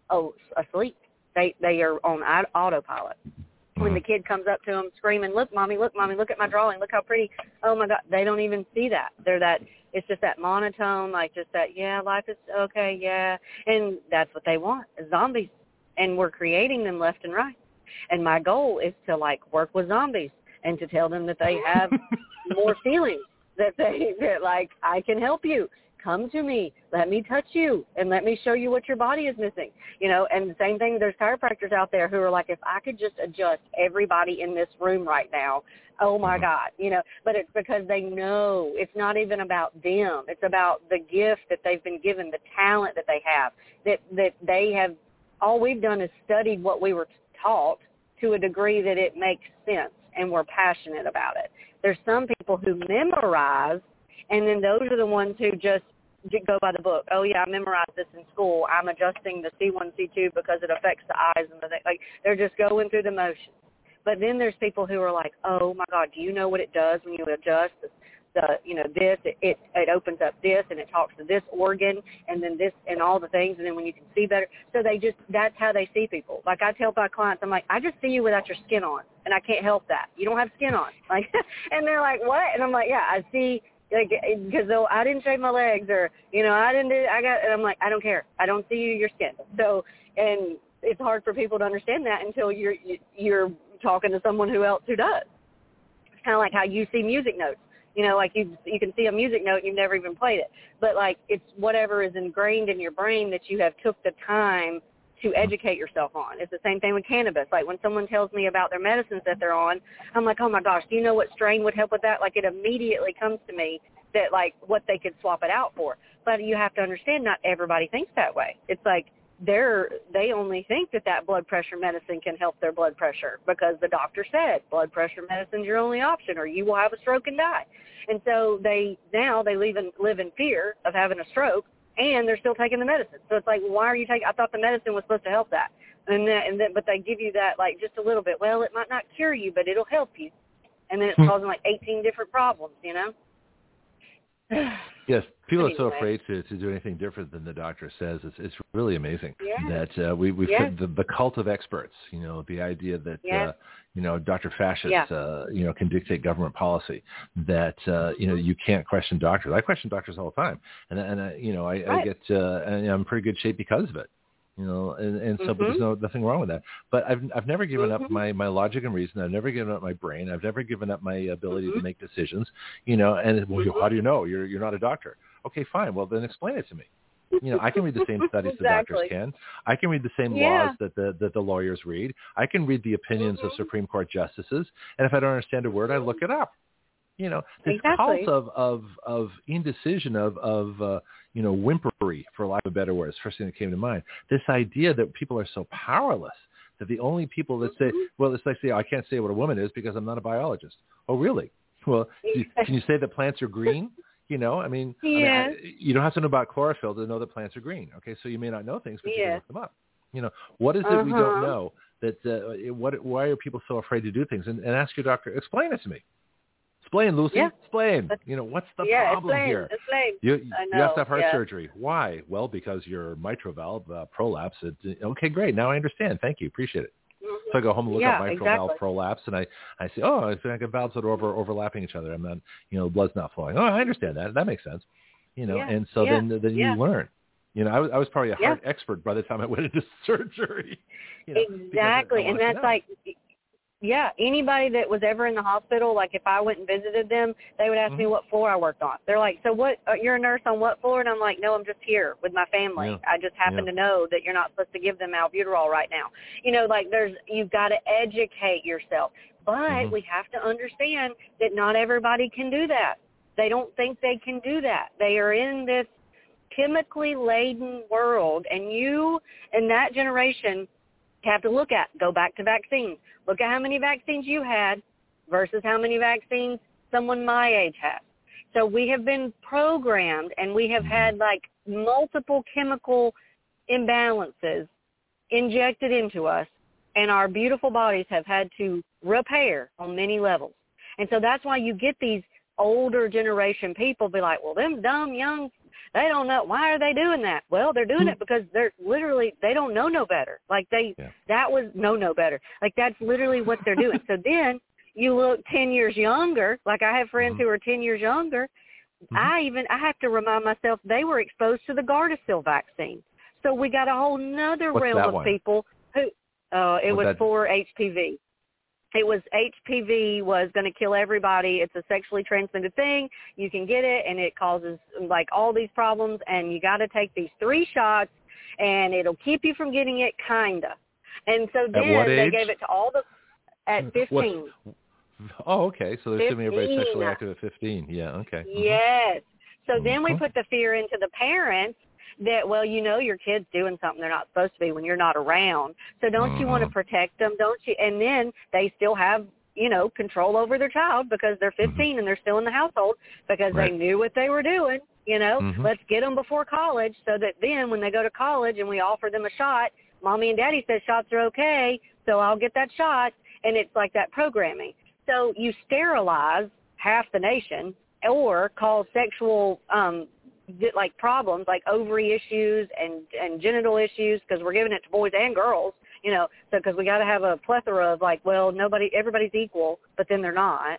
E: asleep. They are on autopilot. When the kid comes up to them screaming, look, mommy, look at my drawing, look how pretty. Oh, my God, they don't even see that. It's just that monotone, like just that, yeah, life is okay, yeah. And that's what they want, zombies. And we're creating them left and right. And my goal is to, like, work with zombies and to tell them that they have more feelings, that like, I can help you. Come to me, let me touch you, and let me show you what your body is missing, you know. And the same thing, there's chiropractors out there who are like, if I could just adjust everybody in this room right now, oh, my God, you know. But it's because they know it's not even about them. It's about the gift that they've been given, the talent that they have, that they have. All we've done is studied what we were taught to a degree that it makes sense, and we're passionate about it. There's some people who memorize, and then those are the ones who just go by the book. Oh, yeah, I memorized this in school. I'm adjusting the C1, C2 because it affects the eyes and the thing. Like, they're just going through the motions. But then there's people who are like, oh, my God, do you know what it does when you adjust this? It opens up this, and it talks to this organ, and then this, and all the things, and then when you can see better. So that's how they see people. Like, I tell my clients, I'm like, I just see you without your skin on, and I can't help that. You don't have skin on. Like, and they're like, what? And I'm like, yeah, I see. Like, because though I didn't shave my legs, or, you know, and I'm like, I don't care. I don't see your skin. So, and it's hard for people to understand that until you're talking to someone who does. It's kind of like how you see music notes. You know, like you can see a music note and you've never even played it. But, like, it's whatever is ingrained in your brain that you have took the time to educate yourself on. It's the same thing with cannabis. Like, when someone tells me about their medicines that they're on, I'm like, oh, my gosh, do you know what strain would help with that? Like, it immediately comes to me that, like, what they could swap it out for. But you have to understand, not everybody thinks that way. It's like they only think that blood pressure medicine can help their blood pressure because the doctor said blood pressure medicine's your only option, or you will have a stroke and die. And so they live in fear of having a stroke, and they're still taking the medicine. So it's like, why are you taking? I thought the medicine was supposed to help that, but they give you that, like, just a little bit. Well, it might not cure you, but it'll help you, and then it's causing like 18 different problems, you know.
B: Yes, people are so afraid to do anything different than the doctor says. It's really amazing that we've put the cult of experts. You know, the idea that Dr. Fascists can dictate government policy. That you can't question doctors. I question doctors all the time, and I get and I'm in pretty good shape because of it. You know, and so but there's nothing wrong with that. But I've never given up my logic and reason. I've never given up my brain. I've never given up my ability to make decisions. You know, and how do you know? You're not a doctor. Okay, fine. Well, then explain it to me. You know, I can read the same studies the doctors can. I can read the same laws that the lawyers read. I can read the opinions of Supreme Court justices. And if I don't understand a word, I look it up. You know, this cult of indecision, of whimpery, for lack of a better word, is the first thing that came to mind. This idea that people are so powerless that the only people that say, well, it's like, say, I can't say what a woman is because I'm not a biologist. Oh, really? Well, can you say that plants are green? You know, I mean, you don't have to know about chlorophyll to know that plants are green. Okay, so you may not know things, but you can look them up. You know, what is it we don't know? Why are people so afraid to do things? And ask your doctor, explain it to me. Explain, Lucy. Yeah. Explain. You know, what's the problem here?
E: Explain.
B: You have to have heart surgery. Why? Well, because your mitral valve prolapsed. Okay, great. Now I understand. Thank you. Appreciate it. So I go home and look up mitral valve prolapse, and I say, oh, it's like valves that are overlapping each other. I'm not, blood's not flowing. Oh, I understand that. That makes sense. You know, and so then you learn. You know, I was probably a heart expert by the time I went into surgery. You know,
E: exactly, and that's like. Yeah, anybody that was ever in the hospital, like if I went and visited them, they would ask me what floor I worked on. They're like, so what, you're a nurse on what floor? And I'm like, no, I'm just here with my family. Yeah. I just happen to know that you're not supposed to give them albuterol right now. You know, like you've got to educate yourself. But we have to understand that not everybody can do that. They don't think they can do that. They are in this chemically laden world, and you and that generation have to go back to vaccines. Look at how many vaccines you had versus how many vaccines someone my age has. So we have been programmed, and we have had like multiple chemical imbalances injected into us, and our beautiful bodies have had to repair on many levels. And so that's why you get these older generation people be like, well, them dumb young, they don't know. Why are they doing that? Well, they're doing it because they're literally, they don't know no better. Like that was no better. Like that's literally what they're doing. So then you look 10 years younger, like I have friends who are 10 years younger. I have to remind myself they were exposed to the Gardasil vaccine. So we got a whole nother realm of people who, it was for HPV. It was HPV was going to kill everybody. It's a sexually transmitted thing. You can get it, and it causes like all these problems, and you got to take these 3 shots, and it'll keep you from getting it, kinda. And so then they gave it to all the at 15.
B: Oh, okay. So they're assuming everybody's sexually active at 15. Yeah, okay.
E: Yes. So then we put the fear into the parents that, well, you know your kid's doing something they're not supposed to be when you're not around. So don't you want to protect them? Don't you? And then they still have, control over their child because they're 15 and they're still in the household because they knew what they were doing. Let's get them before college so that then when they go to college and we offer them a shot, mommy and daddy says shots are okay, so I'll get that shot. And it's like that programming. So you sterilize half the nation or cause sexual like problems like ovary issues and genital issues because we're giving it to boys and girls, so because we got to have a plethora of like, well, everybody's equal, but then they're not.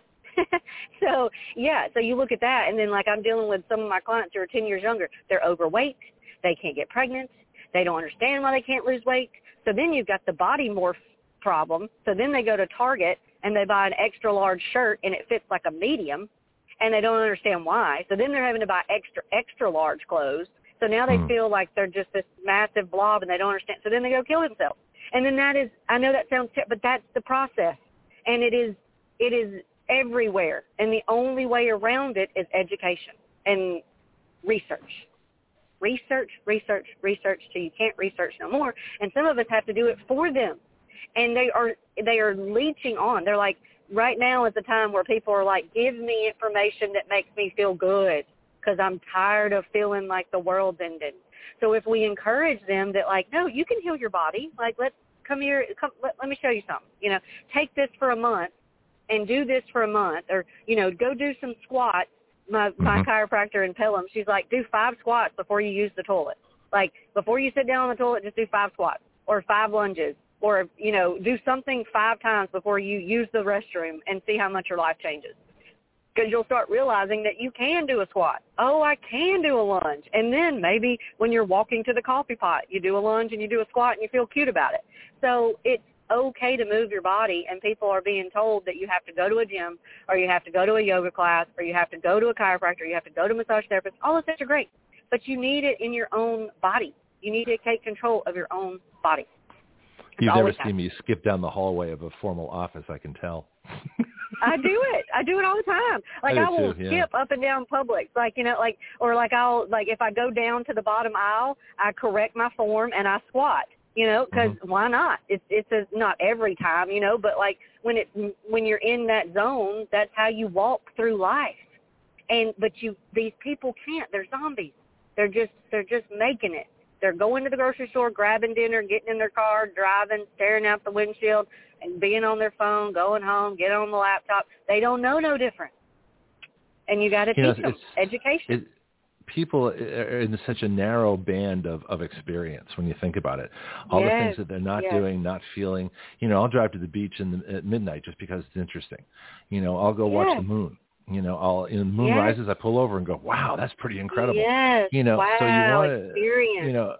E: So you look at that, and then like I'm dealing with some of my clients who are 10 years younger. They're overweight. They can't get pregnant. They don't understand why they can't lose weight. So then you've got the body morph problem. So then they go to Target and they buy an extra large shirt and it fits like a medium. And they don't understand why. So then they're having to buy extra large clothes. So now they feel like they're just this massive blob and they don't understand. So then they go kill themselves. And then that is, I know that sounds but that's the process. And it is everywhere. And the only way around it is education and research. Research till you can't research no more. And some of us have to do it for them. And they are leeching on. They're like, right now is the time where people are like, give me information that makes me feel good because I'm tired of feeling like the world's ended. So if we encourage them that like, no, you can heal your body. Like, let's come here. Let me show you something. Take this for a month and do this for a month or, go do some squats. My chiropractor in Pelham, she's like, do 5 squats before you use the toilet. Like before you sit down on the toilet, just do 5 squats or 5 lunges. Or, do something 5 times before you use the restroom and see how much your life changes. Because you'll start realizing that you can do a squat. Oh, I can do a lunge. And then maybe when you're walking to the coffee pot, you do a lunge and you do a squat and you feel cute about it. So it's okay to move your body, and people are being told that you have to go to a gym or you have to go to a yoga class or you have to go to a chiropractor, you have to go to a massage therapist. All of those are great. But you need it in your own body. You need to take control of your own body.
B: You've never seen me skip down the hallway of a formal office, I can tell.
E: I do it. I do it all the time. Like I will skip up and down Publix, if I go down to the bottom aisle, I correct my form and I squat, because why not? It's not every time, but like when you're in that zone, that's how you walk through life. But these people can't. They're zombies. They're just making it. They're going to the grocery store, grabbing dinner, getting in their car, driving, staring out the windshield, and being on their phone, going home, getting on the laptop. They don't know no different. And you got to teach them education.
B: People are in such a narrow band of experience when you think about it. All the things that they're not doing, not feeling. I'll drive to the beach at midnight just because it's interesting. I'll go watch the moon. The moon rises, I pull over and go, wow, that's pretty incredible.
E: Yes. Wow,
B: so you want to,
E: experience.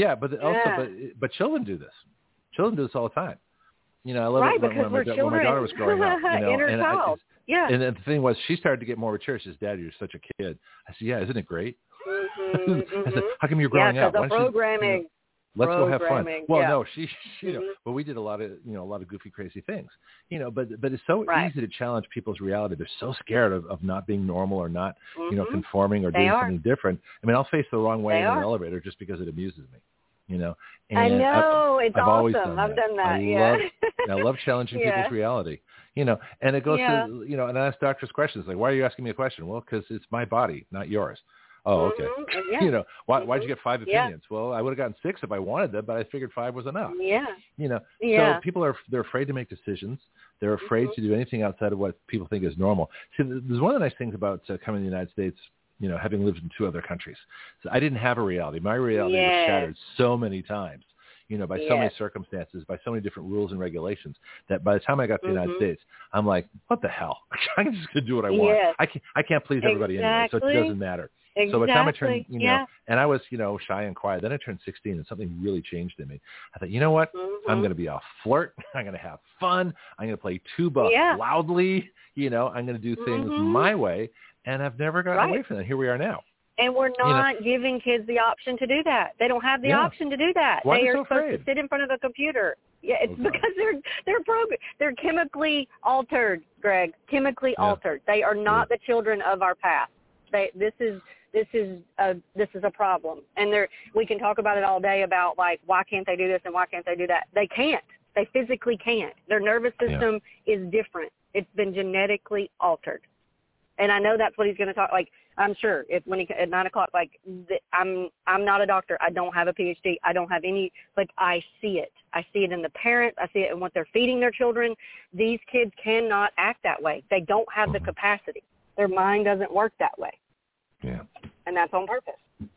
B: But children do this. Children do this all the time. I love it when my daughter was growing up.
E: Inner child.
B: And the thing was, she started to get more mature. She says, Dad, you're such a kid. I said, yeah, isn't it great? I said, how come you're growing up?
E: Because of programming.
B: Let's go have fun. Well,
E: yeah.
B: no, she but we did a lot of goofy, crazy things, but it's so easy to challenge people's reality. They're so scared of not being normal or not, conforming or doing something different. I mean, I'll face the wrong way in an elevator just because it amuses me, And
E: I know. It's
B: I've always
E: awesome.
B: done
E: I've done that.
B: I love challenging people's reality, and it goes to, and I ask doctors questions like, why are you asking me a question? Well, because it's my body, not yours. Oh, okay.
E: Yeah.
B: Why'd you get 5 opinions? Well, I would have gotten 6 if I wanted them, but I figured 5 was enough.
E: Yeah.
B: So people they're afraid to make decisions. They're afraid to do anything outside of what people think is normal. See, there's one of the nice things about coming to the United States, having lived in 2 other countries. So I didn't have a reality. My reality was shattered so many times, by so many circumstances, by so many different rules and regulations, that by the time I got to the United States, I'm like, what the hell? I'm just going to do what I want. I can't please everybody anyway, so it doesn't matter.
E: Exactly.
B: So by the time I turned, and I was, shy and quiet. Then I turned 16, and something really changed in me. I thought, you know what? I'm going to be a flirt. I'm going to have fun. I'm going to play tuba loudly. I'm going to do things my way, and I've never gotten away from that. Here we are now.
E: And we're not giving kids the option to do that. They don't have the option to do that.
B: Why
E: they
B: are
E: are
B: so
E: supposed
B: afraid?
E: to sit in front of a computer. Yeah, it's because they're chemically altered, Greg. Chemically altered. They are not the children of our past. This is a problem. And we can talk about it all day about, like, why can't they do this and why can't they do that? They can't. They physically can't. Their nervous system is different. It's been genetically altered. And I know that's what he's going to talk. Like, I'm sure at 9 o'clock, like, I'm not a doctor. I don't have a PhD. I don't have any, but I see it. I see it in the parents. I see it in what they're feeding their children. These kids cannot act that way. They don't have the capacity. Their mind doesn't work that way.
B: Yeah.
E: And that's on purpose.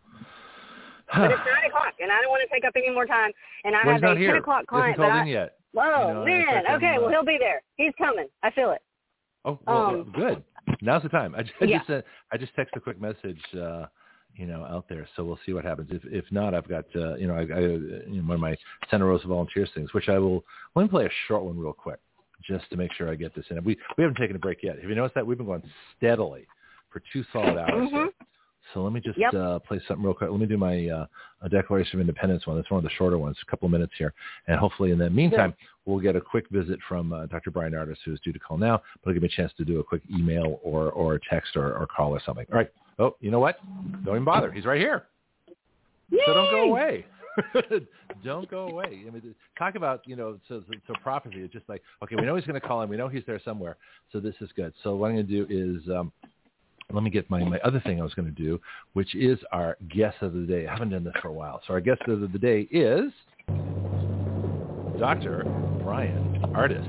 E: But it's 9 o'clock, and I don't want to take up any more time. And I have a 10 o'clock client.
B: He hasn't called in yet.
E: Whoa, man. Okay, well, he'll be there. He's coming. I feel it.
B: Oh, well, good. Now's the time. I just texted a quick message, out there. So we'll see what happens. If not, I've got, one of my Santa Rosa Volunteers things, which I will. Let me play a short one real quick, just to make sure I get this in. We haven't taken a break yet. Have you noticed that? We've been going steadily for 2 solid hours here. So let me just play something real quick. Let me do my Declaration of Independence one. That's one of the shorter ones, a couple of minutes here. And hopefully in the meantime, we'll get a quick visit from Dr. Brian Ardis, who is due to call now. But it'll give me a chance to do a quick email or text or call or something. All right. Oh, you know what? Don't even bother. He's right here.
E: Yay!
B: So don't go away. Don't go away. I mean, talk about, so prophecy. It's just like, okay, we know he's going to call in. We know he's there somewhere. So this is good. So what I'm going to do is let me get my other thing I was going to do, which is our guest of the day. I haven't done this for a while. So our guest of the day is Dr. Brian Ardis.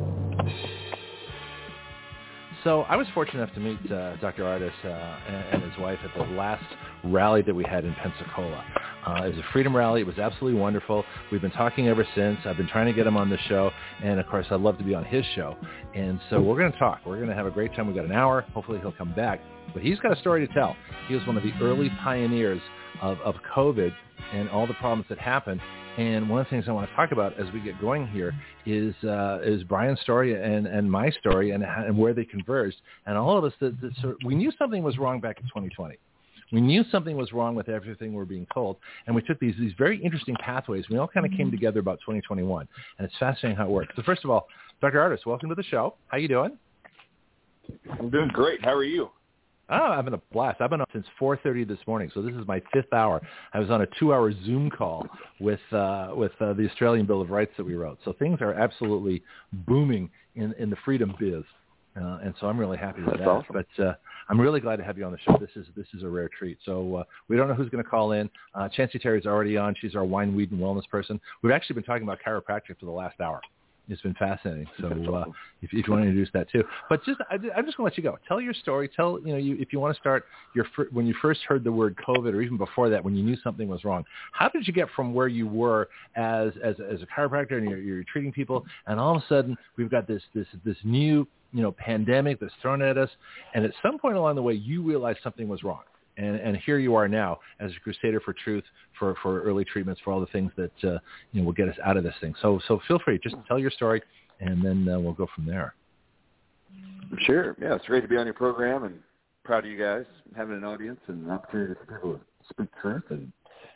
B: So I was fortunate enough to meet Dr. Ardis and his wife at the last rally that we had in Pensacola. It was a freedom rally. It was absolutely wonderful. We've been talking ever since. I've been trying to get him on the show, and of course, I'd love to be on his show. And so we're going to talk. We're going to have a great time. We've got an hour. Hopefully he'll come back. But he's got a story to tell. He was one of the early pioneers of COVID and all the problems that happened. And one of the things I want to talk about as we get going here is Brian's story and my story and where they converged. And all of us, we knew something was wrong back in 2020. We knew something was wrong with everything we were being told. And we took these very interesting pathways. We all kind of came together about 2021. And it's fascinating how it works. So first of all, Dr. Ardis, welcome to the show. How you doing?
G: I'm doing great. How are you?
B: Oh, I'm having a blast. I've been up since 4:30 this morning, so this is my 5th hour. I was on a 2-hour Zoom call with the Australian Bill of Rights that we wrote. So things are absolutely booming in the freedom biz, and so I'm really happy with that.
G: Awesome.
B: But I'm really glad to have you on the show. This is a rare treat. So we don't know who's going to call in. Chancey Terry's already on. She's our wine, weed, and wellness person. We've actually been talking about chiropractic for the last hour. It's been fascinating. So if you want to introduce that too, but I'm just going to let you go. Tell your story. Tell if you want to start when you first heard the word COVID, or even before that, when you knew something was wrong. How did you get from where you were as a chiropractor and you're treating people, and all of a sudden we've got this new pandemic that's thrown at us, and at some point along the way you realized something was wrong. And here you are now as a crusader for truth, for early treatments, for all the things that will get us out of this thing. So feel free, just tell your story, and then we'll go from there.
G: Sure. Yeah, it's great to be on your program, and proud of you guys having an audience and an opportunity for people to speak truth and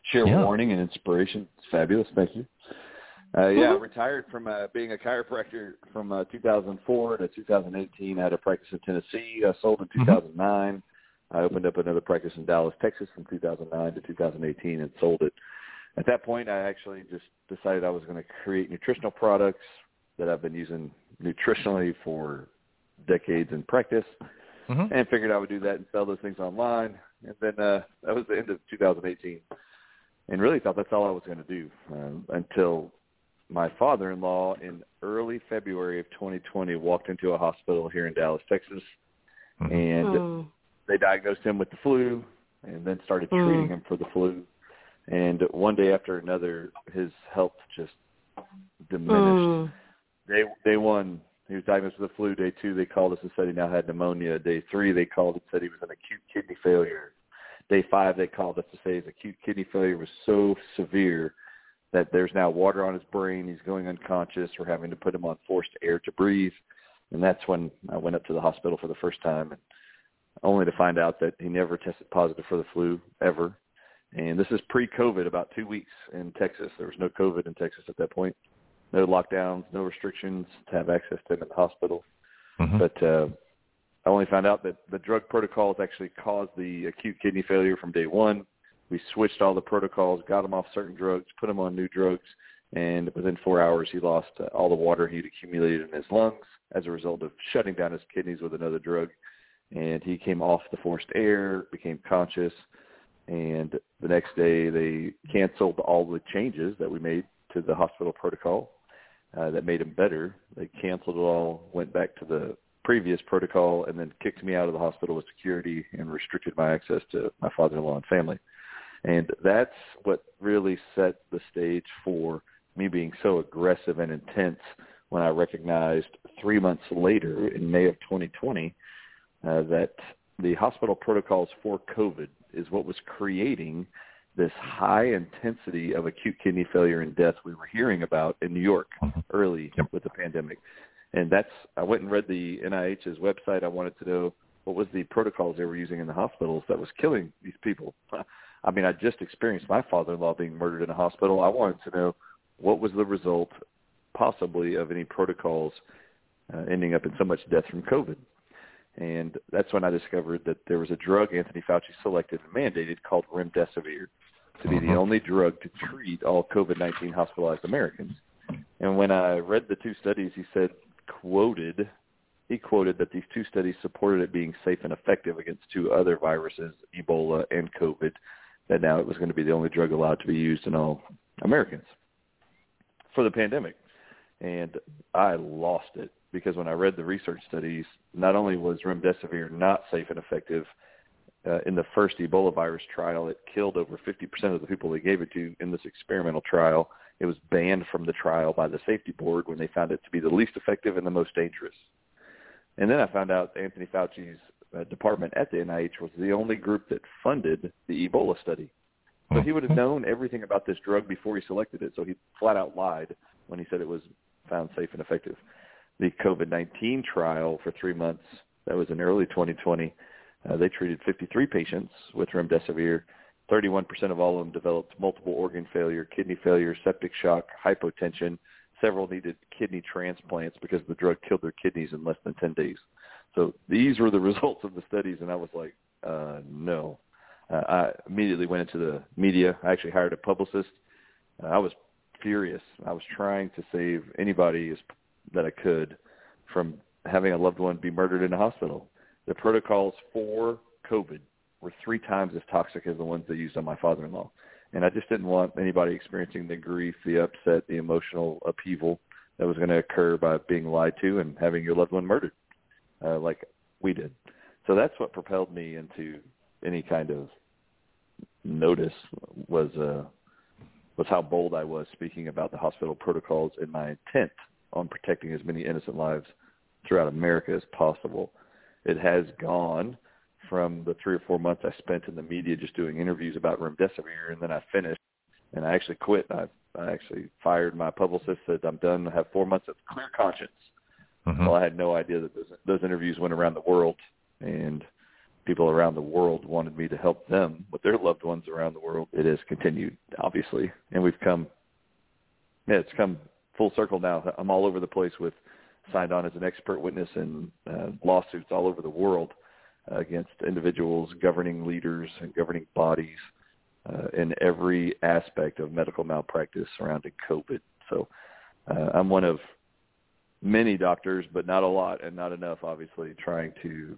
G: share warning and inspiration. It's fabulous. Thank you. I retired from being a chiropractor from 2004 to 2018. I had a practice in Tennessee. I sold in 2009. I opened up another practice in Dallas, Texas from 2009 to 2018 and sold it. At that point, I actually just decided I was going to create nutritional products that I've been using nutritionally for decades in practice, and figured I would do that and sell those things online. And then that was the end of 2018, and really thought that's all I was going to do until my father-in-law in early February of 2020 walked into a hospital here in Dallas, Texas, and they diagnosed him with the flu and then started treating him for the flu. And one day after another, his health just diminished. Day one, he was diagnosed with the flu. Day two, they called us and said he now had pneumonia. Day three, they called and said he was an acute kidney failure. Day five, they called us to say his acute kidney failure was so severe that there's now water on his brain. He's going unconscious. We're having to put him on forced air to breathe. And that's when I went up to the hospital for the first time, and only to find out that he never tested positive for the flu ever. And this is pre-COVID, about 2 weeks in Texas. There was no COVID in Texas at that point. No lockdowns, no restrictions to have access to him in the hospital. But I only found out that the drug protocols actually caused the acute kidney failure from day one. We switched all the protocols, got him off certain drugs, put him on new drugs, and within 4 hours he lost all the water he'd accumulated in his lungs as a result of shutting down his kidneys with another drug. And he came off the forced air, became conscious, and the next day they canceled all the changes that we made to the hospital protocol that made him better. They canceled it all, went back to the previous protocol, and then kicked me out of the hospital with security and restricted my access to my father-in-law and family. And that's what really set the stage for me being so aggressive and intense when I recognized 3 months later in May of 2020 that the hospital protocols for COVID is what was creating this high intensity of acute kidney failure and death we were hearing about in New York early with the pandemic. And I went and read the NIH's website. I wanted to know what was the protocols they were using in the hospitals that was killing these people. I mean, I just experienced my father-in-law being murdered in a hospital. I wanted to know what was the result possibly of any protocols ending up in so much death from COVID. And that's when I discovered that there was a drug Anthony Fauci selected and mandated called remdesivir to be the only drug to treat all COVID-19 hospitalized Americans. And when I read the two studies, he quoted that these two studies supported it being safe and effective against two other viruses, Ebola and COVID, that now it was going to be the only drug allowed to be used in all Americans for the pandemic. And I lost it, because when I read the research studies, not only was remdesivir not safe and effective, in the first Ebola virus trial, it killed over 50% of the people they gave it to in this experimental trial. It was banned from the trial by the safety board when they found it to be the least effective and the most dangerous. And then I found out Anthony Fauci's department at the NIH was the only group that funded the Ebola study. So he would have known everything about this drug before he selected it. So he flat out lied when he said it was found safe and effective. The COVID-19 trial for 3 months, that was in early 2020, they treated 53 patients with remdesivir. 31% of all of them developed multiple organ failure, kidney failure, septic shock, hypotension. Several needed kidney transplants because the drug killed their kidneys in less than 10 days. So these were the results of the studies, and I was like, no. I immediately went into the media. I actually hired a publicist. I was furious. I was trying to save anybody that I could from having a loved one be murdered in a hospital. The protocols for COVID were 3 times as toxic as the ones they used on my father-in-law. And I just didn't want anybody experiencing the grief, the upset, the emotional upheaval that was going to occur by being lied to and having your loved one murdered like we did. So that's what propelled me into any kind of notice was how bold I was speaking about the hospital protocols and my intent on protecting as many innocent lives throughout America as possible. It has gone from the 3 or 4 months I spent in the media just doing interviews about remdesivir, and then I finished, and I actually quit. I actually fired my publicist, said I'm done. I have 4 months of clear conscience. Well, I had no idea that those interviews went around the world, and people around the world wanted me to help them with their loved ones around the world. It has continued, obviously, and it's come full circle now. I'm all over the place signed on as an expert witness in lawsuits all over the world against individuals, governing leaders, and governing bodies in every aspect of medical malpractice surrounding COVID. So I'm one of many doctors, but not a lot and not enough, obviously, trying to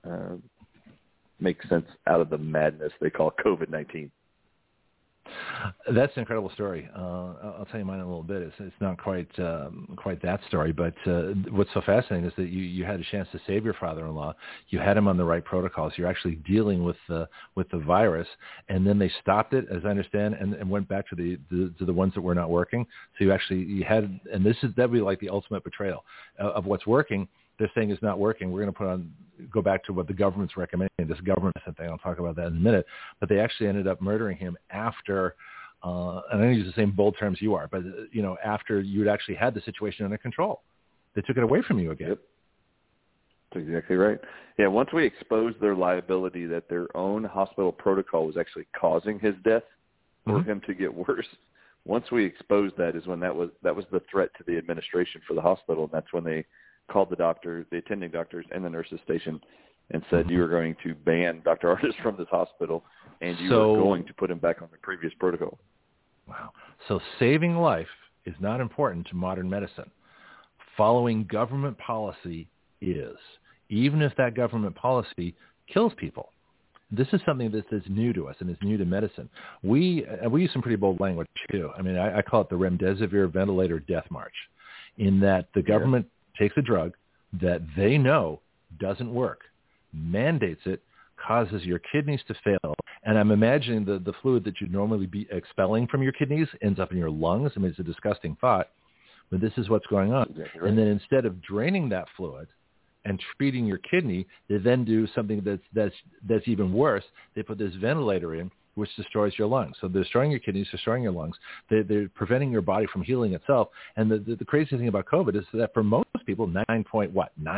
G: make sense out of the madness they call COVID-19.
B: That's an incredible story. I'll tell you mine in a little bit. It's not quite that story, but what's so fascinating is that you had a chance to save your father-in-law. You had him on the right protocols. You're actually dealing with the virus, and then they stopped it, as I understand, and went back to the ones that were not working. So you had, and that'd be like the ultimate betrayal of what's working. They're saying it's not working. We're going to go back to what the government's recommending, this government thing. I'll talk about that in a minute. But they actually ended up murdering him after, and I don't use the same bold terms you are, but, after you'd actually had the situation under control. They took it away from you again.
G: Yep. That's exactly right. Yeah, once we exposed their liability that their own hospital protocol was actually causing his death for him to get worse, once we exposed that is when that was the threat to the administration for the hospital, and that's when they called the attending doctors and the nurses station and said, you are going to ban Dr. Ardis from this hospital, and you are going to put him back on the previous protocol.
B: Wow. So saving life is not important to modern medicine. Following government policy is, even if that government policy kills people. This is something that is new to us and is new to medicine. We use some pretty bold language, too. I mean, I call it the remdesivir ventilator death march, in that the government takes a drug that they know doesn't work, mandates it, causes your kidneys to fail, and I'm imagining the fluid that you'd normally be expelling from your kidneys ends up in your lungs. I mean, it's a disgusting thought, but this is what's going on. Exactly right. And then instead of draining that fluid and treating your kidney, they then do something that's even worse. They put this ventilator in, which destroys your lungs. So they're destroying your kidneys, destroying your lungs. They're preventing your body from healing itself. And the crazy thing about COVID is that for most people, 9%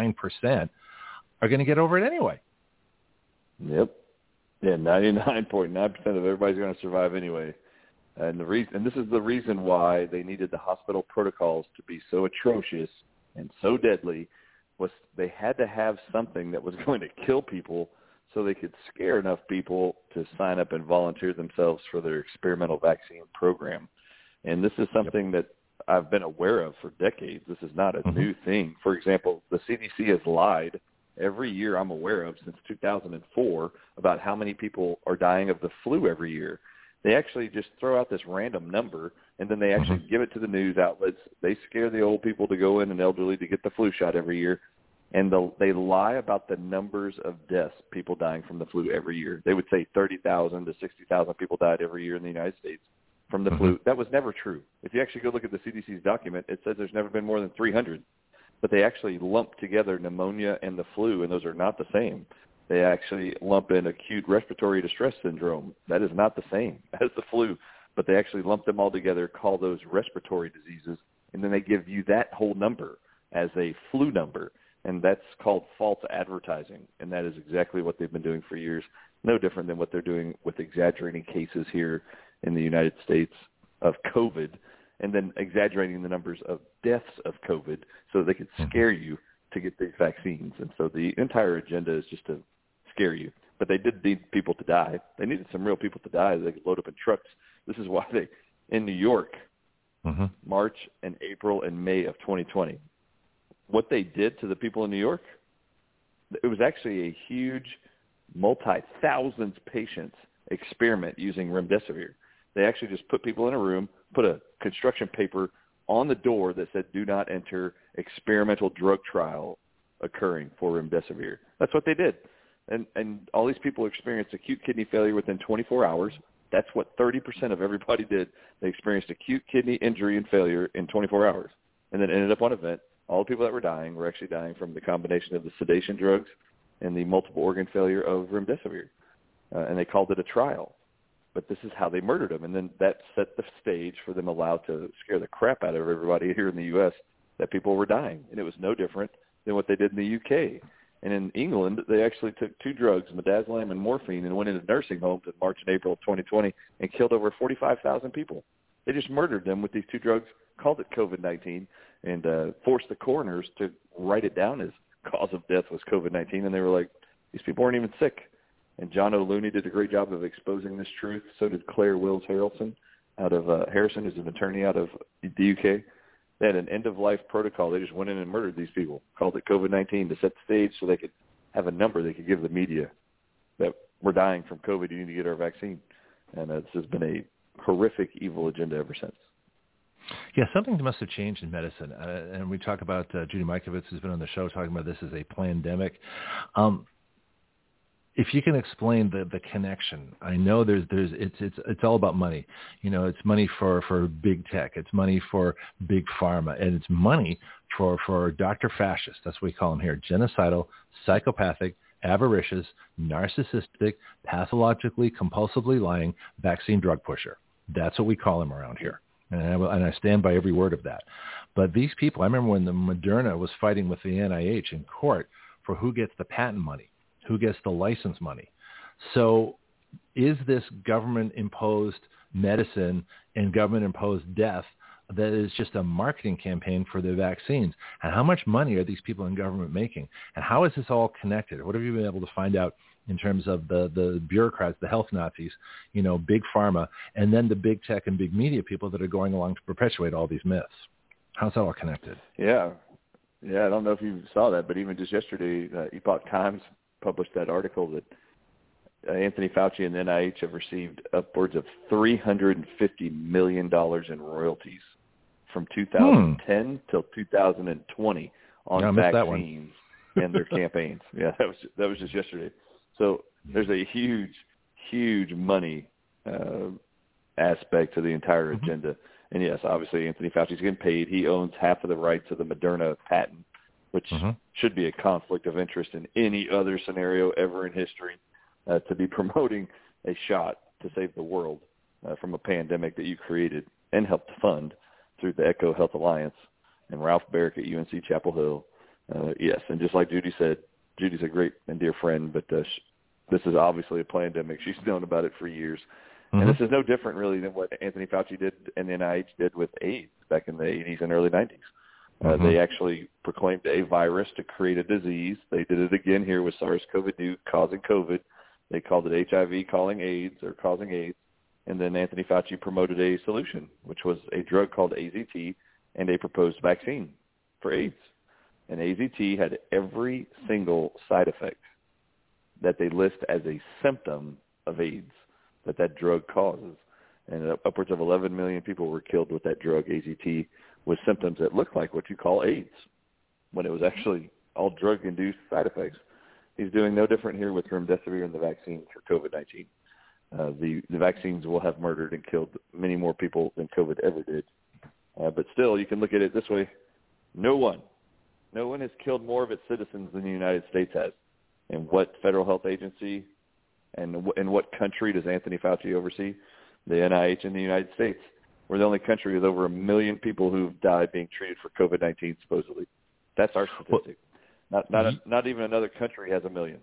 B: are going to get over it anyway.
G: Yep. Yeah, 99.9% of everybody's going to survive anyway. And this is the reason why they needed the hospital protocols to be so atrocious and so deadly, was they had to have something that was going to kill people so they could scare enough people to sign up and volunteer themselves for their experimental vaccine program. And this is something that I've been aware of for decades. This is not a new thing. For example, the CDC has lied every year I'm aware of since 2004 about how many people are dying of the flu every year. They actually just throw out this random number, and then they actually give it to the news outlets. They scare the old people to go in and elderly to get the flu shot every year. And they lie about the numbers of deaths, people dying from the flu every year. They would say 30,000 to 60,000 people died every year in the United States from the flu. That was never true. If you actually go look at the CDC's document, it says there's never been more than 300. But they actually lump together pneumonia and the flu, and those are not the same. They actually lump in acute respiratory distress syndrome. That is not the same as the flu. But they actually lump them all together, call those respiratory diseases, and then they give you that whole number as a flu number. And that's called false advertising, and that is exactly what they've been doing for years, no different than what they're doing with exaggerating cases here in the United States of COVID, and then exaggerating the numbers of deaths of COVID so they could scare you to get these vaccines. And so the entire agenda is just to scare you. But they did need people to die. They needed some real people to die that they could load up in trucks. This is why in New York, March and April and May of 2020, what they did to the people in New York, it was actually a huge multi-thousands patients experiment using remdesivir. They actually just put people in a room, put a construction paper on the door that said, do not enter experimental drug trial occurring for remdesivir. That's what they did. And all these people experienced acute kidney failure within 24 hours. That's what 30% of everybody did. They experienced acute kidney injury and failure in 24 hours and then ended up on a vent. All the people that were dying were actually dying from the combination of the sedation drugs and the multiple organ failure of remdesivir. And they called it a trial. But this is how they murdered them. And then that set the stage for them allowed to scare the crap out of everybody here in the U.S. that people were dying. And it was no different than what they did in the U.K. And in England, they actually took two drugs, midazolam and morphine, and went into nursing homes in March and April of 2020 and killed over 45,000 people. They just murdered them with these two drugs, called it COVID-19, and forced the coroners to write it down as cause of death was COVID-19. And they were like, these people weren't even sick. And John O'Looney did a great job of exposing this truth. So did Claire Wills Harrison out of Harrison, who's an attorney out of the UK. They had an end-of-life protocol. They just went in and murdered these people, called it COVID-19, to set the stage so they could have a number they could give the media that we're dying from COVID, you need to get our vaccine. And this has been a horrific, evil agenda ever since.
B: Yeah, something must have changed in medicine. And we talk about Judy Mikovits, who's been on the show, talking about this as a pandemic. If you can explain the connection, I know it's all about money. You know, it's money for big tech, it's money for big pharma, and it's money for Dr. Fascist. That's what we call him here: genocidal, psychopathic, avaricious, narcissistic, pathologically, compulsively lying vaccine drug pusher. That's what we call him around here, and I stand by every word of that. But these people, I remember when the Moderna was fighting with the NIH in court for who gets the patent money, who gets the license money. So is this government-imposed medicine and government-imposed death that is just a marketing campaign for the vaccines? And how much money are these people in government making? And how is this all connected? What have you been able to find out in terms of the bureaucrats, the health Nazis, you know, big pharma, and then the big tech and big media people that are going along to perpetuate all these myths? How's that all connected?
G: Yeah, I don't know if you saw that, but even just yesterday, Epoch Times published that article that Anthony Fauci and the NIH have received upwards of $350 million in royalties from 2010 till 2020 on vaccines and their campaigns. Yeah, that was just yesterday. So there's a huge money aspect to the entire agenda. And yes, obviously Anthony Fauci's getting paid. He owns half of the rights of the Moderna patent, which should be a conflict of interest in any other scenario ever in history, to be promoting a shot to save the world from a pandemic that you created and helped fund through the Echo Health Alliance and Ralph Barrick at UNC Chapel Hill. Yes, and just like Judy said, Judy's a great and dear friend, but this is obviously a pandemic. She's known about it for years. And this is no different, really, than what Anthony Fauci did and the NIH did with AIDS back in the 80s and early 90s. They actually proclaimed a virus to create a disease. They did it again here with SARS-CoV-2 causing COVID. They called it HIV causing AIDS. And then Anthony Fauci promoted a solution, which was a drug called AZT and a proposed vaccine for AIDS. And AZT had every single side effect that they list as a symptom of AIDS that drug causes. And upwards of 11 million people were killed with that drug, AZT, with symptoms that looked like what you call AIDS, when it was actually all drug-induced side effects. He's doing no different here with remdesivir and the vaccine for COVID-19. The vaccines will have murdered and killed many more people than COVID ever did. But still, you can look at it this way. No one has killed more of its citizens than the United States has. And what federal health agency and in what country does Anthony Fauci oversee? The NIH in the United States. We're the only country with over 1 million people who've died being treated for COVID-19, supposedly. That's our statistic. Not even another country has 1 million.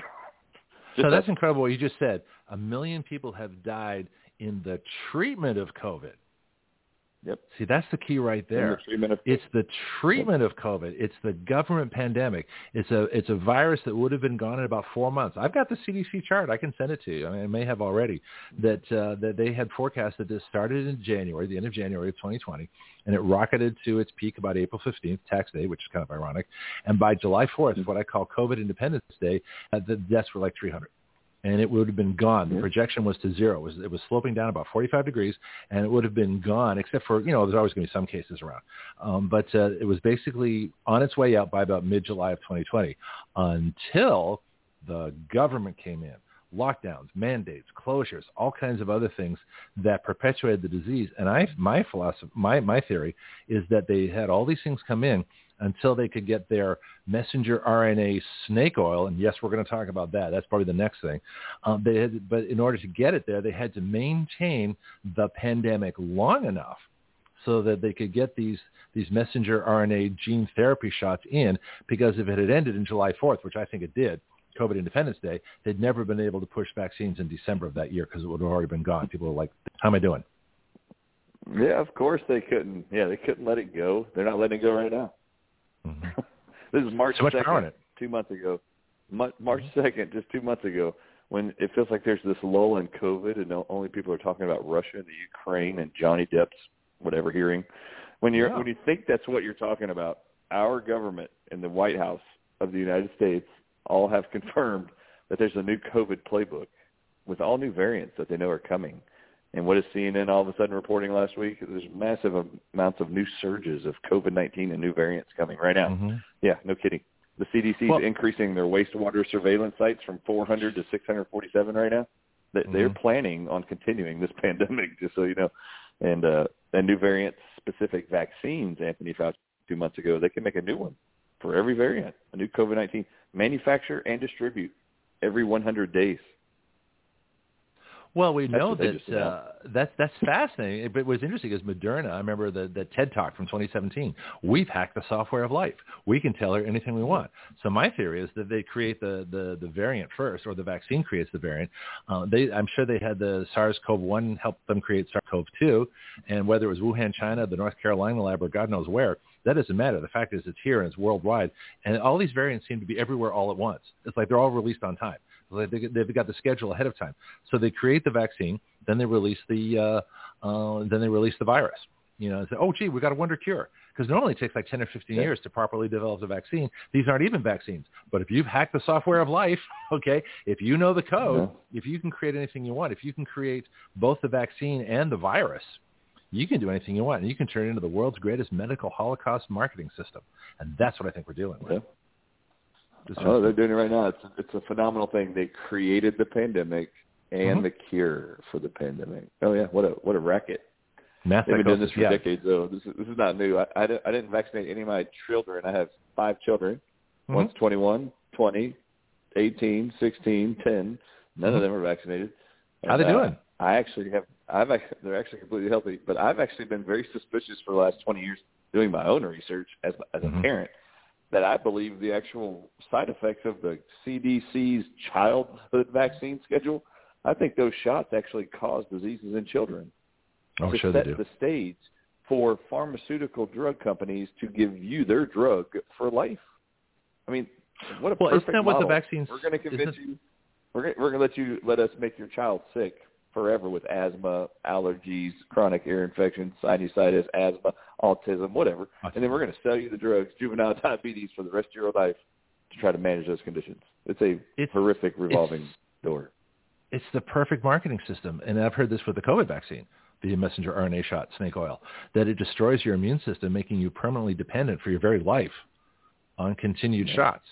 B: So that's incredible what you just said. 1 million people have died in the treatment of COVID.
G: Yep.
B: See, that's the key right there. It's the treatment of COVID. It's the government pandemic. It's a virus that would have been gone in about 4 months. I've got the CDC chart. I can send it to you. I mean, I may have already. That they had forecasted this started in January, the end of January of 2020, and it rocketed to its peak about April 15th, tax day, which is kind of ironic. And by July 4th, what I call COVID Independence Day, the deaths were like 300. And it would have been gone. The projection was to zero. It was sloping down about 45 degrees, and it would have been gone, except for, there's always going to be some cases around. But it was basically on its way out by about mid-July of 2020 until the government came in. Lockdowns, mandates, closures, all kinds of other things that perpetuated the disease. And my theory is that they had all these things come in until they could get their messenger RNA snake oil. And yes, we're going to talk about that. That's probably the next thing. But in order to get it there, they had to maintain the pandemic long enough so that they could get these messenger RNA gene therapy shots in, because if it had ended in July 4th, which I think it did, COVID Independence Day, they'd never been able to push vaccines in December of that year because it would have already been gone. People were like, how am I doing?
G: Yeah, of course they couldn't. Yeah, they couldn't let it go. They're not letting it go right now.
B: Mm-hmm.
G: This is March
B: so much
G: 2nd,
B: power in it.
G: 2 months ago. March 2nd, just 2 months ago, when it feels like there's this lull in COVID and only people are talking about Russia and the Ukraine and Johnny Depp's whatever hearing. When you think that's what you're talking about, our government and the White House of the United States all have confirmed that there's a new COVID playbook with all new variants that they know are coming. And what is CNN all of a sudden reporting last week? There's massive amounts of new surges of COVID-19 and new variants coming right now.
B: Mm-hmm.
G: Yeah, no kidding. The CDC is increasing their wastewater surveillance sites from 400 to 647 right now. They're planning on continuing this pandemic, just so you know. And new variant-specific vaccines, Anthony Fauci 2 months ago, they can make a new one for every variant, a new COVID-19, manufacture and distribute every 100 days.
B: Well, we know that's fascinating. But what's interesting is Moderna. I remember the TED Talk from 2017. We've hacked the software of life. We can tell her anything we want. So my theory is that they create the variant first, or the vaccine creates the variant. I'm sure they had the SARS-CoV-1 help them create SARS-CoV-2, and whether it was Wuhan, China, the North Carolina lab, or God knows where, that doesn't matter. The fact is it's here and it's worldwide, and all these variants seem to be everywhere all at once. It's like they're all released on time. They've got the schedule ahead of time. So they create the vaccine, then they release the virus. And say, oh, gee, we got a wonder cure. Because normally it takes like 10 or 15 years to properly develop a vaccine. These aren't even vaccines. But if you've hacked the software of life, okay, if you know the code, if you can create anything you want, if you can create both the vaccine and the virus, you can do anything you want. And you can turn it into the world's greatest medical holocaust marketing system. And that's what I think we're dealing with.
G: Yeah. They're doing it right now. It's a phenomenal thing. They created the pandemic and the cure for the pandemic. Oh yeah, what a racket! They've been doing this for decades, though. This is not new. I didn't vaccinate any of my children. I have 5 children. One's 21, 20, 18, 16, 10. None of them are vaccinated.
B: How are they doing?
G: They're actually completely healthy. But I've actually been very suspicious for the last 20 years, doing my own research as a parent, that I believe the actual side effects of the CDC's childhood vaccine schedule, I think those shots actually cause diseases in children.
B: Oh, sure
G: set
B: they do.
G: The stage for pharmaceutical drug companies to give you their drug for life. I mean, what a perfect
B: isn't that
G: model.
B: What the vaccines?
G: We're going to convince you. We're going to let us make your child sick forever with asthma, allergies, chronic ear infections, sinusitis, asthma, autism, whatever. And then we're going to sell you the drugs, juvenile diabetes, for the rest of your life to try to manage those conditions. It's horrific revolving door.
B: It's the perfect marketing system. And I've heard this with the COVID vaccine, the messenger RNA shot, snake oil, that it destroys your immune system, making you permanently dependent for your very life on continued shots.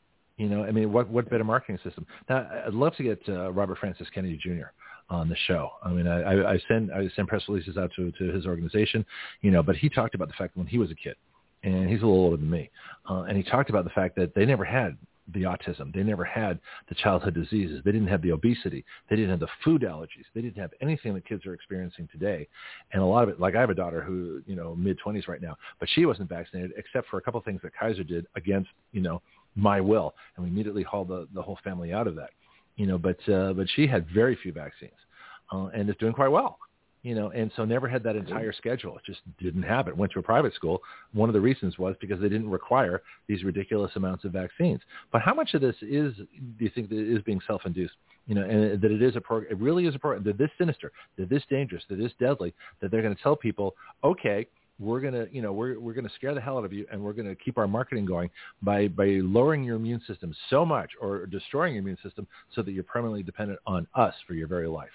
B: What better marketing system? Now, I'd love to get Robert Francis Kennedy Jr. on the show. I mean, I send press releases out to his organization, but he talked about the fact that when he was a kid, and he's a little older than me, and he talked about the fact that they never had the autism. They never had the childhood diseases. They didn't have the obesity. They didn't have the food allergies. They didn't have anything that kids are experiencing today. And a lot of it, like I have a daughter who, mid-20s right now, but she wasn't vaccinated except for a couple of things that Kaiser did against, my will. And we immediately hauled the whole family out of that. But she had very few vaccines and is doing quite well. And so never had that entire schedule. It just didn't have it. Went to a private school. One of the reasons was because they didn't require these ridiculous amounts of vaccines. But how much of this do you think that is being self-induced? And that it really is a program. They're this sinister, they're this dangerous, they're this deadly, that they're going to tell people, okay, we're going to, we're going to scare the hell out of you, and we're going to keep our marketing going by lowering your immune system so much, or destroying your immune system, so that you're permanently dependent on us for your very life.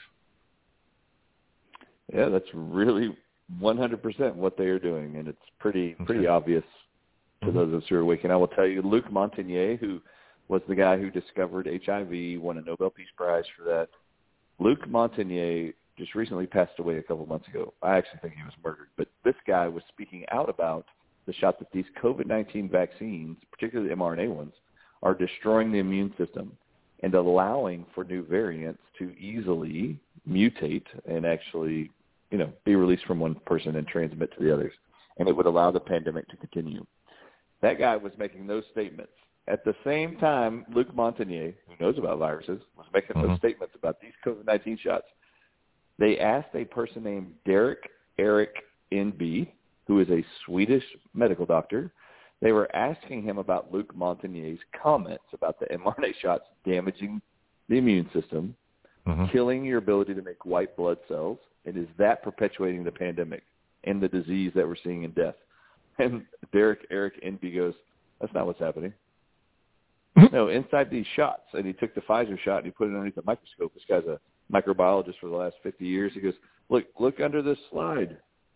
G: Yeah, that's really 100% what they are doing, and it's pretty obvious to those of us who are awake. And I will tell you, Luc Montagnier, who was the guy who discovered HIV, won a Nobel Peace Prize for that. Luc Montagnier just recently passed away a couple months ago. I actually think he was murdered. But this guy was speaking out about the shot that these COVID-19 vaccines, particularly the mRNA ones, are destroying the immune system and allowing for new variants to easily mutate and actually be released from one person and transmit to the others. And it would allow the pandemic to continue. That guy was making those statements. At the same time, Luc Montagnier, who knows about viruses, was making those statements about these COVID-19 shots. They asked a person named Derek Erik Enby, who is a Swedish medical doctor. They were asking him about Luc Montagnier's comments about the mRNA shots damaging the immune system, killing your ability to make white blood cells, and is that perpetuating the pandemic and the disease that we're seeing in death? And Derek Erik Enby goes, that's not what's happening. No, inside these shots, and he took the Pfizer shot and he put it underneath a microscope. This guy's a microbiologist for the last 50 years. He goes, look under this slide.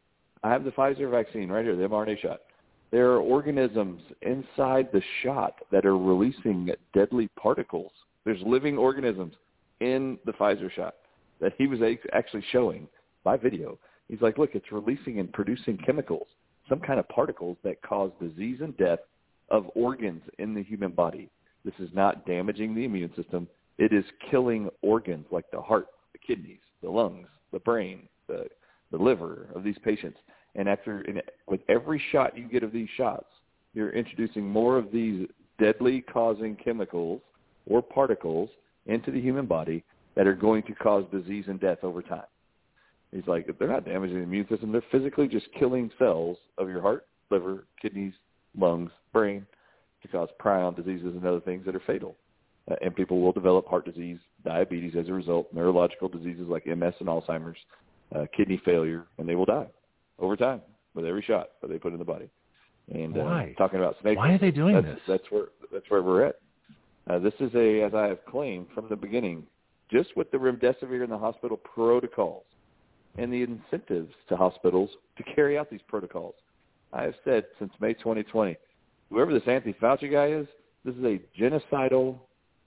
G: I have the Pfizer vaccine right here, the mRNA shot. There are organisms inside the shot that are releasing deadly particles. There's living organisms in the Pfizer shot that he was actually showing by video. He's like, look, it's releasing and producing chemicals, some kind of particles that cause disease and death of organs in the human body. This is not damaging the immune system. It is killing organs like the heart, the kidneys, the lungs, the brain, the liver of these patients. And with every shot you get of these shots, you're introducing more of these deadly causing chemicals or particles into the human body that are going to cause disease and death over time. He's like, they're not damaging the immune system. They're physically just killing cells of your heart, liver, kidneys, lungs, brain to cause prion diseases and other things that are fatal. And people will develop heart disease, diabetes as a result, neurological diseases like MS and Alzheimer's, kidney failure, and they will die over time with every shot that they put in the body. And talking about snake,
B: why are they doing this?
G: That's where we're at. This is as I have claimed from the beginning, just with the remdesivir in the hospital protocols and the incentives to hospitals to carry out these protocols. I have said since May 2020, whoever this Anthony Fauci guy is, this is a genocidal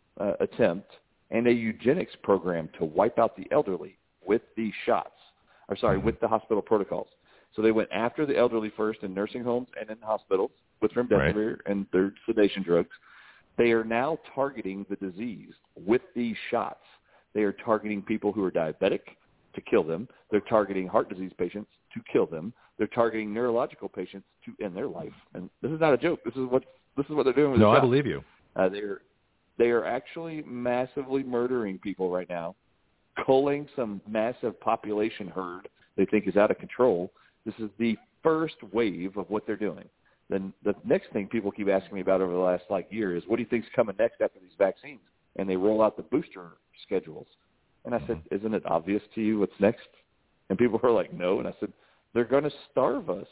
G: attempt and a eugenics program to wipe out the elderly with these shots, with the hospital protocols. So they went after the elderly first in nursing homes and in hospitals with remdesivir and their sedation drugs. They are now targeting the disease with these shots. They are targeting people who are diabetic to kill them. They're targeting heart disease patients to kill them. They're targeting neurological patients to end their life. And this is not a joke. This is what they're doing with the shots.
B: I believe you.
G: They are actually massively murdering people right now, culling some massive population herd they think is out of control. This is the first wave of what they're doing. Then the next thing people keep asking me about over the last year is, what do you think is coming next after these vaccines? And they roll out the booster schedules. And I said, isn't it obvious to you what's next? And people were like, no. And I said, they're going to starve us.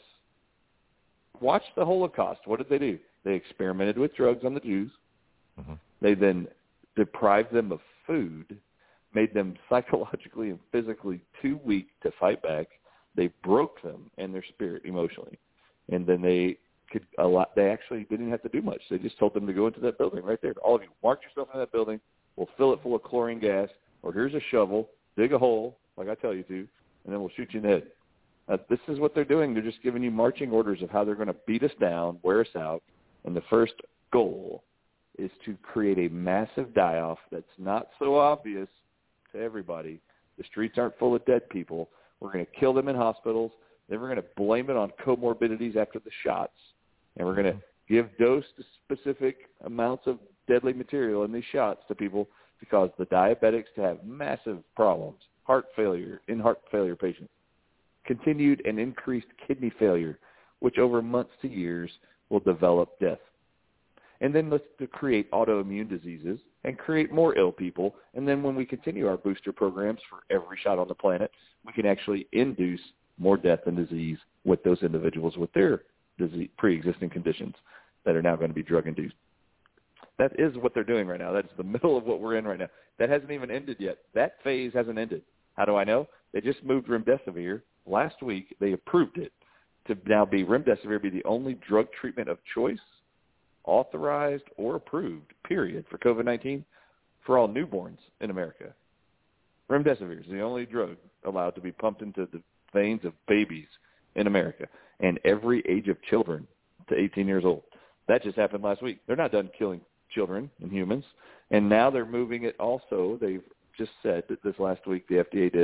G: Watch the Holocaust. What did they do? They experimented with drugs on the Jews. They then deprived them of food, made them psychologically and physically too weak to fight back. They broke them in their spirit emotionally. And then they actually didn't have to do much. They just told them to go into that building right there. All of you, march yourself in that building. We'll fill it full of chlorine gas, or here's a shovel, dig a hole, like I tell you to, and then we'll shoot you in the head. This is what they're doing. They're just giving you marching orders of how they're going to beat us down, wear us out, and the first goal is to create a massive die-off that's not so obvious to everybody. The streets aren't full of dead people. We're going to kill them in hospitals. Then we're going to blame it on comorbidities after the shots, and we're going to give dose-specific amounts of deadly material in these shots to people to cause the diabetics to have massive problems, heart failure patients, continued and increased kidney failure, which over months to years will develop death. And then let's create autoimmune diseases and create more ill people. And then when we continue our booster programs for every shot on the planet, we can actually induce more death and disease with those individuals with their pre-existing conditions that are now going to be drug-induced. That is what they're doing right now. That's the middle of what we're in right now. That hasn't even ended yet. That phase hasn't ended. How do I know? They just moved remdesivir. Last week, they approved it to now be remdesivir be the only drug treatment of choice, authorized or approved, period, for COVID-19 for all newborns in America. Remdesivir is the only drug allowed to be pumped into the veins of babies in America and every age of children to 18 years old. That just happened last week. They're not done killing children and humans, and now they're moving it also. They've just said that this last week the FDA did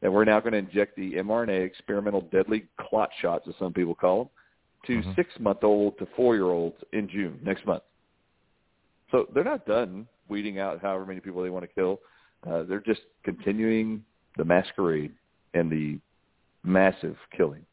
G: that we're now going to inject the mRNA experimental deadly clot shots, as some people call them, to 6-month-old to 4-year-olds in June, next month. So they're not done weeding out however many people they want to kill. They're just continuing the masquerade and the massive killing.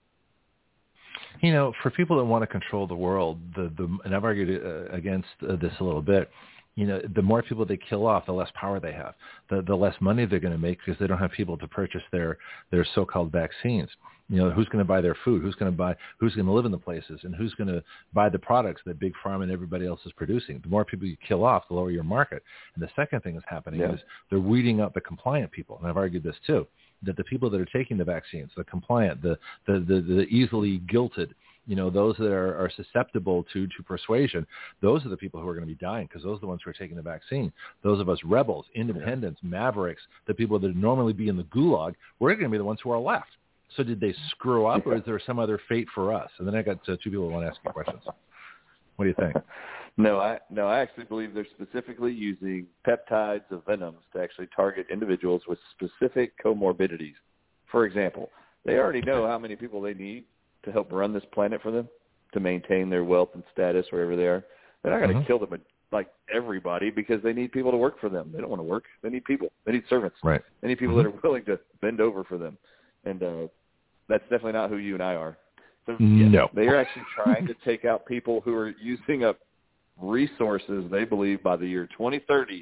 B: You know, for people that want to control the world, and I've argued against this a little bit, you know, the more people they kill off, the less power they have, the less money they're going to make because they don't have people to purchase their so-called vaccines. You know, who's going to buy their food? Who's going to live in the places? And who's going to buy the products that Big Pharma and everybody else is producing? The more people you kill off, the lower your market. And the second thing that's happening is they're weeding out the compliant people. And I've argued this too, that the people that are taking the vaccines, the compliant, the easily guilted, you know, those that are susceptible to persuasion, those are the people who are going to be dying because those are the ones who are taking the vaccine. Those of us rebels, independents, mavericks, the people that would normally be in the gulag, we're going to be the ones who are left. So did they screw up, or is there some other fate for us? And then I got two people who want to ask you questions. What do you think?
G: No, I actually believe they're specifically using peptides of venoms to actually target individuals with specific comorbidities. For example, they already know how many people they need to help run this planet for them, to maintain their wealth and status wherever they are. They're not going to kill them like everybody because they need people to work for them. They don't want to work. They need people. They need servants.
B: Right.
G: They need people that are willing to bend over for them. And that's definitely not who you and I are. So,
B: no.
G: They are actually trying to take out people who are using up resources they believe by the year 2030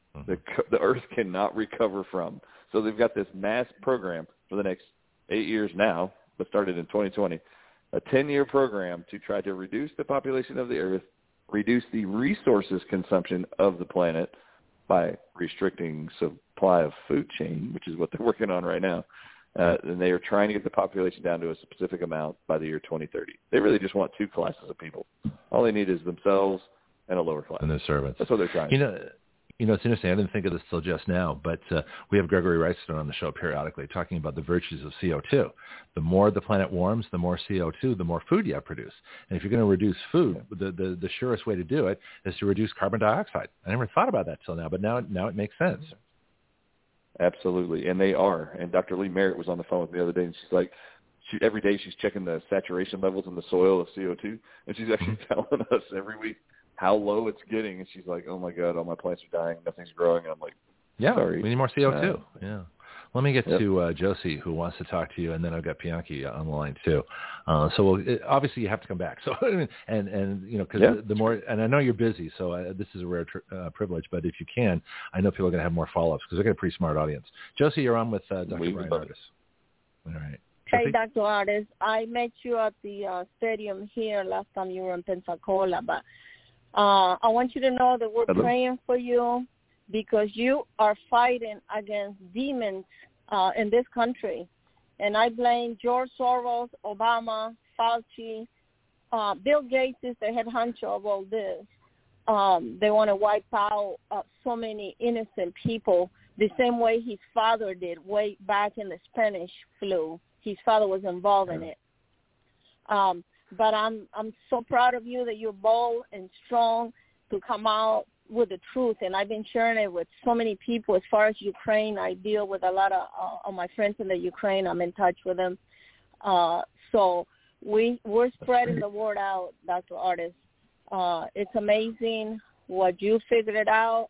G: the Earth cannot recover from. So they've got this mass program for the next 8 years now, but started in 2020, a 10-year program to try to reduce the population of the Earth, reduce the resources consumption of the planet by restricting supply of food chain, which is what they're working on right now. And they are trying to get the population down to a specific amount by the year 2030. They really just want two classes of people. All they need is themselves and a lower class.
B: And their servants.
G: That's what they're trying.
B: You know, it's interesting. I didn't think of this till just now, but we have Gregory Wrightstone on the show periodically talking about the virtues of CO2. The more the planet warms, the more CO2, the more food you have to produce. And if you're going to reduce food, the surest way to do it is to reduce carbon dioxide. I never thought about that till now, but now it makes sense.
G: Absolutely, and they are. And Dr. Lee Merritt was on the phone with me the other day, and she's like, every day she's checking the saturation levels in the soil of CO2, and she's actually telling us every week how low it's getting. And she's like, oh, my God, all my plants are dying. Nothing's growing. And I'm like, sorry.
B: We need more CO2. Yeah. Let me get to Josie, who wants to talk to you, and then I've got Bianchi on the line too. So obviously you have to come back. So and you know, because the more, and I know you're busy, so this is a rare privilege. But if you can, I know people are going to have more follow-ups because they've got a pretty smart audience. Josie, you're on with Dr. Brian Ardis. All right.
H: Hey, Dr. Ardis, I met you at the stadium here last time you were in Pensacola, but I want you to know that we're praying for you, because you are fighting against demons in this country. And I blame George Soros, Obama, Fauci. Bill Gates is the head honcho of all this. They want to wipe out so many innocent people the same way his father did way back in the Spanish flu. His father was involved in it. But I'm so proud of you that you're bold and strong to come out with the truth, and I've been sharing it with so many people. As far as Ukraine, I deal with a lot of my friends in the Ukraine. I'm in touch with them. So we're spreading the word out, Dr. Ardis. It's amazing what you figured it out,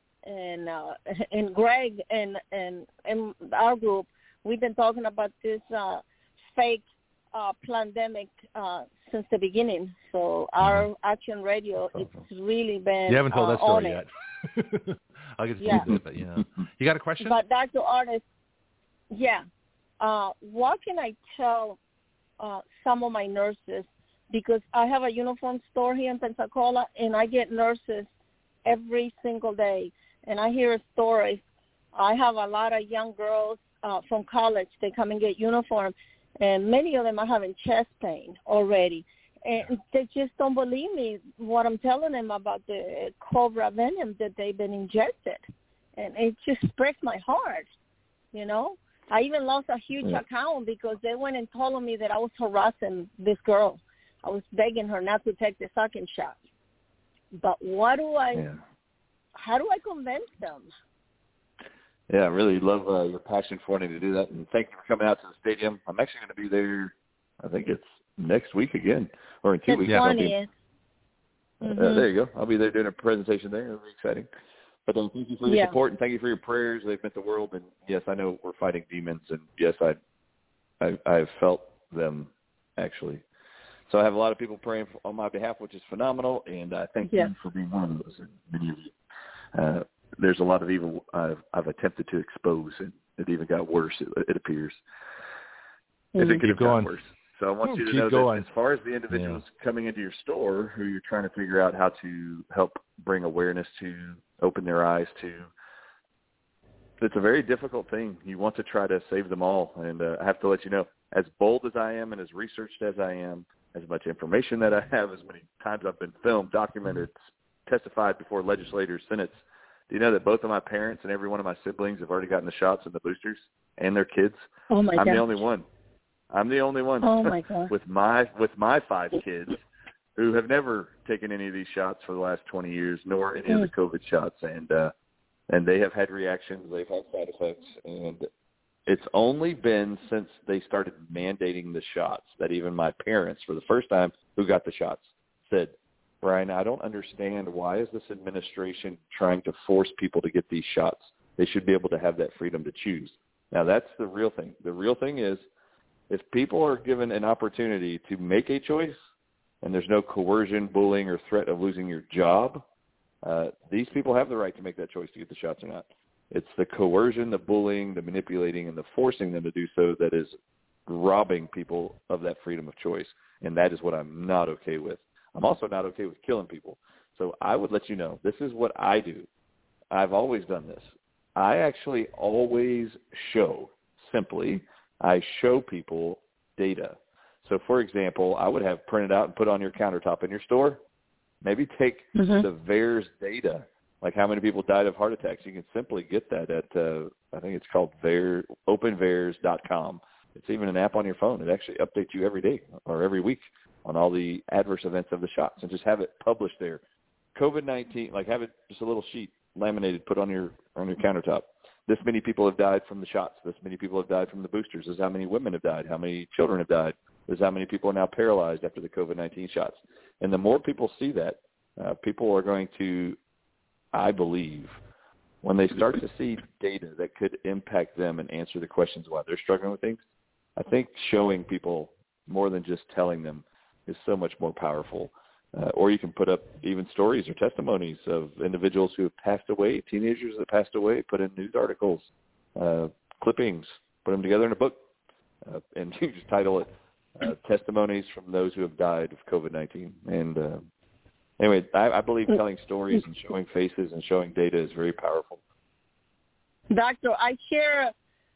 H: and Greg and our group, we've been talking about this fake pandemic since the beginning. So our Action Radio, it's really been
B: you haven't told that story
H: yet.
B: I'll get to see it, but you got a question?
H: But Dr. Ardis, what can I tell some of my nurses? Because I have a uniform store here in Pensacola, and I get nurses every single day, and I hear stories. I have a lot of young girls from college. They come and get uniform, and many of them are having chest pain already. And they just don't believe me what I'm telling them about the cobra venom that they've been injected. And it just breaks my heart, you know. I even lost a huge account because they went and told me that I was harassing this girl. I was begging her not to take the second shot. But how do I convince them?
G: Yeah, I really love your passion for wanting to do that, and thank you for coming out to the stadium. I'm actually going to be there, I think it's next week again, or in 2 weeks.
H: The 20th.
G: There you go. I'll be there doing a presentation there. It'll be exciting. But thank you for your support, and thank you for your prayers. They've meant the world. And, yes, I know we're fighting demons, and, yes, I've felt them, actually. So I have a lot of people praying on my behalf, which is phenomenal, and I thank you for being one of those, and many of you. There's a lot of evil I've attempted to expose, and it even got worse, it appears. If it could have gotten worse. So I want you to know that as far as the individuals coming into your store who you're trying to figure out how to help bring awareness to, open their eyes to, it's a very difficult thing. You want to try to save them all. And I have to let you know, as bold as I am and as researched as I am, as much information that I have, as many times I've been filmed, documented, testified before legislators, senates, do you know that both of my parents and every one of my siblings have already gotten the shots and the boosters and their kids?
H: Oh, my God.
G: I'm the only one.
H: Oh, my God.
G: with my 5 kids who have never taken any of these shots for the last 20 years, nor any of the COVID shots. And they have had reactions. They've had side effects. And it's only been since they started mandating the shots that even my parents, for the first time, who got the shots, said, Brian, I don't understand, why is this administration trying to force people to get these shots? They should be able to have that freedom to choose. Now, that's the real thing. The real thing is, if people are given an opportunity to make a choice and there's no coercion, bullying, or threat of losing your job, these people have the right to make that choice to get the shots or not. It's the coercion, the bullying, the manipulating, and the forcing them to do so that is robbing people of that freedom of choice, and that is what I'm not okay with. I'm also not okay with killing people. So I would let you know, this is what I do. I've always done this. I actually always show, I show people data. So, for example, I would have printed out and put on your countertop in your store. Maybe take the VAERS data, like how many people died of heart attacks. You can simply get that at, I think it's called openvaers.com. It's even an app on your phone. It actually updates you every day or every week on all the adverse events of the shots, and just have it published there. COVID-19, like have it just a little sheet laminated, put on your countertop. This many people have died from the shots. This many people have died from the boosters. This is how many women have died. How many children have died. This is how many people are now paralyzed after the COVID-19 shots. And the more people see that, people are going to, I believe, when they start to see data that could impact them and answer the questions why they're struggling with things, I think showing people more than just telling them is so much more powerful. Or you can put up even stories or testimonies of individuals who have passed away, teenagers that passed away, put in news articles, clippings, put them together in a book, and you just title it Testimonies from Those Who Have Died of COVID-19. And anyway, I believe telling stories and showing faces and showing data is very powerful.
H: Doctor, I share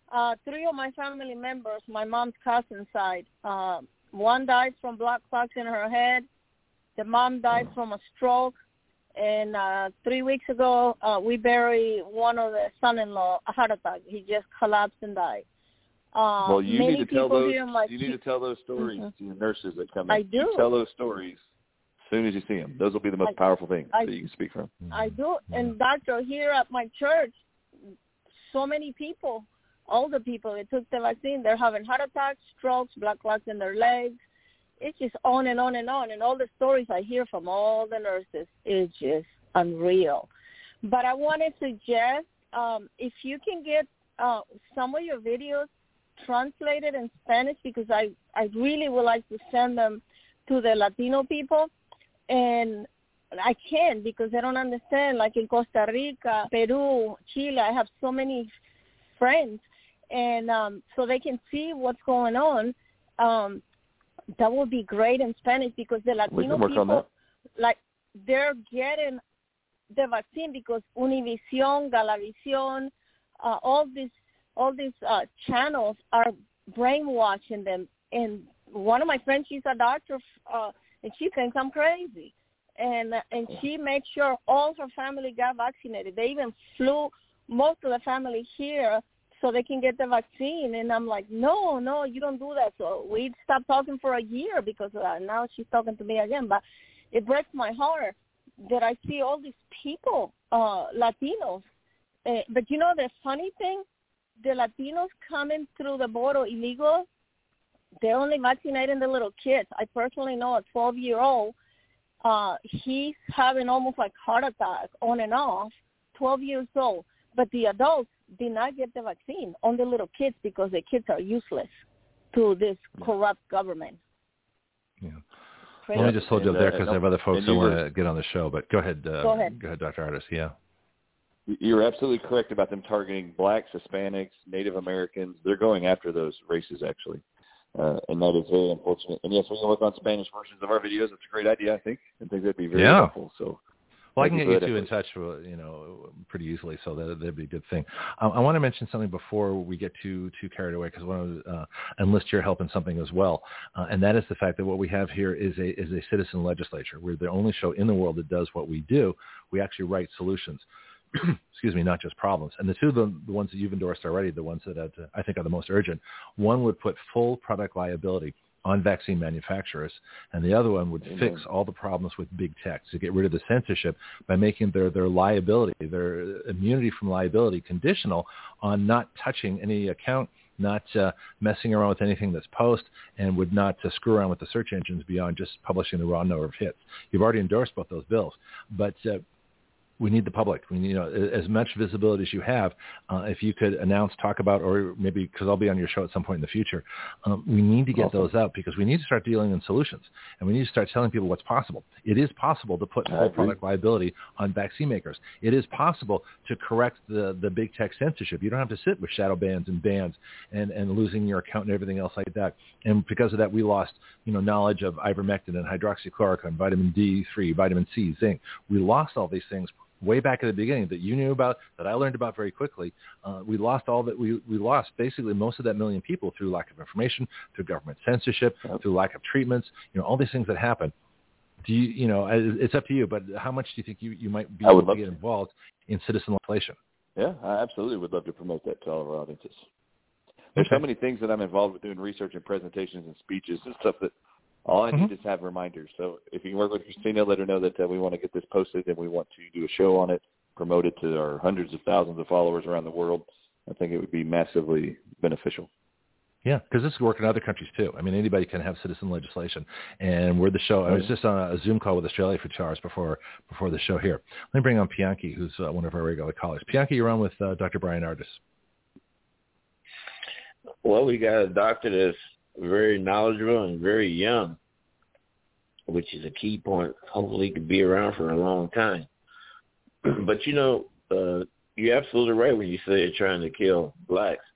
H: 3 of my family members, my mom's cousin side. One died from black clots in her head. The mom died from a stroke, and 3 weeks ago, we buried one of the son-in-law, a heart attack. He just collapsed and died.
G: Well, you need to tell those.
H: You
G: need to tell those stories to your nurses that come in.
H: I do.
G: You tell those stories as soon as you see them. Those will be the most powerful things that you can speak from.
H: I do, and doctor, here at my church, so many people, older people, that took the vaccine, they're having heart attacks, strokes, black clots in their legs. It's just on and on and on. And all the stories I hear from all the nurses is just unreal. But I want to suggest if you can get some of your videos translated in Spanish, because I really would like to send them to the Latino people. And I can't because they don't understand. Like in Costa Rica, Peru, Chile, I have so many friends. And so they can see what's going on. That would be great in Spanish, because the Latino people, like, they're getting the vaccine because Univision, Galavisión, all these channels are brainwashing them. And one of my friends, she's a doctor, and she thinks I'm crazy. And she makes sure all her family got vaccinated. They even flew most of the family here so they can get the vaccine. And I'm like, no, you don't do that. So we stopped talking for a year because of that. Now she's talking to me again. But it breaks my heart that I see all these people, Latinos, But you know the funny thing, the Latinos coming through the border illegal, they're only vaccinating the little kids. I personally know a 12-year-old. He's having almost like heart attack on and off, 12 years old. But the adults did not get the vaccine, on the little kids, because the kids are useless to this corrupt government.
B: Yeah. Let me just hold you up there because I have other folks who want to get on the show. But go ahead. Go ahead, Dr. Ardis. Yeah.
G: You're absolutely correct about them targeting blacks, Hispanics, Native Americans. They're going after those races, actually. And that is very unfortunate. And yes, we can look on Spanish versions of our videos. That's a great idea, I think. I think that'd be very helpful. So,
B: well, I can get you two in touch, pretty easily, so that'd be a good thing. I want to mention something before we get too carried away, because I want to enlist your help in something as well, and that is the fact that what we have here is a citizen legislature. We're the only show in the world that does what we do. We actually write solutions. Excuse me, not just problems. And the two of them, the ones that you've endorsed already, the ones that I think are the most urgent, one would put full product liability on vaccine manufacturers, and the other one would fix all the problems with big tech, to get rid of the censorship by making their liability, their immunity from liability, conditional on not touching any account, not messing around with anything that's post, and would not screw around with the search engines beyond just publishing the raw number of hits. You've already endorsed both those bills, but we need the public. We need, as much visibility as you have. If you could announce, talk about, or maybe, because I'll be on your show at some point in the future, we need to get those out, because we need to start dealing in solutions, and we need to start telling people what's possible. It is possible to put full product liability on vaccine makers. It is possible to correct the big tech censorship. You don't have to sit with shadow bans and bans and losing your account and everything else like that. And because of that, we lost, knowledge of ivermectin and hydroxychloroquine, vitamin D3, vitamin C, zinc. We lost all these things way back at the beginning that you knew about, that I learned about very quickly. We lost all that. We lost basically most of that million people through lack of information, through government censorship, through lack of treatments, all these things that happen. Do you, it's up to you, but how much do you think you might be able to get involved in citizen legislation?
G: Yeah, I absolutely would love to promote that to all of our audiences. There's so many things that I'm involved with, doing research and presentations and speeches and stuff, that all I need is have reminders. So if you can work with Christina, let her know that we want to get this posted and we want to do a show on it, promote it to our hundreds of thousands of followers around the world. I think it would be massively beneficial.
B: Yeah, because this is working in other countries too. I mean, anybody can have citizen legislation. And we're the show. I was just on a Zoom call with Australia for 2 hours before the show here. Let me bring on Pianki, who's one of our regular callers. Pianki, you're on with Dr. Bryan Ardis.
F: Well, we got a doctor that's very knowledgeable and very young, which is a key point. Hopefully he could be around for a long time. But, you're absolutely right when you say you're trying to kill blacks.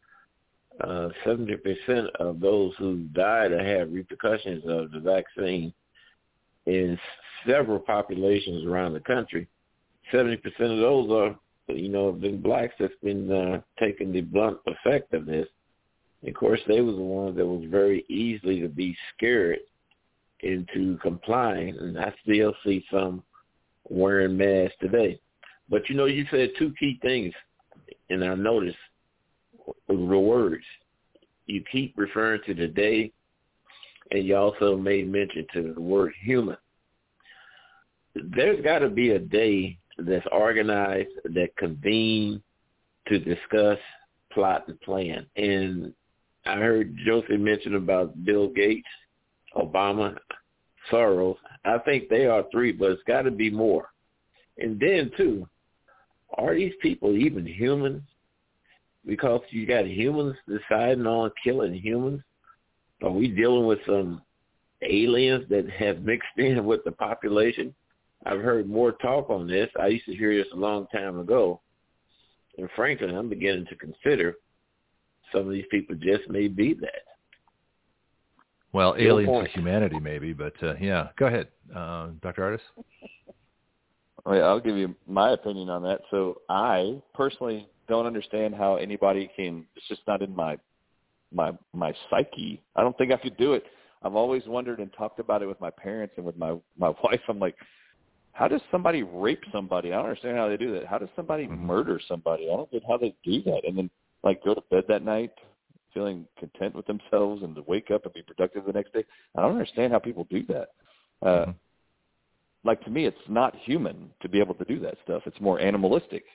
F: 70% of those who died or had repercussions of the vaccine in several populations around the country, 70% of those are, been blacks that's been taking the blunt effect of this. Of course, they were the ones that was very easily to be scared into complying, and I still see some wearing masks today. But, you said two key things, and I noticed the words. You keep referring to the day, and you also made mention to the word human. There's got to be a day that's organized, that convene to discuss, plot, and plan. And I heard Josie mention about Bill Gates, Obama, Soros. I think they are three, but it's got to be more. And then, too, are these people even humans? Because you got humans deciding on killing humans. Are we dealing with some aliens that have mixed in with the population? I've heard more talk on this. I used to hear this a long time ago. And frankly, I'm beginning to consider some of these people just may be that.
B: Well, aliens to humanity maybe, but yeah. Go ahead, Dr. Ardis.
G: I'll give you my opinion on that. So I personally don't understand how anybody can, it's just not in my psyche. I don't think I could do it. I've always wondered and talked about it with my parents and with my wife. I'm like, how does somebody rape somebody? I don't understand how they do that. How does somebody murder somebody? I don't get how they do that. And then go to bed that night feeling content with themselves and to wake up and be productive the next day. I don't understand how people do that. To me, it's not human to be able to do that stuff. It's more animalistic.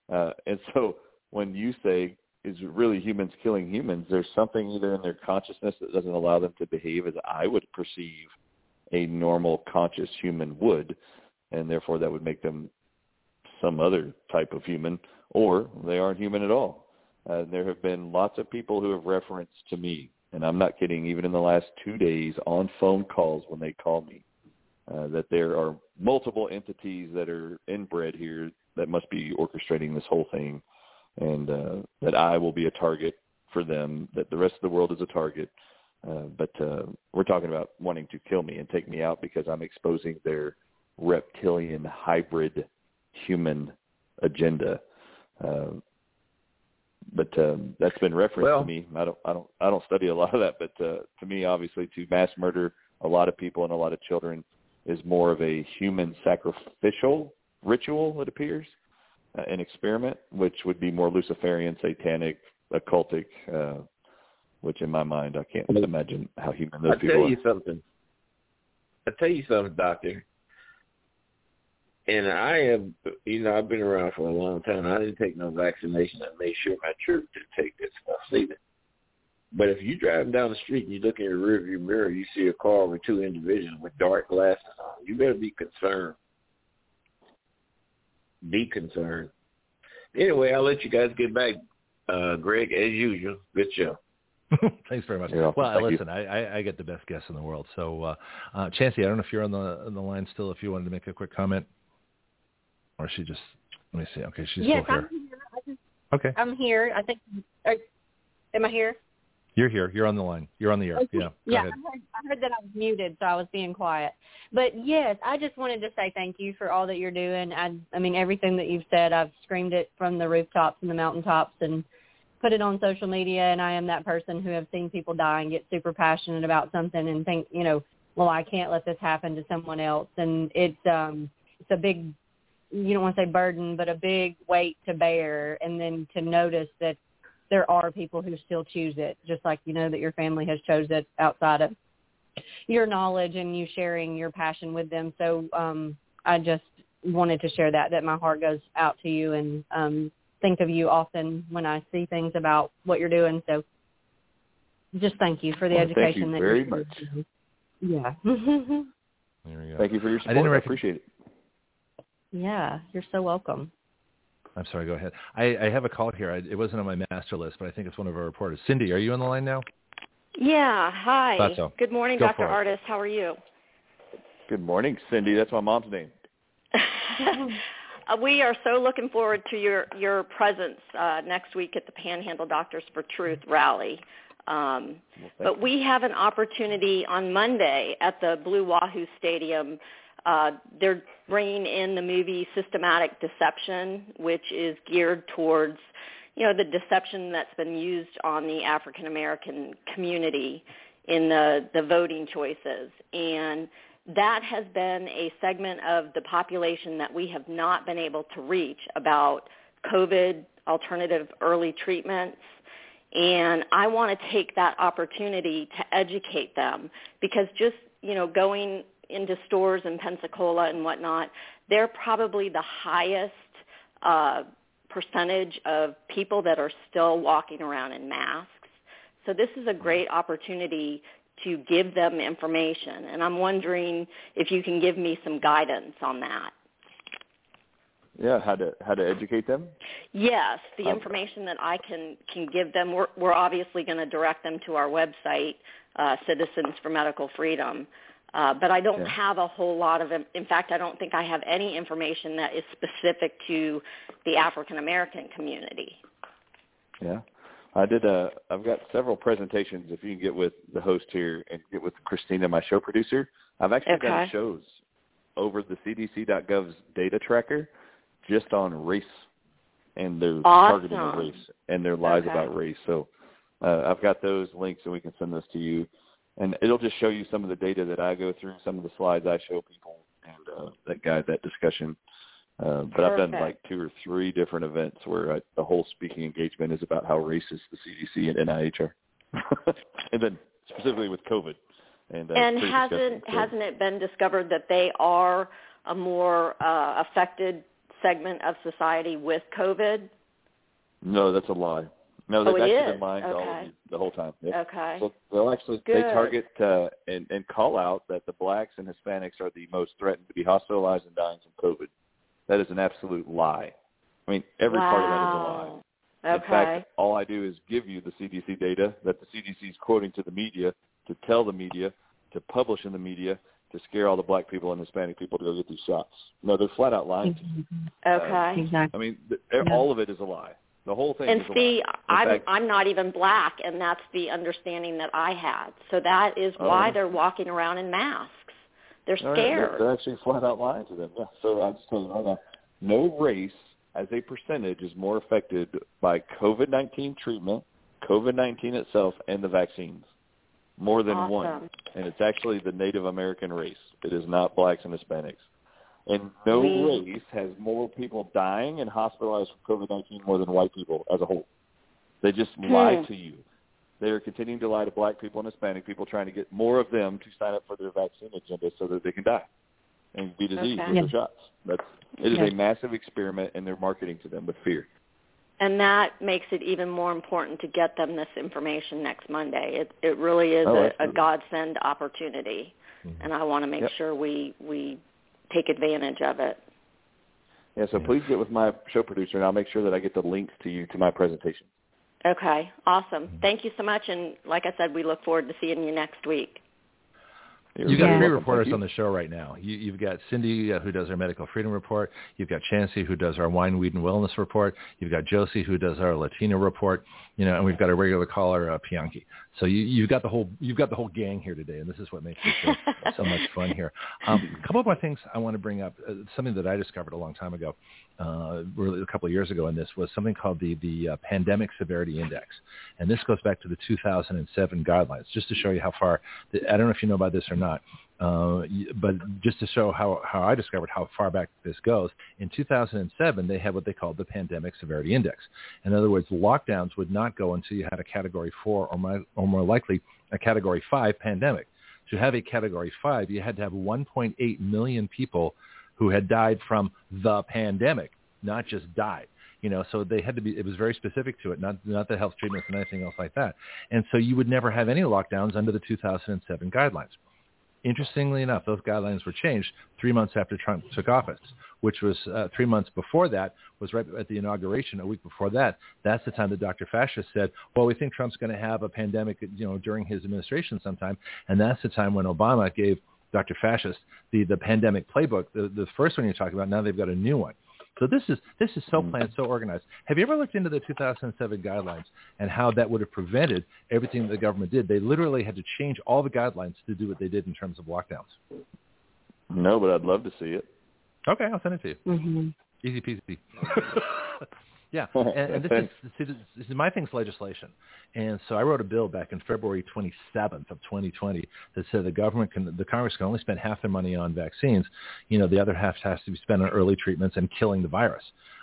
G: And so when you say, is it really humans killing humans, there's something either in their consciousness that doesn't allow them to behave as I would perceive a normal conscious human would, and therefore that would make them some other type of human, or they aren't human at all. There have been lots of people who have referenced to me, and I'm not kidding, even in the last 2 days on phone calls when they call me, that there are multiple entities that are inbred here that must be orchestrating this whole thing, and that I will be a target for them, that the rest of the world is a target. But we're talking about wanting to kill me and take me out because I'm exposing their reptilian hybrid human agenda. But that's been referenced to me. I don't study a lot of that, but to me, obviously, to mass murder a lot of people and a lot of children is more of a human sacrificial ritual, it appears, an experiment, which would be more Luciferian, satanic, occultic, which in my mind, I can't imagine how human those people are.
F: I'll tell you something, Doctor. And I have, I've been around for a long time. I didn't take no vaccination. I made sure my church didn't take this stuff either. But if you're driving down the street and you look in your rearview mirror, you see a car with two individuals with dark glasses on, you better be concerned. Be concerned. Anyway, I'll let you guys get back. Greg, as usual, good show.
B: Thanks very much. Well, listen, I get the best guests in the world. So, Chancey, I don't know if you're on the line still, if you wanted to make a quick comment. Or she just, let me see. Okay, she's still here.
E: Yes, I'm here.
B: Okay.
E: I'm here. I think, am I here?
B: You're here. You're on the line. You're on the air.
E: Okay.
B: Yeah.
E: Yeah, I heard that I was muted, so I was being quiet. But, yes, I just wanted to say thank you for all that you're doing. I mean, everything that you've said, I've screamed it from the rooftops and the mountaintops and put it on social media, and I am that person who have seen people die and get super passionate about something and think, well, I can't let this happen to someone else. And it's a big, you don't want to say burden, but a big weight to bear, and then to notice that there are people who still choose it, just like that your family has chose it outside of your knowledge and you sharing your passion with them. So I just wanted to share that my heart goes out to you and think of you often when I see things about what you're doing. So just thank you for the education.
G: Thank you very much.
E: Yeah.
B: There we go.
G: Thank you for your support. I appreciate it.
E: Yeah, you're so welcome.
B: I'm sorry, go ahead. I have a call here. It wasn't on my master list, but I think it's one of our reporters. Cindy, are you on the line now?
I: Yeah, hi.
B: Thought so.
I: Good morning, Dr. Ardis. How are you?
G: Good morning, Cindy. That's my mom's name.
I: We are so looking forward to your presence next week at the Panhandle Doctors for Truth rally. But we have an opportunity on Monday at the Blue Wahoo Stadium. They're bringing in the movie Systematic Deception, which is geared towards, the deception that's been used on the African American community in the voting choices. And that has been a segment of the population that we have not been able to reach about COVID, alternative early treatments. And I want to take that opportunity to educate them because just, going into stores in Pensacola and whatnot, they're probably the highest percentage of people that are still walking around in masks. So this is a great opportunity to give them information. And I'm wondering if you can give me some guidance on that.
G: Yeah, how to educate them?
I: Yes, the information that I can give them. We're obviously going to direct them to our website, Citizens for Medical Freedom. But I don't have a whole lot of, in fact, I don't think I have any information that is specific to the African American community.
G: Yeah. I've got several presentations. If you can get with the host here and get with Christina, my show producer, I've actually done shows over the CDC.gov's data tracker just on race and their targeting of race and their lies about race. So I've got those links and we can send those to you. And it'll just show you some of the data that I go through, some of the slides I show people, and that guide that discussion. But I've done like 2 or 3 different events where the whole speaking engagement is about how racist the CDC and NIH are, and then specifically with COVID. And hasn't
I: it been discovered that they are a more affected segment of society with COVID?
G: No, that's a lie. No, they've actually been lying to all of you the whole time. Yep.
I: Okay.
G: So they'll actually they target and call out that the blacks and Hispanics are the most threatened to be hospitalized and dying from COVID. That is an absolute lie. I mean, every part of that is a lie.
I: Okay.
G: In fact, all I do is give you the CDC data that the CDC is quoting to the media, to tell the media, to publish in the media, to scare all the black people and Hispanic people to go get these shots. No, they're flat out lying to you.
I: Okay.
H: Exactly.
G: I mean, all of it is a lie. The whole thing
I: and
G: is a
I: see,
G: lie.
I: I'm not even black, and that's the understanding that I had. So that is why they're walking around in masks. They're scared.
G: They're actually flat out lying to them. Yeah. So I'm just telling you, no race as a percentage is more affected by COVID-19 treatment, COVID-19 itself, and the vaccines. More than one. And it's actually the Native American race. It is not blacks and Hispanics. And no race has more people dying and hospitalized from COVID-19 more than white people as a whole. They just lie to you. They are continuing to lie to black people and Hispanic people, trying to get more of them to sign up for their vaccine agenda so that they can die and be diseased with their shots. It is a massive experiment, and they're marketing to them with fear.
I: And that makes it even more important to get them this information next Monday. It really is a godsend opportunity, and I want to make sure we take advantage of it.
G: Yeah, so please get with my show producer, and I'll make sure that I get the links to you to my presentation.
I: Okay, awesome. Thank you so much, and like I said, we look forward to seeing you next week.
B: You've got three reporters on the show right now. You've got Cindy, who does our Medical Freedom Report. You've got Chancey, who does our Wine, Weed, and Wellness Report. You've got Josie, who does our Latino Report. And we've got a regular caller, Pianki. So you've got the whole gang here today, and this is what makes it so much fun here. A couple of more things I want to bring up. Something that I discovered a long time ago, really a couple of years ago, in this was something called the Pandemic Severity Index, and this goes back to the 2007 guidelines. Just to show you how far. I don't know if you know about this or not. But just to show how I discovered how far back this goes, in 2007, they had what they called the Pandemic Severity Index. In other words, lockdowns would not go until you had a Category 4 or more likely a Category 5 pandemic. To have a Category 5, you had to have 1.8 million people who had died from the pandemic, not just died. So they had to be, it was very specific to it, not the health treatments and anything else like that. And so you would never have any lockdowns under the 2007 guidelines. Interestingly enough, those guidelines were changed 3 months after Trump took office, which was 3 months before that, was right at the inauguration. A week before that, that's the time that Dr. Fascist said, well, we think Trump's going to have a pandemic, during his administration sometime. And that's the time when Obama gave Dr. Fascist the pandemic playbook, the first one you're talking about. Now they've got a new one. So this is so planned, so organized. Have you ever looked into the 2007 guidelines and how that would have prevented everything that the government did? They literally had to change all the guidelines to do what they did in terms of lockdowns.
G: No, but I'd love to see it.
B: Okay, I'll send it to you.
H: Mm-hmm.
B: Easy peasy. Yeah, and this is my thing's legislation. And so I wrote a bill back in February 27th of 2020 that said the Congress can only spend half their money on vaccines. The other half has to be spent on early treatments and killing the virus.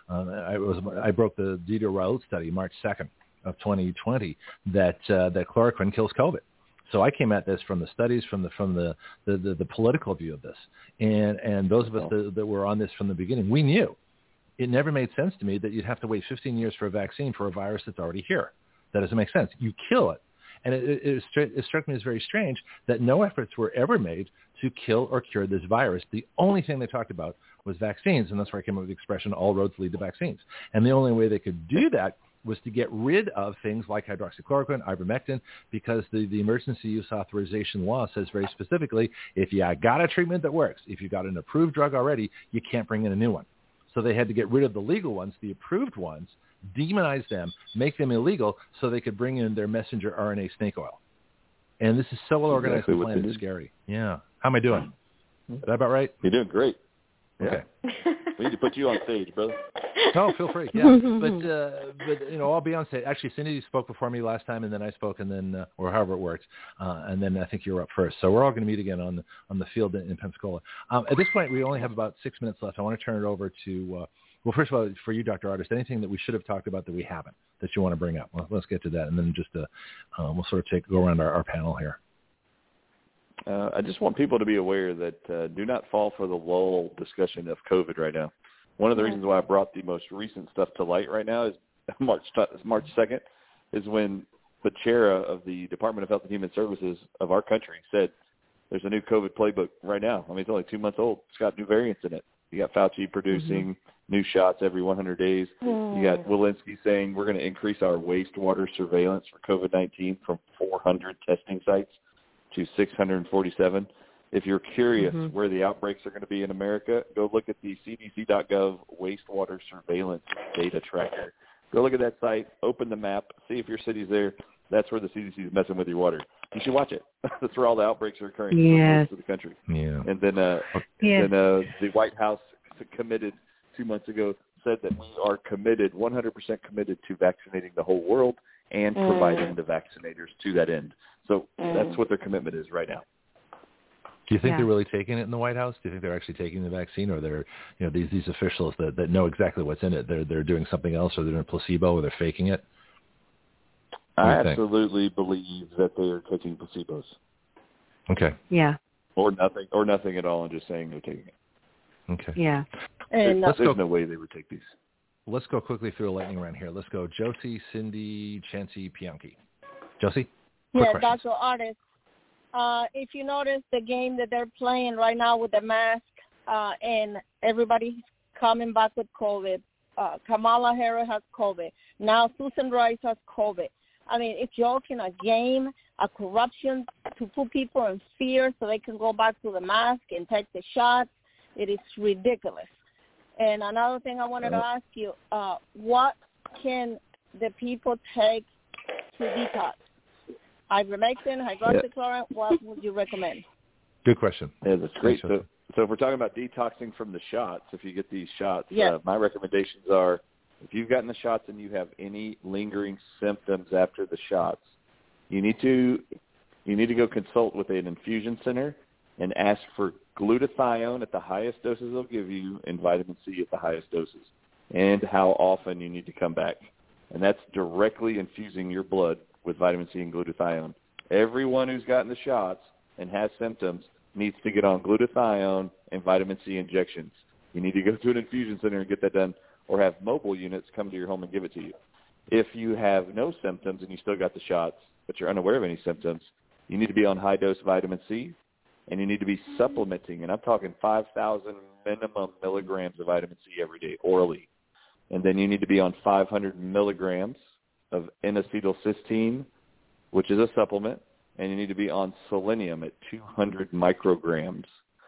B: I broke the Didier Raoult study March 2nd of 2020 that chloroquine kills COVID. So I came at this from the studies, from the political view of this, and those of us that were on this from the beginning, we knew. It never made sense to me that you'd have to wait 15 years for a vaccine for a virus that's already here. That doesn't make sense. You kill it. And it struck me as very strange that no efforts were ever made to kill or cure this virus. The only thing they talked about was vaccines, and that's where I came up with the expression, all roads lead to vaccines. And the only way they could do that was to get rid of things like hydroxychloroquine, ivermectin, because the emergency use authorization law says very specifically, if you got a treatment that works, if you got an approved drug already, you can't bring in a new one. So they had to get rid of the legal ones, the approved ones, demonize them, make them illegal so they could bring in their messenger RNA snake oil. And this is so well organized and planned, it's scary. Yeah. How am I doing? Is that about right?
G: You're doing great. Yeah.
B: Okay.
G: We need to put you on stage, brother.
B: Oh, feel free. Yeah, but I'll be on stage. Actually, Cindy spoke before me last time, and then I spoke, and then or however it worked, and then I think you were up first. So we're all going to meet again on the field in Pensacola. At this point, we only have about 6 minutes left. I want to turn it over to well, first of all, for you, Dr. Ardis, anything that we should have talked about that we haven't that you want to bring up? Well, let's get to that, and then just we'll sort of go around our panel here.
G: I just want people to be aware that do not fall for the lull discussion of COVID right now. One of the reasons why I brought the most recent stuff to light right now is March 2nd is when the chair of the Department of Health and Human Services of our country said there's a new COVID playbook right now. I mean, it's only 2 months old. It's got new variants in it. You got Fauci producing new shots every 100 days. You got Walensky saying we're going to increase our wastewater surveillance for COVID-19 from 400 testing sites to 647. If you're curious where the outbreaks are going to be in America, go look at the CDC.gov wastewater surveillance data tracker. Go look at that site, open the map, see if your city's there. That's where the CDC is messing with your water. You should watch it. That's where all the outbreaks are occurring in most of the country.
B: Yeah.
G: And then, the White House committed 2 months ago said that we are committed, 100% committed to vaccinating the whole world and providing the vaccinators to that end. So that's what their commitment is right now.
B: Do you think they're really taking it in the White House? Do you think they're actually taking the vaccine, or they're, these officials that know exactly what's in it, they're doing something else, or they're doing a placebo, or they're faking it?
G: I absolutely believe that they are taking placebos.
B: Okay.
E: Yeah.
G: Or nothing at all, and just saying they're taking it.
B: Okay.
E: Yeah.
G: And there's no way they would take these.
B: Let's go quickly through a lightning round here. Let's go Josie, Cindy, Chancey, Pianki. Josie?
H: Yeah, Dr. Artis. If you notice the game that they're playing right now with the mask and everybody's coming back with COVID, Kamala Harris has COVID. Now Susan Rice has COVID. I mean, it's joking, a game, a corruption to put people in fear so they can go back to the mask and take the shots. It is ridiculous. And another thing I wanted to ask you, what can the people take to detox? Ivermectin, hydroxychloroquine, what would you recommend?
B: Good question.
G: Yeah, that's great. So if we're talking about detoxing from the shots, if you get these shots, my recommendations are, if you've gotten the shots and you have any lingering symptoms after the shots, you need to go consult with an infusion center and ask for glutathione at the highest doses they'll give you and vitamin C at the highest doses, and how often you need to come back. And that's directly infusing your blood with vitamin C and glutathione. Everyone who's gotten the shots and has symptoms needs to get on glutathione and vitamin C injections. You need to go to an infusion center and get that done, or have mobile units come to your home and give it to you. If you have no symptoms and you still got the shots, but you're unaware of any symptoms, you need to be on high-dose vitamin C, and you need to be supplementing, and I'm talking 5,000 minimum milligrams of vitamin C every day orally. And then you need to be on 500 milligrams of N-acetylcysteine, which is a supplement, and you need to be on selenium at 200 micrograms,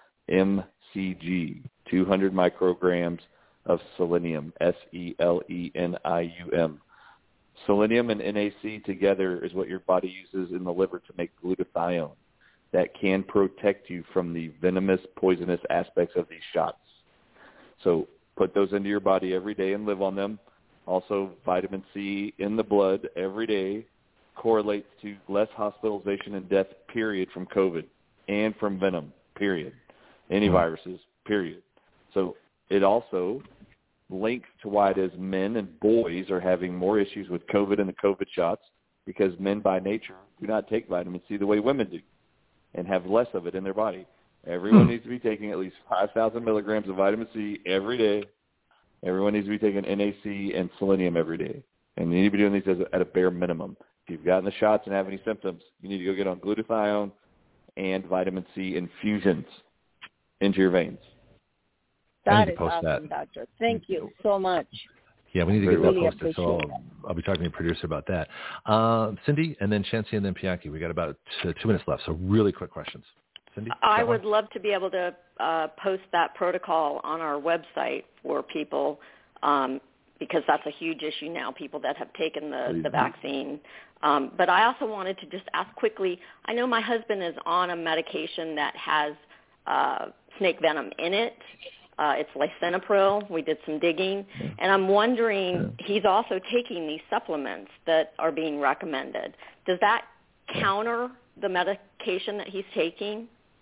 G: MCG, 200 micrograms of selenium, SELENIUM. Selenium and NAC together is what your body uses in the liver to make glutathione that can protect you from the venomous, poisonous aspects of these shots. So put those into your body every day and live on them. Also, vitamin C in the blood every day correlates to less hospitalization and death, period, from COVID and from venom, period. Any viruses, period. So it also links to why it is men and boys are having more issues with COVID and the COVID shots, because men by nature do not take vitamin C the way women do and have less of it in their body. Everyone needs to be taking at least 5,000 milligrams of vitamin C every day. Everyone needs to be taking NAC and selenium every day. And you need to be doing these at a bare minimum. If you've gotten the shots and have any symptoms, you need to go get on glutathione and vitamin C infusions into your veins.
H: That is awesome, Doctor. Thank you so much.
B: Yeah, we need to get that posted, so I'll be talking to your producer about that. Cindy, and then Chancey, and then Pianki. We got about 2 minutes left, so really quick questions. Cindy?
I: I would love to be able to post that protocol on our website for people, because that's a huge issue now, people that have taken the vaccine. But I also wanted to just ask quickly, I know my husband is on a medication that has snake venom in it. It's lisinopril. We did some digging. And I'm wondering, he's also taking these supplements that are being recommended. Does that counter the medication that he's taking?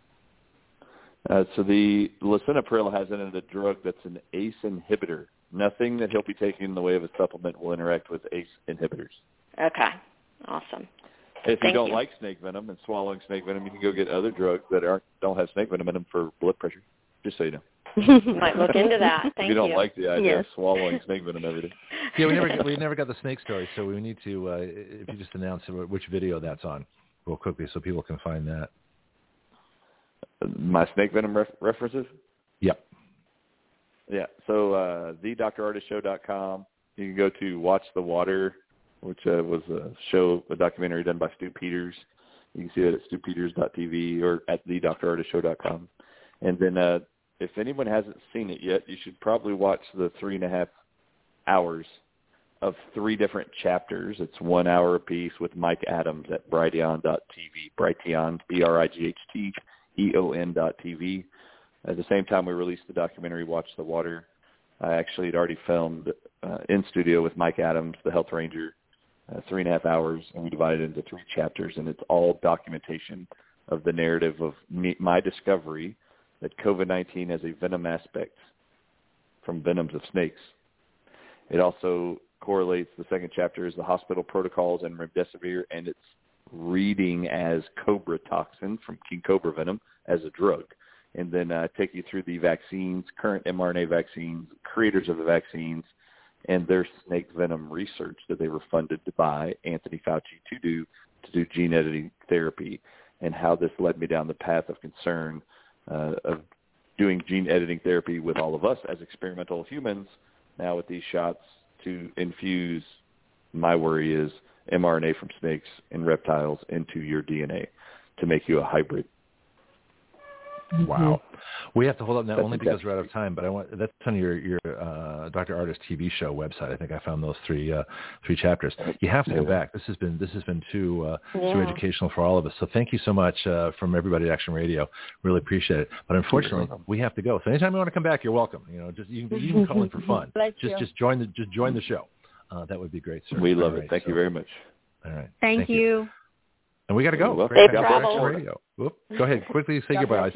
G: So the lisinopril has in it a drug that's an ACE inhibitor. Nothing that he'll be taking in the way of a supplement will interact with ACE inhibitors.
I: Okay. Awesome.
G: If you don't like snake venom and swallowing snake venom, you can go get other drugs that don't have snake venom in them for blood pressure, just so you know.
I: Might look into that. Thank
G: you don't like the idea of swallowing snake venom every day.
B: Yeah, we never got the snake story, so we need to. If you just announce which video that's on, real quickly, so people can find that.
G: My snake venom references.
B: Yep.
G: Yeah. So thedrartistshow.com. You can go to Watch the Water, which was a documentary done by Stu Peters. You can see that at stupeters.tv or at thedrartistshow.com. And then if anyone hasn't seen it yet, you should probably watch the 3.5 hours of 3 different chapters. It's 1 hour apiece with Mike Adams at Brighteon.tv. Brighteon, BRIGHTEON.tv. At the same time we released the documentary Watch the Water, I actually had already filmed in studio with Mike Adams, the health ranger, 3.5 hours, and we divided it into 3 chapters, and it's all documentation of the narrative of my discovery that COVID-19 has a venom aspect from venoms of snakes. It also correlates, the second chapter is the hospital protocols and remdesivir, and it's reading as cobra toxin from king cobra venom as a drug. And then take you through the vaccines, current mRNA vaccines, creators of the vaccines, and their snake venom research that they were funded by Anthony Fauci to do gene editing therapy, and how this led me down the path of concern of doing gene editing therapy with all of us as experimental humans, now with these shots to infuse, my worry is, mRNA from snakes and reptiles into your DNA to make you a hybrid.
B: Wow. We have to hold up now only because we're out of time, but that's on your Dr. Ardis TV show website. I think I found those 3 chapters. You have to go back. This has been too educational for all of us. So thank you so much from everybody at Action Radio. Really appreciate it. But unfortunately, we have to go. So anytime you want to come back, you're welcome. You can call in for fun. Just join the show. That would be great, sir.
G: We love it. Thank you very much.
B: All right.
E: Thank you.
B: And we got to go.
I: Safe travel.
B: Radio. Whoop. Go ahead. Quickly say goodbyes.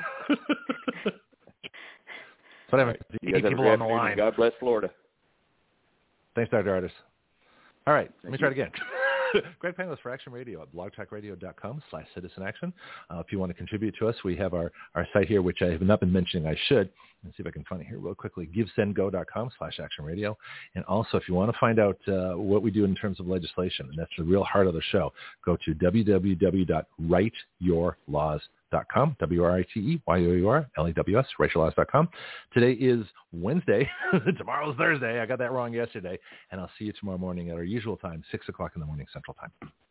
B: Whatever.
G: You guys people on the line. God bless Florida.
B: Thanks, Dr. Ardis. All right. Let me try it again. Greg Penglis for Action Radio at blogtalkradio.com/citizenaction. If you want to contribute to us, we have our site here, which I have not been mentioning. I should. Let's see if I can find it here real quickly. GiveSendGo.com/actionradio. And also, if you want to find out what we do in terms of legislation, and that's the real heart of the show, go to www.writeyourlaws.com, WRITEYOURLAWS, writeyourlaws.com. Today is Wednesday. Tomorrow's Thursday. I got that wrong yesterday. And I'll see you tomorrow morning at our usual time, 6 o'clock in the morning Central Time.